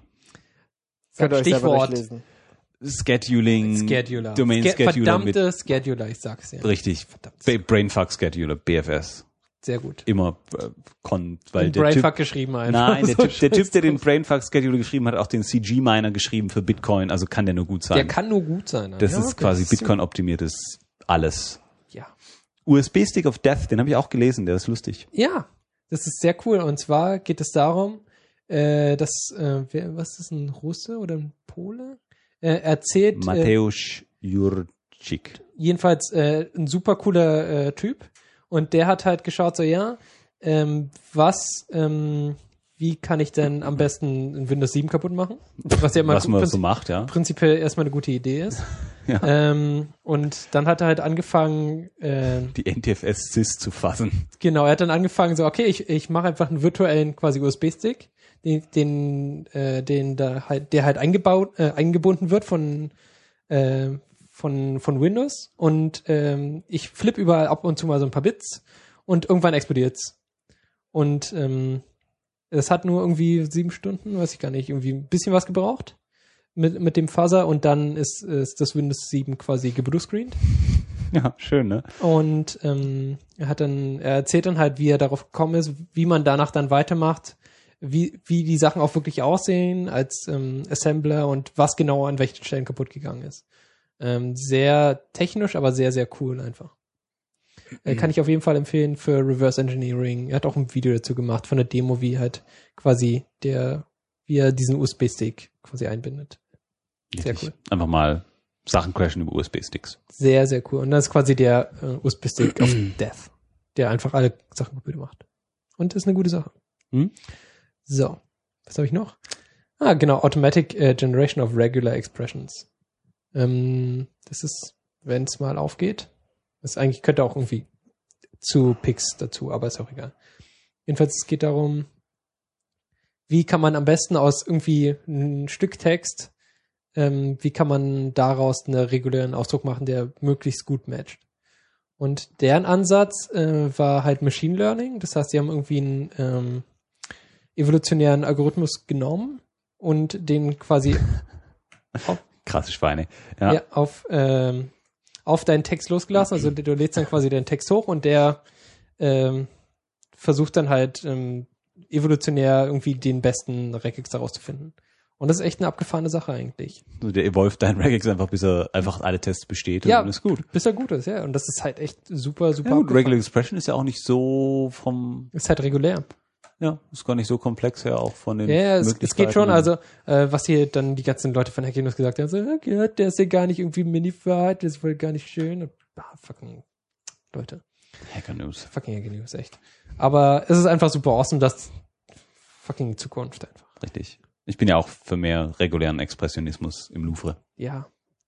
Sag Könnt ihr euch selber Stichwort durchlesen. Scheduling, Scheduler. Domain Ske- Scheduler mit, Verdammte Scheduler, ich sag's dir. richtig, Verdammt. Ba- Brainfuck Scheduler, B F S. Sehr gut. Immer äh, kon, weil Und der Typ, Brainfuck geschrieben einfach. nein, der So Typ, der Typ, der den scheiß Brainfuck Scheduler geschrieben hat, hat auch den C G Miner geschrieben für Bitcoin, also kann der nur gut sein. Der kann nur gut sein. das ja, ist okay. quasi Bitcoin optimiertes alles. Ja. U S B Stick of Death, den habe ich auch gelesen, der ist lustig. Ja, das ist sehr cool. Und zwar geht es darum, äh, dass, äh, wer, was ist ein Russe oder ein Pole? Äh, erzählt, äh, Mateusz Jurczyk. jedenfalls äh, ein super cooler äh, Typ. Und der hat halt geschaut, so ja, ähm, was, ähm, wie kann ich denn am besten ein Windows sieben kaputt machen? Was ja mal Was man prinzip- so macht, ja. prinzipiell erstmal eine gute Idee ist. Ja. Ähm, und dann hat er halt angefangen, äh, Die N T F S-Sys zu fassen. genau, er hat dann angefangen, so, okay, ich, ich mache einfach einen virtuellen quasi U S B-Stick, den, den, äh, den da halt, der halt eingebaut, äh, eingebunden wird von, äh, von, von Windows und ähm, ich flippe überall ab und zu mal so ein paar Bits und irgendwann explodiert's. Und ähm, es hat nur irgendwie sieben Stunden, weiß ich gar nicht, irgendwie ein bisschen was gebraucht mit, mit dem Fuzzer und dann ist, ist das Windows sieben quasi gebluescreened. Ja, schön, ne? Und ähm, er hat dann, er erzählt dann halt, wie er darauf gekommen ist, wie man danach dann weitermacht, wie wie die Sachen auch wirklich aussehen als ähm, Assembler und was genau an welchen Stellen kaputt gegangen ist. Ähm, sehr technisch, aber sehr, sehr cool einfach. Äh, kann ich auf jeden Fall empfehlen für Reverse Engineering. Er hat auch ein Video dazu gemacht von der Demo, wie halt quasi der, wie er diesen U S B-Stick quasi einbindet. Sehr Richtig. cool. Einfach mal Sachen crashen über U S B-Sticks. Sehr, sehr cool. Und das ist quasi der äh, U S B-Stick of Death, der einfach alle Sachen kaputt macht. Und das ist eine gute Sache. Hm? So, was habe ich noch? Ah, genau, Automatic äh, Generation of Regular Expressions. Ähm, das ist, wenn es mal aufgeht. Das eigentlich könnte auch irgendwie zu Pix dazu, aber ist auch egal. Jedenfalls, es geht darum, wie kann man am besten aus irgendwie ein Stück Text, ähm, wie kann man daraus einen regulären Ausdruck machen, der möglichst gut matcht. Und deren Ansatz äh, war halt Machine Learning. Das heißt, die haben irgendwie einen ähm, evolutionären Algorithmus genommen und den quasi auf, Krasse Schweine. Ja. ja, auf, ähm, auf deinen Text losgelassen. Also du lädst dann quasi deinen Text hoch und der ähm, versucht dann halt ähm, evolutionär irgendwie den besten Regex daraus zu finden. Und das ist echt eine abgefahrene Sache eigentlich. Also der evolved dein Regex einfach, bis er einfach alle Tests besteht Ja, und ist gut. bis er gut ist, ja. Und das ist halt echt super, super Ja, gut, abgefahren. Regular Expression ist ja auch nicht so vom, Ist halt regulär. ja, ist gar nicht so komplex her, auch von den Ja, ja, es, es Möglichkeiten. geht schon, also äh, was hier dann die ganzen Leute von Hacking News gesagt haben, so, okay, der ist ja gar nicht irgendwie Mini-Wahrheit, das ist wohl gar nicht schön. Und, ah, fucking Leute. Hacker News. Fucking Hacking News, echt. Aber es ist einfach super awesome, dass fucking Zukunft einfach. Richtig. Ich bin ja auch für mehr regulären Expressionismus im Louvre. Ja.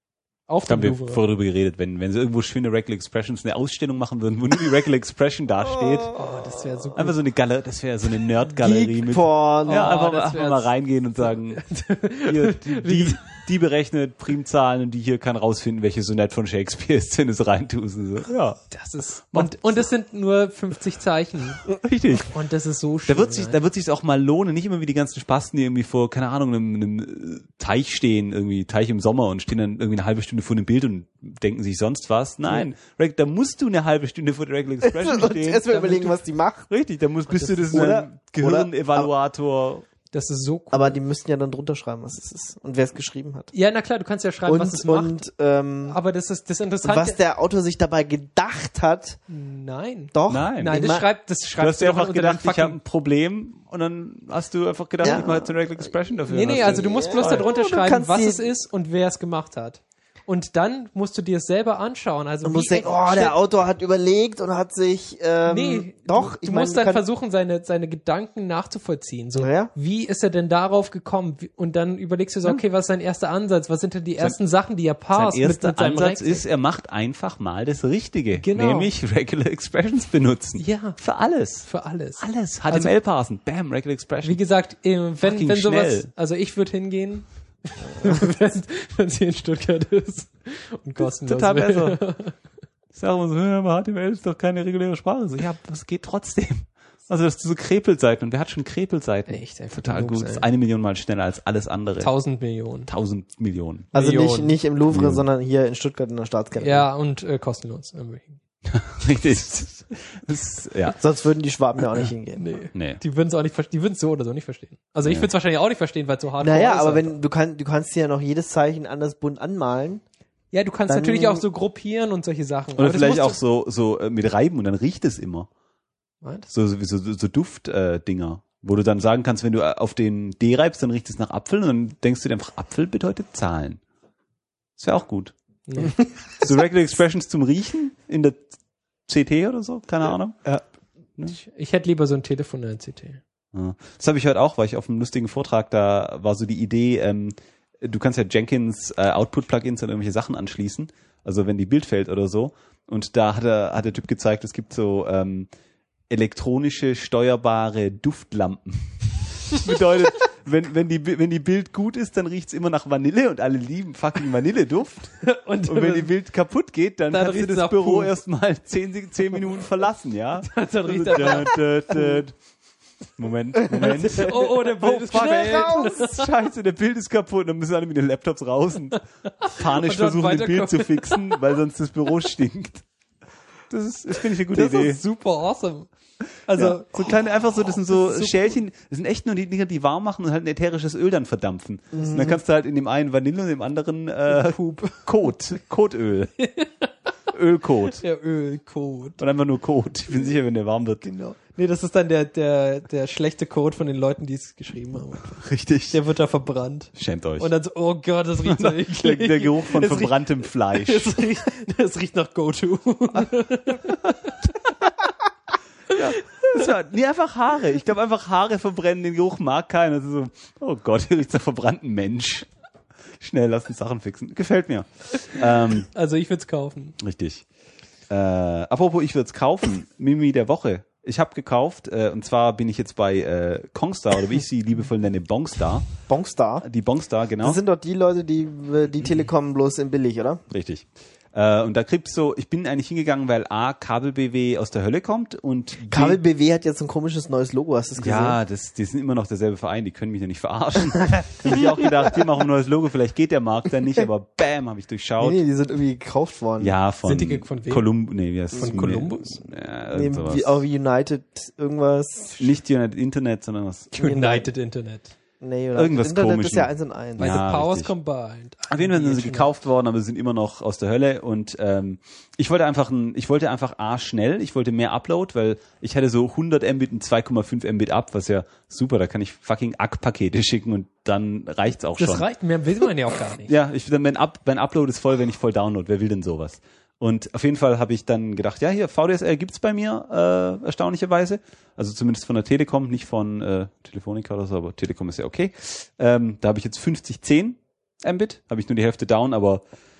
Auf Da haben dem wir Louvre. vorher drüber geredet, wenn, wenn sie irgendwo schöne Regular Expressions eine Ausstellung machen würden, wo nur die Regular Expression dasteht. Oh, das wäre so gut. Einfach so eine Galle, das wäre so eine Nerd-Galerie mit. Porn. Ja, Oh, einfach, das einfach wär's. mal reingehen und sagen, hier, die, die, die berechnet Primzahlen und die hier kann rausfinden, welche Sonett von Shakespeare ist, wenn du es reintust. Und so. Ja, Das ist, und, und es sind nur fünfzig Zeichen. richtig. Und das ist so schön. Da wird sich, da wird sich auch mal lohnen, nicht immer wie die ganzen Spasten, die irgendwie vor, keine Ahnung, einem, einem Teich stehen, irgendwie Teich im Sommer und stehen dann irgendwie eine halbe Stunde vor einem Bild und denken sich sonst was. Nein, Reg- da musst du eine halbe Stunde vor der Regular Expression Und stehen. erstmal damit überlegen, du- was die macht. Richtig, da musst, bist du das oder- ein Gehirnevaluator. Das ist so cool. Aber die müssten ja dann drunter schreiben, was es ist und wer es geschrieben hat. Ja, na klar, du kannst ja schreiben, Und, was es macht. und, ähm, Aber das ist das und Interessante. was der Autor sich dabei gedacht hat, Nein. doch. Nein. Nein, das Immer- schreibt, das Du schreibt hast dir einfach unter gedacht, den ich habe fucking- ein Problem und dann hast du einfach gedacht, Ja. ich mache jetzt eine Regular Expression dafür. Nee, nee, also du musst bloß Ja, darunter du schreiben, kannst was die- es ist und wer es gemacht hat. Und dann musst du dir es selber anschauen. Also Du wie musst denken, oh, stell- der Autor hat überlegt und hat sich, ähm, Nee, doch, du, ich du meine, musst dann kann- versuchen, seine, seine Gedanken nachzuvollziehen. So, Ja. wie ist er denn darauf gekommen? Wie- Und dann überlegst du so, okay, was ist sein erster Ansatz? Was sind denn die ersten Sachen, die er Sein passt? erster mit, mit seinem Ansatz Rex? ist, er macht einfach mal das Richtige. Genau. Nämlich Regular Expressions benutzen. Ja. Für alles. Für alles. Alles. H T M L parsen. Bam, Regular Expression. Wie gesagt, äh, wenn, Fucking wenn sowas, schnell. also ich würde hingehen, wenn wenn sie in Stuttgart ist und kostenlos Total wäre. besser. Ich sage immer so, ja, aber H T M L ist doch keine reguläre Sprache. So, ja, das geht trotzdem. Also das sind so Krepelseiten und wer hat schon Krepelseiten? Echt, ey, Total fucking gut. Noobs, Das ist ey. eine Million Mal schneller als alles andere. Tausend Millionen. Tausend Millionen. also nicht, Millionen. nicht im Louvre, sondern hier in Stuttgart in der Staatsgalerie. Ja, und äh, kostenlos. Irgendwie. Richtig. Das, ja. Sonst würden die Schwaben ja auch nicht hingehen. Nee. Nee. Die würden es auch nicht verstehen, die würden es so oder so nicht verstehen. Also ich Nee. würde es wahrscheinlich auch nicht verstehen, weil es so hart Naja, ist. aber wenn du kannst, du kannst dir ja noch jedes Zeichen anders bunt anmalen. Ja, du kannst dann- natürlich auch so gruppieren und solche Sachen. Oder Aber das vielleicht musst auch so, so äh, mit Reiben und dann riecht es immer. du- Was? So, so, so, so Duft-Dinger. Äh, Dinger. Wo du dann sagen kannst, wenn du äh, auf den D reibst, dann riecht es nach Apfel und dann denkst du dir einfach, Apfel bedeutet Zahlen. Das wäre auch gut. Nee. So Regular Expressions zum Riechen in der C T oder so, keine Ahnung. Ja. Ich, ich hätte lieber so ein Telefon in der C T. Ja. Das habe ich heute auch, weil ich auf einem lustigen Vortrag, da war so die Idee, ähm, du kannst ja Jenkins äh, Output-Plugins an irgendwelche Sachen anschließen, also wenn die Bild fällt oder so. Und da hat, er, hat der Typ gezeigt, es gibt so ähm, elektronische steuerbare Duftlampen. Bedeutet, wenn, wenn, die, wenn die Bild gut ist, dann riecht's immer nach Vanille und alle lieben fucking Vanilleduft. Und, Und wenn die Bild kaputt geht, dann, Dann kannst du riecht's das nach Büro Puh. erstmal zehn, zehn Minuten verlassen, ja? dann riecht Also, er dö, dö, dö. Moment, Moment. Oh, oh, der Bild ist fuck, schnell raus! Scheiße, der Bild ist kaputt. Und dann müssen alle mit den Laptops raus und panisch Und dann versuchen, das Bild weiterkommen. zu fixen, weil sonst das Büro stinkt. Das ist, das finde ich eine gute Das Idee. ist super awesome. Also, Ja, so kleine, einfach so, das sind so das ist so Schälchen, das sind echt nur die Dinger, die warm machen und halt ein ätherisches Öl dann verdampfen. Und dann kannst du halt in dem einen Vanille und dem anderen äh, Kot, Kotöl. Ölkot. der Ölcode. Und einfach nur Kot. Ich bin sicher, wenn der warm wird. Genau. Nee, das ist dann der, der, der schlechte Code von den Leuten, die es geschrieben haben. Richtig. Der wird da verbrannt. Schämt euch. Und dann so, oh Gott, das riecht so der, eklig. der Geruch von Das riecht- verbranntem Fleisch. Das riecht, das riecht nach Go-To. Das war, nee, einfach Haare. Ich glaube, einfach Haare verbrennen, den Geruch mag keiner. Das ist so, oh Gott, hier riecht nach verbrannten Mensch. Schnell, lass uns Sachen fixen. Gefällt mir. Ähm, Also ich würde es kaufen. richtig. Äh, apropos, ich würde es kaufen. Mimi der Woche. Ich habe gekauft, äh, und zwar bin ich jetzt bei äh, Kongstar, oder wie ich sie liebevoll nenne, Bongstar. Bongstar. Die Bongstar, genau. Das sind doch die Leute, die die Telekom bloß in billig, oder? Richtig. Äh, und da kriegst du, ich bin eigentlich hingegangen, weil A, Kabel-B W aus der Hölle kommt und B, Kabel B W hat jetzt ein komisches neues Logo, hast du es gesehen? ja, das, die sind immer noch derselbe Verein, die können mich ja nicht verarschen. Da habe ich auch gedacht, wir machen ein neues Logo, vielleicht geht der Markt dann nicht, aber bam, habe ich durchschaut. Nee, nee, die sind irgendwie gekauft worden. Ja, von Sind die von wem? Colum nee, wie heißt Von es? Columbus? Ja, Nee, irgend sowas. wie, auch wie United irgendwas. Nicht United Internet, sondern was. United Internet. Nee, oder Irgendwas Internet Komisches. ist ja eins und eins. By Ja, the powers richtig. combined. Auf jeden Fall sind sie gekauft worden, aber sie sind immer noch aus der Hölle und ähm, ich wollte einfach ein, ich wollte einfach A schnell, ich wollte mehr Upload, weil ich hatte so hundert Mbit und zwei Komma fünf Mbit ab, was ja super, da kann ich fucking A C K-Pakete schicken und dann reicht's auch Das schon. reicht, mehr will man ja auch gar nicht. Ja, ich mein, Up, mein Upload ist voll, wenn ich voll download. Wer will denn sowas? Und auf jeden Fall habe ich dann gedacht, ja, hier, V D S L gibt's bei mir, äh, erstaunlicherweise. Also zumindest von der Telekom, nicht von äh, Telefonica oder so, aber Telekom ist ja okay. Ähm, da habe ich jetzt fünfzig zehn Mbit, habe ich nur die Hälfte down, aber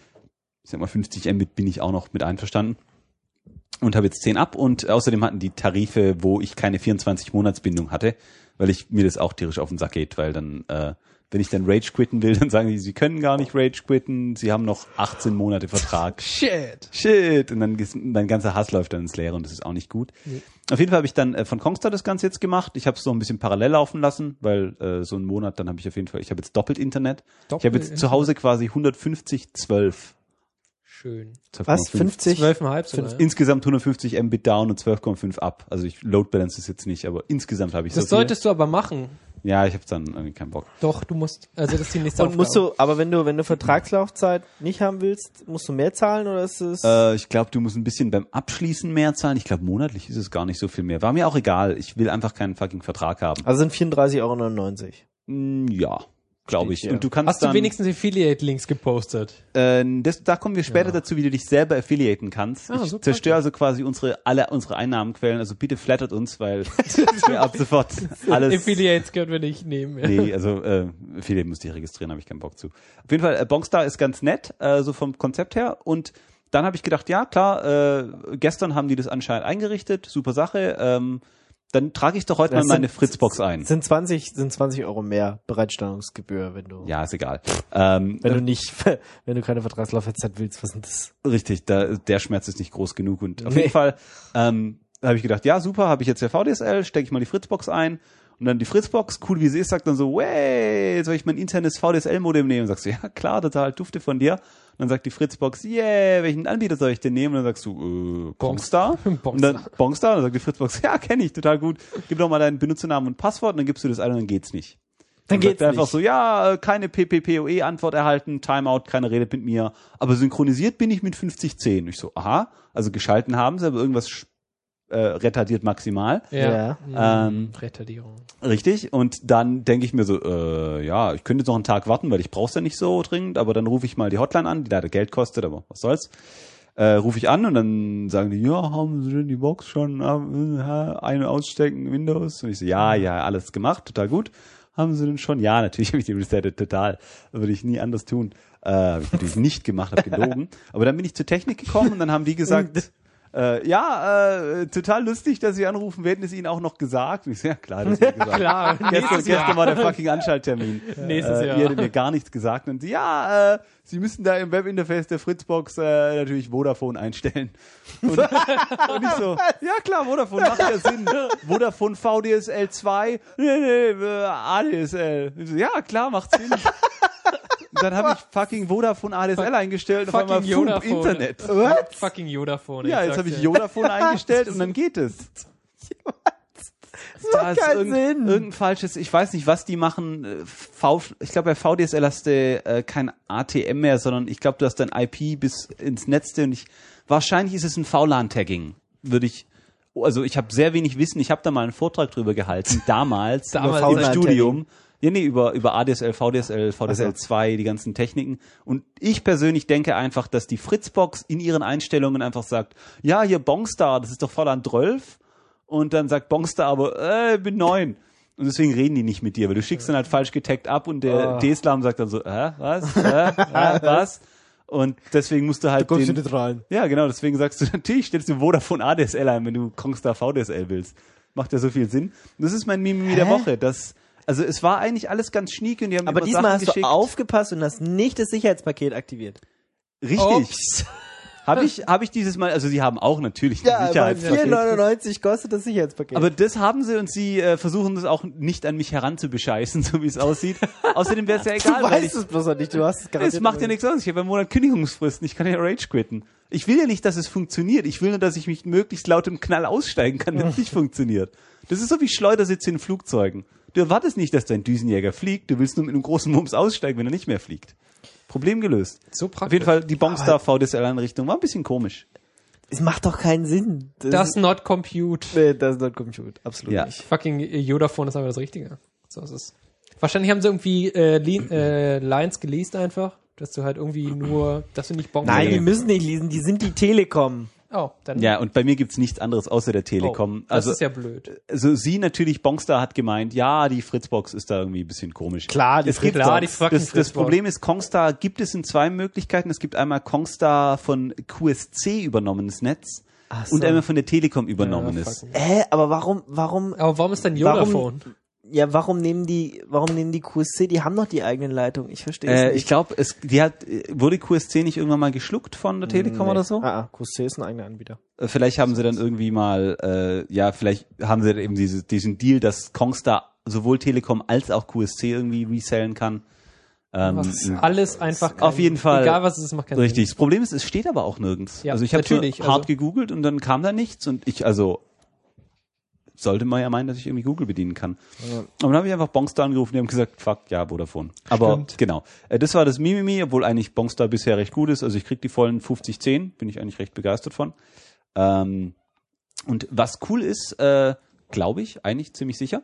ich sag mal, fünfzig Mbit bin ich auch noch mit einverstanden. Und habe jetzt zehn ab und außerdem hatten die Tarife, wo ich keine vierundzwanzig-Monats-Bindung hatte, weil ich mir das auch tierisch auf den Sack geht, weil dann, äh, wenn ich dann Rage quitten will, dann sagen die, sie können gar nicht Rage quitten, sie haben noch achtzehn Monate Vertrag. Shit. Shit. Und dann ist, mein ganzer Hass läuft dann ins Leere und das ist auch nicht gut. Nee. Auf jeden Fall habe ich dann äh, von Kongstar das Ganze jetzt gemacht. Ich habe es so ein bisschen parallel laufen lassen, weil äh, so einen Monat, dann habe ich auf jeden Fall, ich habe jetzt doppelt Internet. Doppelt ich habe jetzt zu Hause quasi hundertfünfzig zwölf. Schön. Was? fünfzig? zwölf Komma fünf sogar, ja? Insgesamt hundertfünfzig Mbit down und zwölf Komma fünf ab. Also ich Load Balance ist jetzt nicht, aber insgesamt habe ich Das so viel. solltest du aber machen. Ja, ich habe dann irgendwie keinen Bock. Doch, du musst, also das ist die nächste Und musst Aufgabe. du, aber wenn du, wenn du Vertragslaufzeit nicht haben willst, musst du mehr zahlen oder ist es? Äh, ich glaube, du musst ein bisschen beim Abschließen mehr zahlen. Ich glaube, monatlich ist es gar nicht so viel mehr. War mir auch egal. Ich will einfach keinen fucking Vertrag haben. Also sind vierunddreißig Euro neunundneunzig. Mm, ja, glaube ich. Steht hier. Und du kannst Hast du dann, wenigstens Affiliate-Links gepostet? Äh, das, da kommen wir später Ja. dazu, wie du dich selber affiliaten kannst. Ah, ich so zerstöre also quasi unsere alle unsere Einnahmenquellen. Also bitte flattert uns, weil wir ab sofort alles. Affiliates können wir nicht nehmen. Ja. Nee, also äh, Affiliate musste ich registrieren, habe ich keinen Bock zu. Auf jeden Fall, äh, Bongstar ist ganz nett, äh, so vom Konzept her. Und dann habe ich gedacht, ja klar, äh, gestern haben die das anscheinend eingerichtet, super Sache. Ähm, dann trage ich doch heute Das mal meine sind- Fritzbox ein. Sind zwanzig, sind zwanzig Euro mehr Bereitstellungsgebühr, wenn du, Ja, ist egal. Ähm, wenn du nicht, wenn du keine Vertragslaufzeit willst, was sind das? Richtig, da, der Schmerz ist nicht groß genug. Und auf Nee. jeden Fall ähm, habe ich gedacht, ja super, habe ich jetzt ja V D S L, stecke ich mal die Fritzbox ein. Und dann die Fritzbox, cool wie sie ist, sagt dann so, wey, soll ich mein internes V D S L-Modem nehmen? Und sagst du, ja klar, total dufte von dir. Und dann sagt die Fritzbox, yeah, welchen Anbieter soll ich denn nehmen? Und dann sagst du, äh, Bongstar. Und dann Bongstar. Und dann sagt die Fritzbox, ja, kenne ich, total gut. Gib doch mal deinen Benutzernamen und Passwort und dann gibst du das ein und dann geht's nicht. Dann sagt geht's er einfach nicht. so, ja, äh, keine P P P O E-Antwort erhalten, Timeout, keine Rede mit mir, aber synchronisiert bin ich mit fünfzig zehn. Ich so, aha, also geschalten haben sie, aber irgendwas äh, retardiert maximal. Ja. Ja. Mhm. Ähm, Retardierung. Richtig, und dann denke ich mir so, äh, ja, ich könnte jetzt noch einen Tag warten, weil ich brauch's ja nicht so dringend, aber dann rufe ich mal die Hotline an, die leider Geld kostet, aber was soll's. Äh, rufe ich an und dann sagen die, ja, haben Sie denn die Box schon äh, ein ausstecken, Windows? Und ich so, ja, ja, alles gemacht, total gut. Haben Sie denn schon? Ja, natürlich habe ich die resettet, total. Das würde ich nie anders tun. Äh, habe ich natürlich nicht gemacht, habe gelogen. Aber dann bin ich zur Technik gekommen und dann haben die gesagt, Äh, ja, äh, total lustig, dass Sie anrufen. Wir hätten es Ihnen auch noch gesagt. Ich so, ja, klar, das hätte ich gesagt. Klar, Gestern, nächstes gestern Jahr. war der fucking Anschalttermin. Nächstes äh, Jahr. Ihr hättet mir gar nichts gesagt. Und sie, ja, äh, Sie müssen da im Webinterface der Fritzbox äh, natürlich Vodafone einstellen. Und, und ich so, ja klar, Vodafone macht ja Sinn. Vodafone V D S L zwei, nee, nee, äh, A D S L. Ich so, ja klar, macht Sinn. Und dann habe ich fucking Vodafone A D S L eingestellt und auf einmal Fucking Funk Vodafone. Internet. What? Fucking Yodaphone. Ja, jetzt habe ich Vodafone eingestellt und dann geht es. Das Da macht ist keinen irgend, Sinn. irgendein falsches, ich weiß nicht, was die machen. äh, V, ich glaube, bei V D S L hast du äh, kein A T M mehr, sondern ich glaube, du hast dein I P bis ins Netz. Und ich, wahrscheinlich ist es ein V LAN-Tagging, würde ich. Also ich habe sehr wenig Wissen. Ich habe da mal einen Vortrag drüber gehalten, damals, Damals im V LAN-Tagging. Studium. Ja, nee, über, über A D S L, V D S L, V D S L zwei, die ganzen Techniken. Und ich persönlich denke einfach, dass die Fritzbox in ihren Einstellungen einfach sagt, ja, hier Bongstar, das ist doch V LAN zwölf. Und dann sagt Bongstar aber, äh, bin neun. Und deswegen reden die nicht mit dir, weil du schickst dann halt falsch getaggt ab und der Oh. D-Slam sagt dann so, äh, was, äh, äh, was? Und deswegen musst du halt Kommst du den, nicht rein. ja, genau, deswegen sagst du, natürlich stellst du Vodafone A D S L ein, wenn du Kongstar V D S L willst. Macht ja so viel Sinn. Und das ist mein Mimimi der Hä? Woche. Das, also es war eigentlich alles ganz schniek und die haben Aber mir diesmal Sachen hast geschickt. du aufgepasst und hast nicht das Sicherheitspaket aktiviert. Richtig. Ups. Habe ich, hab ich dieses Mal, also sie haben auch natürlich ein Ja, aber Sicherheitspaket. vier neunundneunzig kostet das Sicherheitspaket. Aber das haben sie und sie äh, versuchen das auch nicht an mich heranzubescheißen, so wie es aussieht. Außerdem wäre es ja du egal, weil ich, weißt es bloß noch nicht, du hast es garantiert. es macht ja nichts aus. Ich habe einen Monat Kündigungsfristen, ich kann ja Rage quitten. Ich will ja nicht, dass es funktioniert. Ich will nur, dass ich mich möglichst laut im Knall aussteigen kann, wenn es nicht funktioniert. Das ist so wie Schleudersitze in Flugzeugen. Du erwartest nicht, dass dein Düsenjäger fliegt, du willst nur mit einem großen Mums aussteigen, wenn er nicht mehr fliegt. Problem gelöst. So Auf praktisch. jeden Fall, die Bongstar V D S L-Einrichtung war ein bisschen komisch. Es macht doch keinen Sinn. Das not compute. nee, das ist not compute. Absolut Ja. nicht. Fucking Yodaphone ist aber das Richtige. So ist es. Wahrscheinlich haben sie irgendwie äh, Li- äh, Lines geleast einfach, dass du halt irgendwie nur, dass du nicht bonken Nein, Nee. die müssen nicht lesen, die sind die Telekom. Oh, dann. Ja, und bei mir gibt's nichts anderes außer der Telekom. Oh, das also, ist ja blöd. also sie natürlich, Bongstar hat gemeint, ja, die Fritzbox ist da irgendwie ein bisschen komisch. Klar, die es gibt Klar, die das, fucking das, das Fritzbox. Problem ist, Kongstar gibt es in zwei Möglichkeiten. Es gibt einmal Kongstar von Q S C übernommenes Netz Ach so. und einmal von der Telekom übernommenes. fucking- Hä, aber warum, warum, Aber warum ist dann Yodaphone? ja, warum nehmen die, warum nehmen die Q S C, die haben doch die eigenen Leitungen, ich verstehe es Äh, nicht. ich glaube, es die hat wurde Q S C nicht irgendwann mal geschluckt von der Telekom Nee. oder so? Ah, ah, Q S C ist ein eigener Anbieter. Äh, Vielleicht haben sie dann irgendwie mal, äh, ja, vielleicht haben sie dann eben diese, diesen Deal, dass Kongstar sowohl Telekom als auch Q S C irgendwie resellen kann. Ähm, Was ist alles einfach auf jeden Fall. Egal was es ist, macht keinen Richtig. Das Problem ist, es steht aber auch nirgends. Ja, also ich habe natürlich, hart also- gegoogelt und dann kam da nichts und ich, also sollte man ja meinen, dass ich irgendwie Google bedienen kann. Ja. Und dann habe ich einfach Bongstar angerufen, die haben gesagt, fuck, ja, Vodafone. Aber Stimmt. genau. Äh, das war das Mimimi, obwohl eigentlich Bongstar bisher recht gut ist. Also ich krieg die vollen fünfzig zehn, bin ich eigentlich recht begeistert von. Ähm, und was cool ist, äh, glaube ich, eigentlich ziemlich sicher,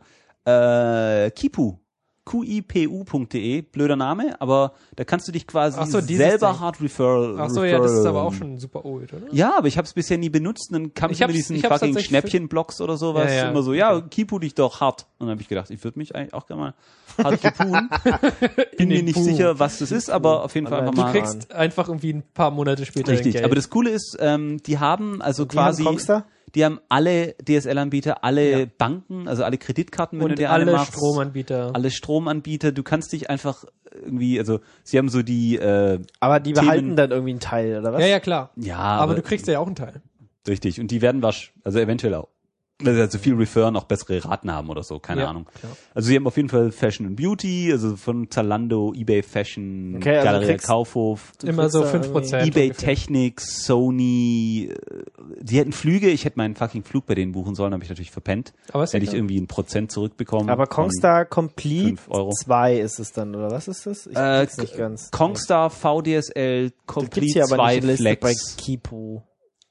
äh, Kipu. Q I P U punkt de, blöder Name, aber da kannst du dich quasi Ach so, dieses selber Ding. hard referral. Ach so, ja, das ist aber referral- auch schon super old, oder? Ja, aber ich habe es bisher nie benutzt. Und dann kam Ich ich mit hab's- diesen ich hab's fucking tatsächlich Schnäppchen-Blogs oder sowas. Ja, ja. Immer so, ja, Okay. Kipu dich doch hart. Und dann habe ich gedacht, ich würde mich eigentlich auch gerne mal hart kipuen. Bin mir den nicht Puh. sicher, was das ist, aber auf jeden Fall Aber einfach Du mal. kriegst einfach irgendwie ein paar Monate später dein Richtig. Geld. Aber das Coole ist, ähm, die haben also Die haben quasi, Kongstar? die haben alle D S L-Anbieter, alle Ja. Banken, also alle Kreditkarten, wenn du und dir eine alle machst. Stromanbieter. Alle Stromanbieter. Du kannst dich einfach irgendwie, also sie haben so die, äh, Aber die Themen- behalten dann irgendwie einen Teil, oder was? Ja, ja, klar. ja, Aber, du kriegst ja auch einen Teil. richtig. Und die werden wasch, also eventuell auch. Weil sie halt so viel Referen auch bessere Raten haben oder so, keine Ja, Ahnung. klar. Also sie haben auf jeden Fall Fashion and Beauty, also von Zalando, eBay Fashion, Okay, also Galeria kriegst- Kaufhof, Du Immer kriegst so da fünf Prozent. eBay ungefähr. Technik, Sony, äh, die hätten Flüge, ich hätte meinen fucking Flug bei denen buchen sollen, habe ich natürlich verpennt. Aber ist Hätte ich egal. irgendwie ein Prozent zurückbekommen. Aber von- Kongstar Complete fünf Euro. zwei ist es dann, oder was ist das? Ich äh, krieg's nicht ganz. Kongstar V D S L Das gibt's Complete hier aber zwei nicht in der Liste bei Flex. Kipu.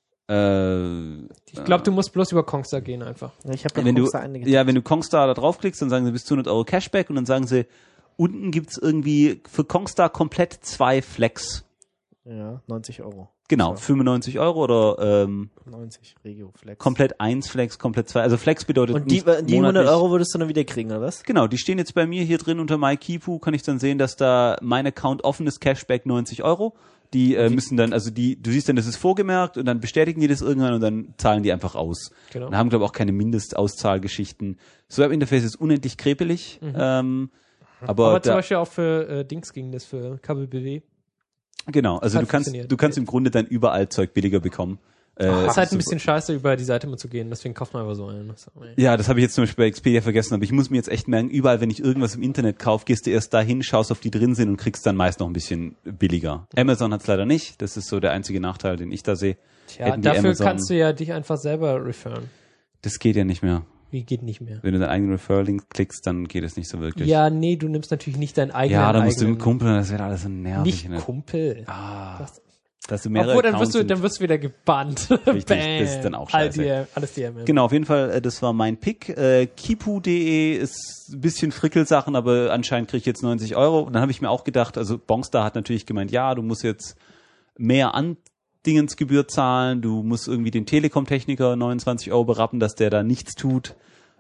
Äh, Ich glaube, du musst bloß über Kongstar gehen einfach. Ja, Ich habe noch wenn du, Kongstar einige. ja, wenn du Kongstar da draufklickst, dann sagen sie bis zu hundert Euro Cashback und dann sagen sie, unten gibt's irgendwie für Kongstar komplett zwei Flex. Ja, neunzig Euro. Genau, So. fünfundneunzig Euro oder ähm, neunzig Regio Flex. komplett eins Flex, komplett zwei. Also Flex bedeutet Und die, nicht die hundert monatlich. Euro würdest du dann wieder kriegen, oder was? Genau, die stehen jetzt bei mir hier drin unter MyKipu, kann ich dann sehen, dass da mein Account offenes Cashback neunzig Euro. Die äh, müssen dann, also die, du siehst dann, das ist vorgemerkt und dann bestätigen die das irgendwann und dann zahlen die einfach aus. Genau. Und haben, glaube ich, auch keine Mindestauszahlgeschichten. Das Webinterface ist unendlich krepelig. Mhm. Ähm, aber Aber zum da, Beispiel auch für äh, Dings ging das, für Kabel B W. genau, also hat du kannst, funktioniert. du kannst im Grunde dann überall Zeug billiger bekommen. Äh, Es ist halt ein super. bisschen scheiße, über die Seite mal zu gehen, deswegen kauft man einfach so einen. Sorry. Ja, das habe ich jetzt zum Beispiel bei Expedia vergessen, aber ich muss mir jetzt echt merken, überall, wenn ich irgendwas im Internet kaufe, gehst du erst dahin, schaust, ob die drin sind und kriegst dann meist noch ein bisschen billiger. Amazon hat's leider nicht, das ist so der einzige Nachteil, den ich da sehe. Tja, Hätten die dafür Amazon- kannst du ja dich einfach selber referen. Das geht ja nicht mehr. Wie geht nicht mehr? Wenn du deinen eigenen Referral-Link klickst, dann geht es nicht so wirklich. Ja, nee, du nimmst natürlich nicht deinen eigenen. ja, da musst du eigenen, mit Kumpel, das wird alles so nervig. Nicht ne? Kumpel. Ah, Das- dass du mehrere Obwohl, dann Accounts wirst du, und- dann wirst du wieder gebannt. Richtig, Bam. das ist dann auch All scheiße. die, alles D M M. Genau, auf jeden Fall, äh, das war mein Pick. Äh, Kipu punkt de ist ein bisschen Frickelsachen, aber anscheinend kriege ich jetzt neunzig Euro. Und dann habe ich mir auch gedacht, also Bongstar hat natürlich gemeint, ja, du musst jetzt mehr Andingensgebühr zahlen, du musst irgendwie den Telekom-Techniker neunundzwanzig Euro berappen, dass der da nichts tut.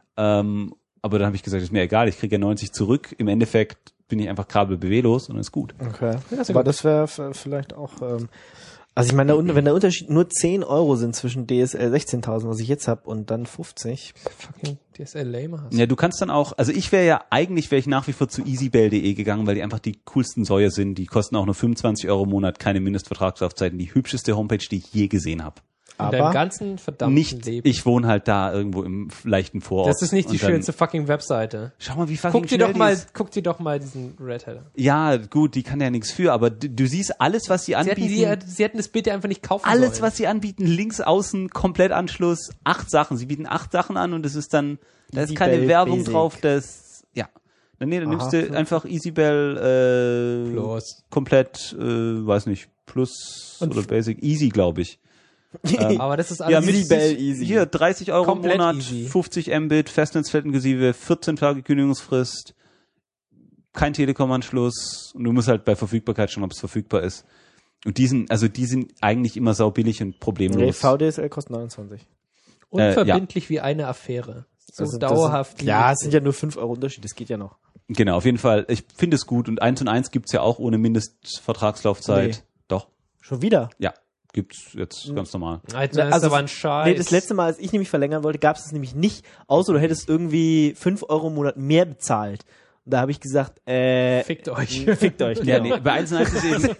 Ähm, aber dann habe ich gesagt, ist mir egal, ich kriege ja neunzig zurück. Im Endeffekt bin ich einfach Kabel-B W-los und ist gut. Okay. Ja, ist ja Aber gut. das wäre f- vielleicht auch, ähm, also ich meine, der Un- wenn der Unterschied nur zehn Euro sind zwischen D S L sechzehntausend, was ich jetzt habe, und dann fünfzig. Fucking D S L Lame hast. Ja, du kannst dann auch, also ich wäre ja, eigentlich wäre ich nach wie vor zu easybell punkt de gegangen, weil die einfach die coolsten Säue sind. Die kosten auch nur fünfundzwanzig Euro im Monat, keine Mindestvertragslaufzeiten. Die hübscheste Homepage, die ich je gesehen habe. In deinem Aber ganzen verdammten Nicht, Leben. ich wohne halt da irgendwo im leichten Vorort. das ist nicht die Und dann- schönste fucking Webseite. Schau mal, wie fucking Guck dir schnell doch die mal, ist. guck dir doch mal diesen Red Hat an. Ja, gut, die kann ja nichts für, aber du, du siehst alles, was sie Sie hätten, anbieten. die, sie hätten das bitte einfach nicht kaufen alles, sollen. was sie anbieten, links, außen, Komplettanschluss, acht Sachen. Sie bieten acht Sachen an und es ist dann, da ist keine Easybell Werbung Basic. drauf, das, ja. Dann, nee, dann Aha. nimmst du einfach Easybell, äh, Plus. komplett, äh, weiß nicht, Plus Und oder Basic, Easy, glaube ich. Aber das ist Ja, alles mit Easybell sich- Easy. Hier, dreißig Euro im Komplett Monat, easy. fünfzig Mbit, Festnetzflat-inklusive, vierzehn Tage Kündigungsfrist, kein Telekom-Anschluss und du musst halt bei Verfügbarkeit schauen, ob es verfügbar ist. Und die sind, also die sind eigentlich immer saubillig und Nee, problemlos. V D S L kostet neunundzwanzig. unverbindlich wie eine Affäre. So Also das dauerhaft. Sind, ja, es sind ja nur fünf Euro Unterschied, das geht ja noch. Genau, auf jeden Fall. Ich finde es gut. Und eins und eins gibt's ja auch ohne Mindestvertragslaufzeit. Nee. Doch, Schon wieder? ja, gibt's jetzt ganz normal. Alter, das Also, ist aber ein Scheiß. Nee, das letzte Mal, als ich nämlich verlängern wollte, gab es das nämlich nicht, außer du hättest irgendwie fünf Euro im Monat mehr bezahlt. Und da habe ich gesagt, äh, Fickt euch. fickt euch. Ja, genau. nee, bei eins und eins ist eben,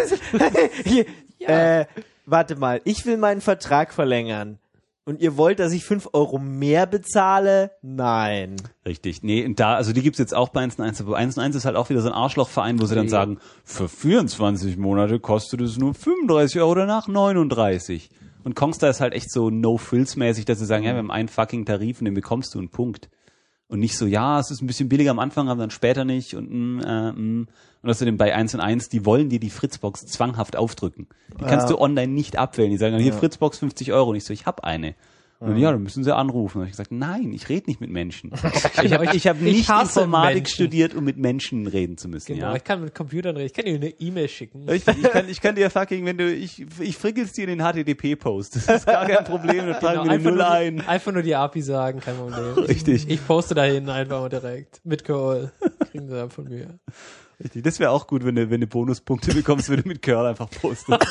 Hier, Ja. äh, warte mal, ich will meinen Vertrag verlängern. Und ihr wollt, dass ich fünf Euro mehr bezahle? Nein. richtig. Nee, und da, also die gibt's jetzt auch bei eins und eins, aber eins und eins ist halt auch wieder so ein Arschlochverein, wo sie dann Nee. sagen, für vierundzwanzig Monate kostet es nur fünfunddreißig Euro, danach neununddreißig. Und Kongstar ist halt echt so No-Frills-mäßig, dass sie sagen, ja, wir haben einen fucking Tarif und den bekommst du einen Punkt. Und nicht so, ja, es ist ein bisschen billiger am Anfang, aber dann später nicht und mm, äh, mm. Und außerdem bei eins und eins, die wollen dir die Fritzbox zwanghaft aufdrücken. Die kannst Ja. du online nicht abwählen. Die sagen, hier Ja. Fritzbox fünfzig Euro. Und ich so, ich hab eine. Und dann, ja, dann müssen sie anrufen. Und ich gesagt, nein, ich rede nicht mit Menschen. Ich habe ich hab Ich nicht hasse Informatik Menschen. studiert, um mit Menschen reden zu müssen. Genau, Ja. ich kann mit Computern reden. Ich kann dir eine E-Mail schicken. Ich, ich, kann, ich kann dir fucking, wenn du, ich, ich frickel's dir in den H T T P-Post. Das ist gar kein Problem, da tragen wir eine einfach, Null nur ein. die, einfach nur die A P I sagen, kein Problem. Richtig. Ich poste dahin einfach mal direkt. Mit Curl. Kriegen sie dann von mir. Richtig. Das wäre auch gut, wenn du, wenn du Bonuspunkte bekommst, wenn du mit Curl einfach postest.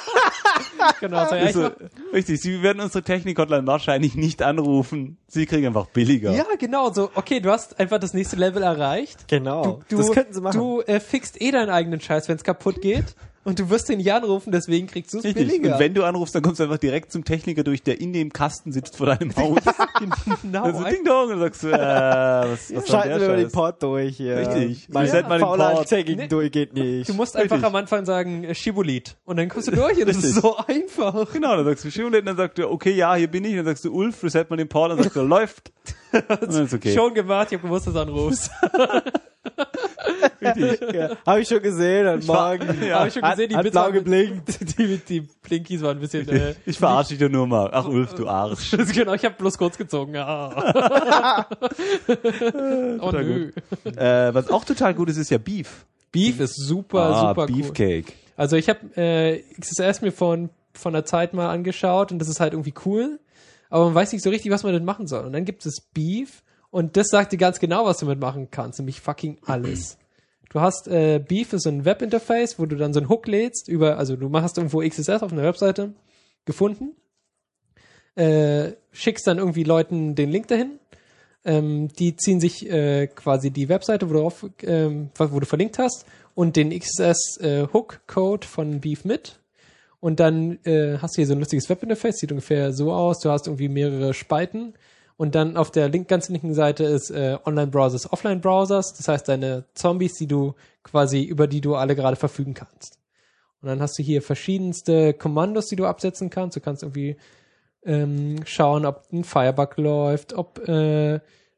Genau, so, ja, ich Also, mach, richtig, sie werden unsere Technik-Hotline wahrscheinlich nicht anrufen. Sie kriegen einfach billiger. ja, genau, so, okay, du hast einfach das nächste Level erreicht. Genau. Du, das könnten sie machen. Du äh, fixst eh deinen eigenen Scheiß, wenn es kaputt geht. Und du wirst den nicht anrufen, deswegen kriegst du es Richtig. billiger. Und wenn du anrufst, dann kommst du einfach direkt zum Techniker durch, der in dem Kasten sitzt vor deinem Haus. genau, Also Ding Dong, und dann sagst du, äh, was, was soll Schalten der wir mal den Scheiß? Port durch hier. Richtig. Mein Reset mal den Port. Tagging Nee. durch geht nicht. du musst einfach Richtig. am Anfang sagen, äh, Schibolit. Und dann kommst du durch und das ist Richtig. so einfach. Genau, dann sagst du Schule, und dann sagt er, okay, ja, hier bin ich, und dann sagst du Ulf, reset mal den Port, und dann sagst du, läuft. Und dann ist okay. Schon gemacht, ich hab gewusst, dass du anrufst. Richtig. Ja, habe ich schon gesehen heute war- Morgen. Ja. Hab ich schon gesehen, die hat, hat Bits blau waren- geblinkt. Die, die Blinkies waren ein bisschen, äh, Ich verarsche dich doch nur mal. Ach Ulf, du Arsch. genau, ich hab bloß kurz gezogen. Ah. oh nö. äh, was auch total gut ist, ist ja Beef. Beef ist super, ah, super cool. Beefcake. Also ich habe äh, X S S mir von von der Zeit mal angeschaut und das ist halt irgendwie cool, aber man weiß nicht so richtig, was man denn machen soll. Und dann gibt es Beef und das sagt dir ganz genau, was du mitmachen kannst, nämlich fucking alles. Du hast äh, Beef ist so ein Webinterface, wo du dann so einen Hook lädst über, also du machst irgendwo X S S auf einer Webseite gefunden, äh, schickst dann irgendwie Leuten den Link dahin, ähm, die ziehen sich äh, quasi die Webseite, wo du, auf, ähm, wo du verlinkt hast und den X S S äh, Hook Code von Beef mit. Und dann äh, hast du hier so ein lustiges Webinterface, sieht ungefähr so aus. Du hast irgendwie mehrere Spalten. Und dann auf der link, ganz linken Seite ist äh, Online-Browsers, Offline-Browsers. Das heißt, deine Zombies, die du quasi, über die du alle gerade verfügen kannst. Und dann hast du hier verschiedenste Kommandos, die du absetzen kannst. Du kannst irgendwie ähm, schauen, ob ein Firebug läuft, ob äh,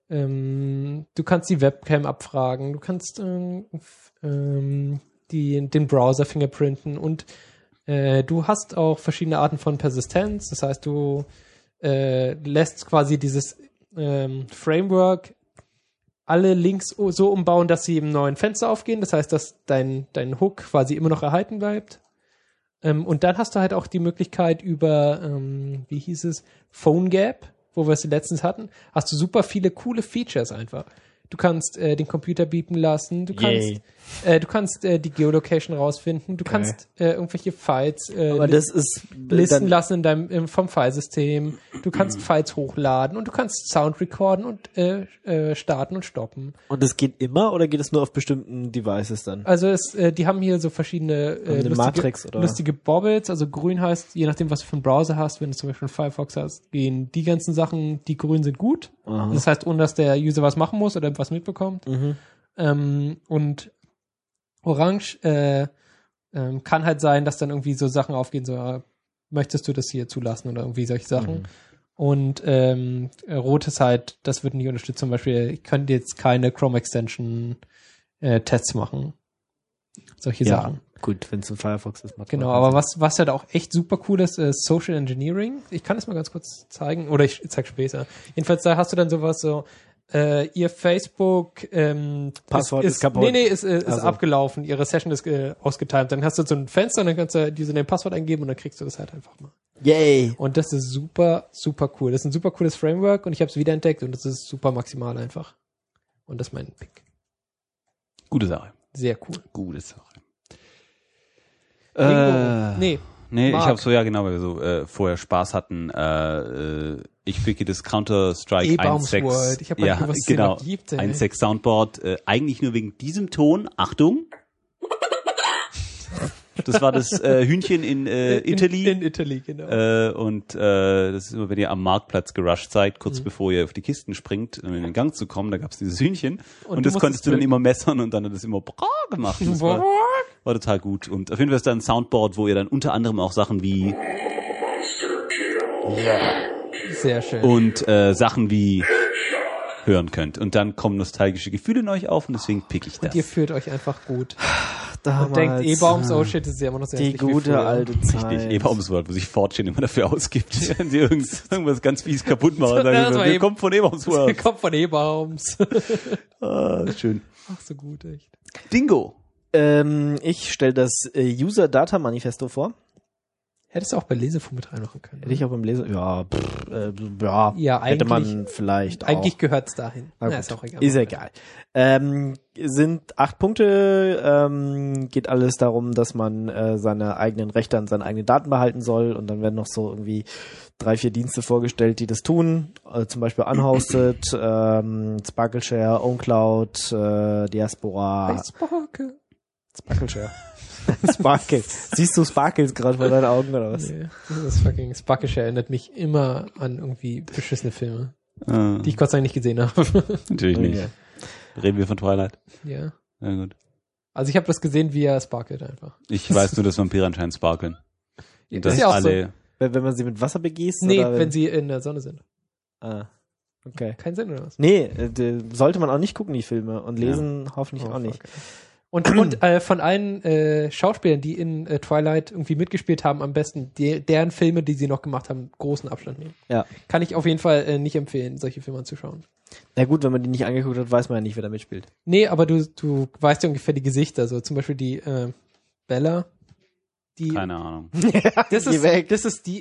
ähm, du kannst die Webcam abfragen, du kannst ähm, ähm, die, den Browser fingerprinten und Äh, du hast auch verschiedene Arten von Persistenz, das heißt, du äh, lässt quasi dieses ähm, Framework alle Links so umbauen, dass sie im neuen Fenster aufgehen, das heißt, dass dein, dein Hook quasi immer noch erhalten bleibt. Ähm, und dann hast du halt auch die Möglichkeit über, ähm, wie hieß es, PhoneGap, wo wir es letztens hatten, hast du super viele coole Features einfach. Du kannst äh, den Computer beepen lassen, du kannst, äh, du kannst äh, die Geolocation rausfinden, du Okay. kannst äh, irgendwelche Files äh, Aber li- das ist listen dann, lassen in deinem, im, vom Filesystem, du kannst Files hochladen und du kannst Sound recorden und äh, äh, starten und stoppen. und das geht immer oder geht es nur auf bestimmten Devices dann? Also es, äh, die haben hier so verschiedene Haben äh, eine lustige, Matrix, oder? lustige Bobbles, also grün heißt, je nachdem, was du für einen Browser hast, wenn du zum Beispiel einen Firefox hast, gehen die ganzen Sachen, die grün sind, gut. Aha. Das heißt, ohne dass der User was machen muss oder was mitbekommt. Mhm. Ähm, und orange äh, ähm, kann halt sein, dass dann irgendwie so Sachen aufgehen, so äh, möchtest du das hier zulassen oder irgendwie solche Sachen. Mhm. Und ähm, äh, rot ist halt, das wird nicht unterstützt. Zum Beispiel, ich könnte jetzt keine Chrome Extension äh, Tests machen. Solche Ja, Sachen. gut, wenn es ein Firefox ist. macht Genau, man aber keinen was, was halt auch echt super cool ist, ist Social Engineering. Ich kann es mal ganz kurz zeigen, oder ich zeig später. Jedenfalls, da hast du dann sowas so, äh, ihr Facebook ähm, Passwort ist, ist kaputt. Nee, nee, ist, äh, ist Also. abgelaufen. Ihre Session ist äh, ausgetimt. Dann hast du so ein Fenster und dann kannst du diese dein Passwort eingeben und dann kriegst du das halt einfach mal. Sinn. Yay! Und das ist super, super cool. Das ist ein super cooles Framework und ich habe es wiederentdeckt und das ist super maximal einfach. Und das ist mein Pick. Gute Sache. Sehr cool. Gute Sache. Bingo. Äh, Nee, Nee, Mark. ich habe so, ja genau, weil wir so äh, vorher Spaß hatten. Äh, äh, ich picke das Counter-Strike E-Bombs eins Punkt sechs. World. Ich hab gar nicht ja, gewusst, dass es den genau, noch gibt, ey. eins Punkt sechs Soundboard. Äh, eigentlich nur wegen diesem Ton. Achtung. Das war das äh, Hühnchen in äh, Italy. In, in Italy, genau. Äh, und äh, das ist immer, wenn ihr am Marktplatz gerusht seid, kurz Mhm. bevor ihr auf die Kisten springt, um in den Gang zu kommen, da gab's dieses Hühnchen. Und, Und du das konntest musstest du dann drücken. immer messern und dann hat das immer bra gemacht. Und das war, war total gut. Und auf jeden Fall ist da ein Soundboard, wo ihr dann unter anderem auch Sachen wie Sehr schön. und äh, Sachen wie hören könnt. Und dann kommen nostalgische Gefühle in euch auf und deswegen pick ich das. Und ihr fühlt euch einfach gut. Damals, Und denkt, E-Bombs, äh, oh shit, das ist ja immer noch sehr die hässlich wie gute früher. alte Zeit. Richtig, Ebaumswort, wo sich Fortune immer dafür ausgibt, wenn sie irgendwas, irgendwas ganz fies kaputt machen. Das Sagen war wir, eben- kommt von Das Ebaumswort. kommt von E-Bombs. Ah, schön. Ach, so gut, echt. Dingo. Ähm, ich stelle das äh, User Data Manifesto vor. Hättest du auch bei Lesefu mit reinmachen können. Hätte ich auch beim Lesen, ja, pff, äh, ja, Ja, hätte man eigentlich- vielleicht auch. Eigentlich gehört's dahin. Na Na, gut, ist auch egal. Ist egal. Ähm, sind acht Punkte, ähm, geht alles darum, dass man äh, seine eigenen Rechte an seinen eigenen Daten behalten soll und dann werden noch so irgendwie drei, vier Dienste vorgestellt, die das tun, äh, zum Beispiel Unhosted, ähm, Sparkleshare, OwnCloud, äh, Diaspora, Hey, Sparke. Sparkleshare. Sparkle. Siehst du Sparkles gerade vor deinen Augen oder was? Nee, das ist fucking Sparkish erinnert mich immer an irgendwie beschissene Filme, Ah, die ich Gott sei Dank nicht gesehen habe. natürlich nicht. Okay. Reden wir von Twilight? Ja. Na gut. Also ich habe das gesehen, wie er sparkelt einfach. Ich weiß nur, dass Vampire anscheinend sparkeln. Und ist dass ja auch alle, Wenn, wenn man sie mit Wasser begießt? so. Nee, oder wenn sie in der Sonne sind. Ah, okay. Kein Sinn oder was? Nee, äh, de- sollte man auch nicht gucken, die Filme. Und lesen hoffentlich Oh, auch nicht. fuck. Und, und äh, von allen äh, Schauspielern, die in äh, Twilight irgendwie mitgespielt haben, am besten die, deren Filme, die sie noch gemacht haben, großen Abstand nehmen. Ja. Kann ich auf jeden Fall äh, nicht empfehlen, solche Filme anzuschauen. Na gut, wenn man die nicht angeguckt hat, weiß man ja nicht, wer da mitspielt. Nee, aber du, du weißt ja ungefähr die Gesichter. So zum Beispiel die äh, Bella. Die, keine Ahnung. das, Geh ist, weg. das ist die.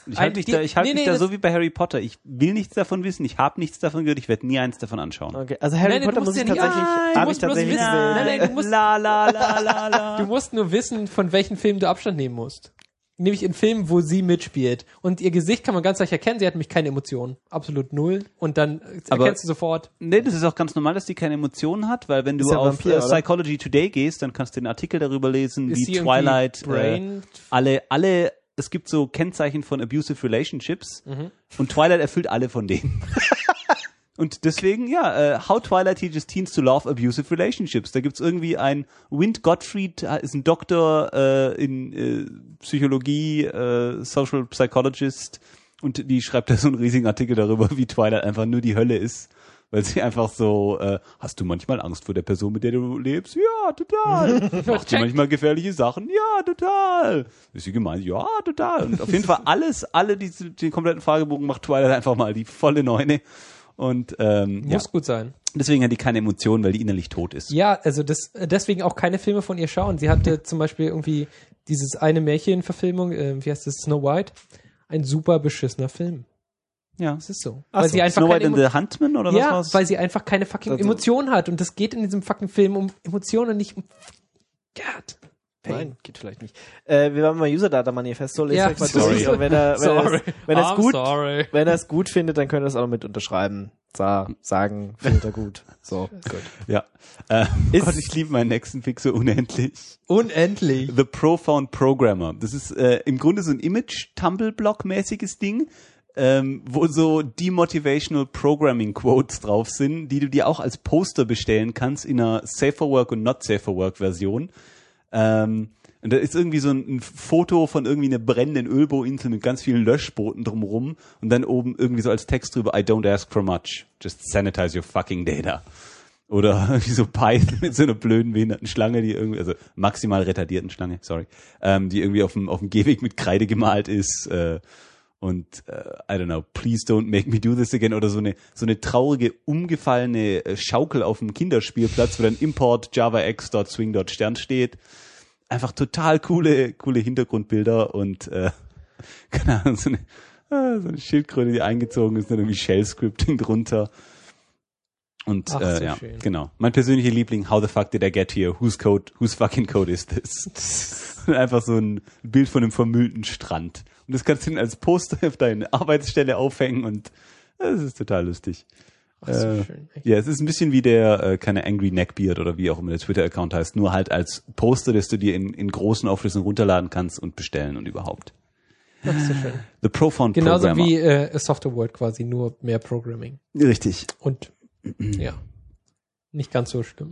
Ich Ein- halte mich die- da, ich halte nee, mich nee, da das- so wie bei Harry Potter. Ich will nichts davon wissen, ich habe nichts davon gehört, ich werde nie eins davon anschauen. Okay, also Harry Nein, du Potter musst muss ich ja nicht- tatsächlich, Nein, du habe ich musst bloß tatsächlich wissen- gesehen. Nein, nein, du musst- la, la, la, la, la. Du musst nur wissen, von welchen Filmen du Abstand nehmen musst. Nämlich in Filmen, wo sie mitspielt. Und ihr Gesicht kann man ganz leicht erkennen, sie hat nämlich keine Emotionen. Absolut null. Und dann äh, Aber- erkennst du sofort. Nee, das ist auch ganz normal, dass die keine Emotionen hat, weil wenn du Ist ja auf Vampir, äh, oder? Psychology Today gehst, dann kannst du den Artikel darüber lesen, Ist wie sie irgendwie Twilight, äh, Brain? alle, alle, es gibt so Kennzeichen von abusive relationships Mhm. und Twilight erfüllt alle von denen. Und deswegen, ja, äh, How Twilight Teaches Teens to Love Abusive Relationships. Da gibt's irgendwie ein Wind Gottfried, äh, ist ein Doktor äh, in äh, Psychologie, äh, Social Psychologist, und die schreibt da so einen riesigen Artikel darüber, wie Twilight einfach nur die Hölle ist. Weil sie einfach so, äh, hast du manchmal Angst vor der Person, mit der du lebst? Ja, total. Macht sie manchmal gefährliche Sachen? Ja, total. Ist sie gemeint? Ja, total. Und auf jeden Fall alles, alle diese, den kompletten Fragebogen macht Twilight einfach mal die volle Neune. Und ähm, ja. Muss gut sein. Deswegen hat die keine Emotionen, weil die innerlich tot ist. Ja, also das, deswegen auch keine Filme von ihr schauen. Sie hatte zum Beispiel irgendwie dieses eine Märchenverfilmung, äh, wie heißt das, Snow White? Ein super beschissener Film. Ja. Das ist so. Ach Weil so, sie einfach Snow White keine and Emo- the Huntsman oder was ja, war's? weil sie einfach keine fucking Also- Emotionen hat. Und das geht in diesem fucking Film um Emotionen und nicht um God. Nein, geht vielleicht nicht. Äh, wir waren mal User Data Manifesto, lest Ja, euch mal sorry. durch. Und wenn er, wenn Sorry. er, wenn er es I'm gut, sorry. wenn er es gut findet, dann könnt ihr es auch noch mit unterschreiben. Sa sagen, findet er gut. So, gut. Ja. Äh, Ist- Gott, ich liebe meinen nächsten Fix so unendlich. Unendlich. The Profound Programmer. Das ist äh, im Grunde so ein Image-Tumble-Block-mäßiges Ding, ähm, wo so Demotivational Programming Quotes drauf sind, die du dir auch als Poster bestellen kannst in einer Safer Work und Not Safer Work Version. Ähm, und da ist irgendwie so ein, ein Foto von irgendwie einer brennenden Ölbohrinsel mit ganz vielen Löschbooten drumrum und dann oben irgendwie so als Text drüber, I don't ask for much, just sanitize your fucking data. Oder wie so Python mit so einer blöden, behinderten Schlange, die irgendwie, also maximal retardierten Schlange, sorry, ähm, die irgendwie auf dem, auf dem Gehweg mit Kreide gemalt ist, äh, und, äh, I don't know, please don't make me do this again, oder so eine, so eine traurige, umgefallene äh, Schaukel auf dem Kinderspielplatz, wo dann Import javax.swing.stern steht. Einfach total coole, coole Hintergrundbilder und, äh, keine Ahnung, so eine, äh, so eine Schildkröte, die eingezogen ist, dann irgendwie Shell-Scripting drunter. Und Ach, äh, so ja, schön. genau. Mein persönlicher Liebling, how the fuck did I get here? Whose code, whose fucking code is this? Und einfach so ein Bild von einem vermüllten Strand. Und das kannst du dann als Poster auf deine Arbeitsstelle aufhängen und das ist total lustig. Ach, so Äh, schön. Echt. Ja, es ist ein bisschen wie der, äh, keine Angry Neckbeard oder wie auch immer der Twitter-Account heißt, nur halt als Poster, das du dir in, in großen Auflösungen runterladen kannst und bestellen und überhaupt. Ach, so schön. The Profound Genauso Programmer. wie äh, a Software World quasi, nur mehr Programming. Richtig. Und ja, nicht ganz so schlimm.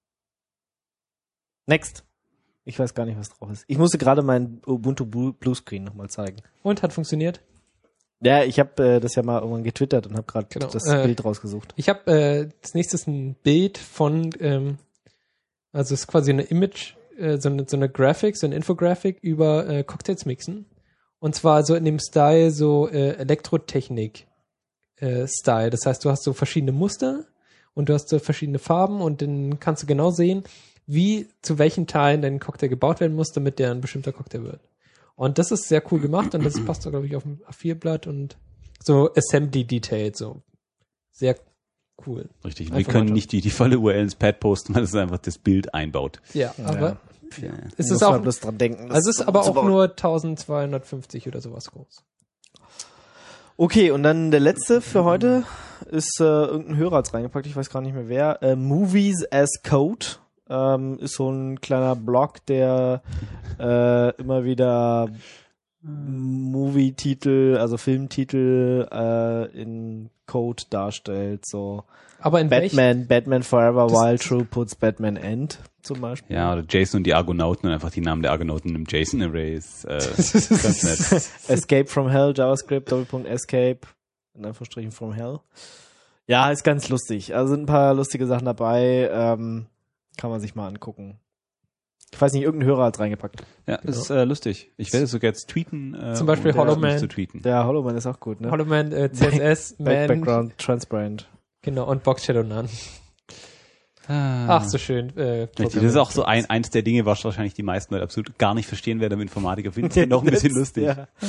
Next. Ich weiß gar nicht, was drauf ist. Ich musste gerade meinen Ubuntu Blue- Bluescreen nochmal zeigen. Und hat funktioniert. Ja, ich habe äh, das ja mal irgendwann getwittert und habe gerade Genau, das äh, Bild rausgesucht. Ich habe äh, als nächstes ein Bild von, ähm, also es ist quasi eine Image, äh, so eine, so eine Graphic, so eine Infographic über äh, Cocktails mixen. Und zwar so in dem Style so äh, Elektrotechnik äh, Style. Das heißt, du hast so verschiedene Muster und du hast so verschiedene Farben und dann kannst du genau sehen, wie zu welchen Teilen dein Cocktail gebaut werden muss, damit der ein bestimmter Cocktail wird. Und das ist sehr cool gemacht und das passt, glaube ich, auf ein A vier Blatt und so Assembly Details, so sehr cool. Richtig. Wir Einfach können mal nicht die, die volle U R L ins Pad posten, weil es einfach das Bild einbaut. Ja, aber Ja. es Muss ist auch, man bloß dran denken. das also es ist aber zu auch bauen. nur eintausendzweihundertfünfzig oder sowas groß. Okay, und dann der letzte für heute ist äh, irgendein Hörer hat's reingepackt, ich weiß gar nicht mehr wer. Äh, Movies as Code ähm, ist so ein kleiner Blog, der äh, immer wieder Movie-Titel, also Filmtitel äh, in Code darstellt. So Aber in welchem? Batman, Batman Forever, Das- while True puts Batman End zum Beispiel. Ja, oder Jason und die Argonauten und einfach die Namen der Argonauten im Jason-Array ist äh, ganz nett. Escape from Hell, JavaScript, Doppelpunkt Escape, in Anführungsstrichen from Hell. Ja, ist ganz lustig. Also sind ein paar lustige Sachen dabei. Ähm, kann man sich mal angucken. Ich weiß nicht, irgendein Hörer hat reingepackt. Ja, das ist äh, lustig. Ich werde es sogar jetzt tweeten. Äh, Zum Beispiel um Hollow das Man. zu tweeten. Der Hollow Man ist auch gut, ne? Hollow Man, äh, C S S, Back, Man, Background Transparent. genau, und Box Shadow None. Ah. Ach, so schön. Äh, Richtig, das ist auch so ein, eins der Dinge, was wahrscheinlich die meisten Leute absolut gar nicht verstehen werden, im Informatiker finden. Das ist noch ein bisschen lustig. Ja.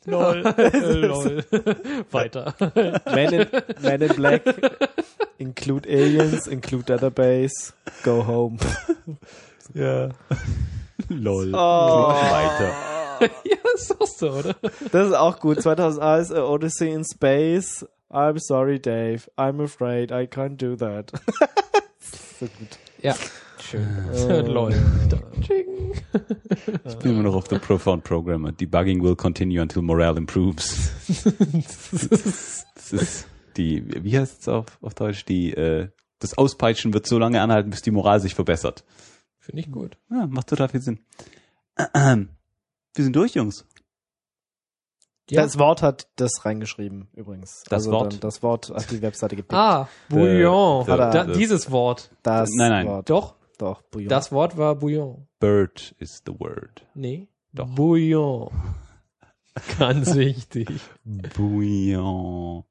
Lol. Lol. Weiter. Man in, Man in Black, include aliens, include database, go home. Ja. Lol. Oh. Weiter. Ja, ist doch so, oder? Das ist auch gut. zweitausendeins, A Odyssey in Space. I'm sorry, Dave. I'm afraid I can't do that. So gut. Ja. Schön. Lol. Ching. Ich bin immer noch auf der Profound Programmer. Debugging will continue until morale improves. Das ist die, wie heißt es auf, auf Deutsch? Die, äh, das Auspeitschen wird so lange anhalten, bis die Moral sich verbessert. Finde ich gut. Ja, macht total viel Sinn. Wir sind durch, Jungs. Ja. Das Wort hat das reingeschrieben, übrigens. Das also Wort? Dann, das Wort hat die Webseite gepickt. Ah, Bouillon. The- the- da, the- dieses Wort. Das nein, nein. Wort. Doch, Doch, Bouillon. das Wort war Bouillon. Bird is the word. Nee. Doch. Bouillon. Ganz wichtig. Bouillon.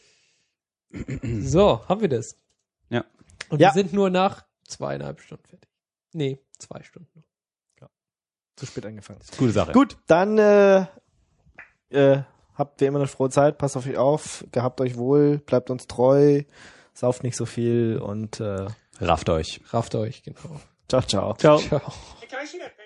So, haben wir das. Ja. Und Ja. wir sind nur nach zweieinhalb Stunden fertig. Nee, zwei Stunden noch. Zu spät angefangen. Gute Sache. Gut, dann äh, äh, habt wie immer eine frohe Zeit, passt auf euch auf, gehabt euch wohl, bleibt uns treu, sauft nicht so viel und äh, Rafft euch. Rafft euch, genau. ciao, ciao. Ciao. Ciao. Can I see that?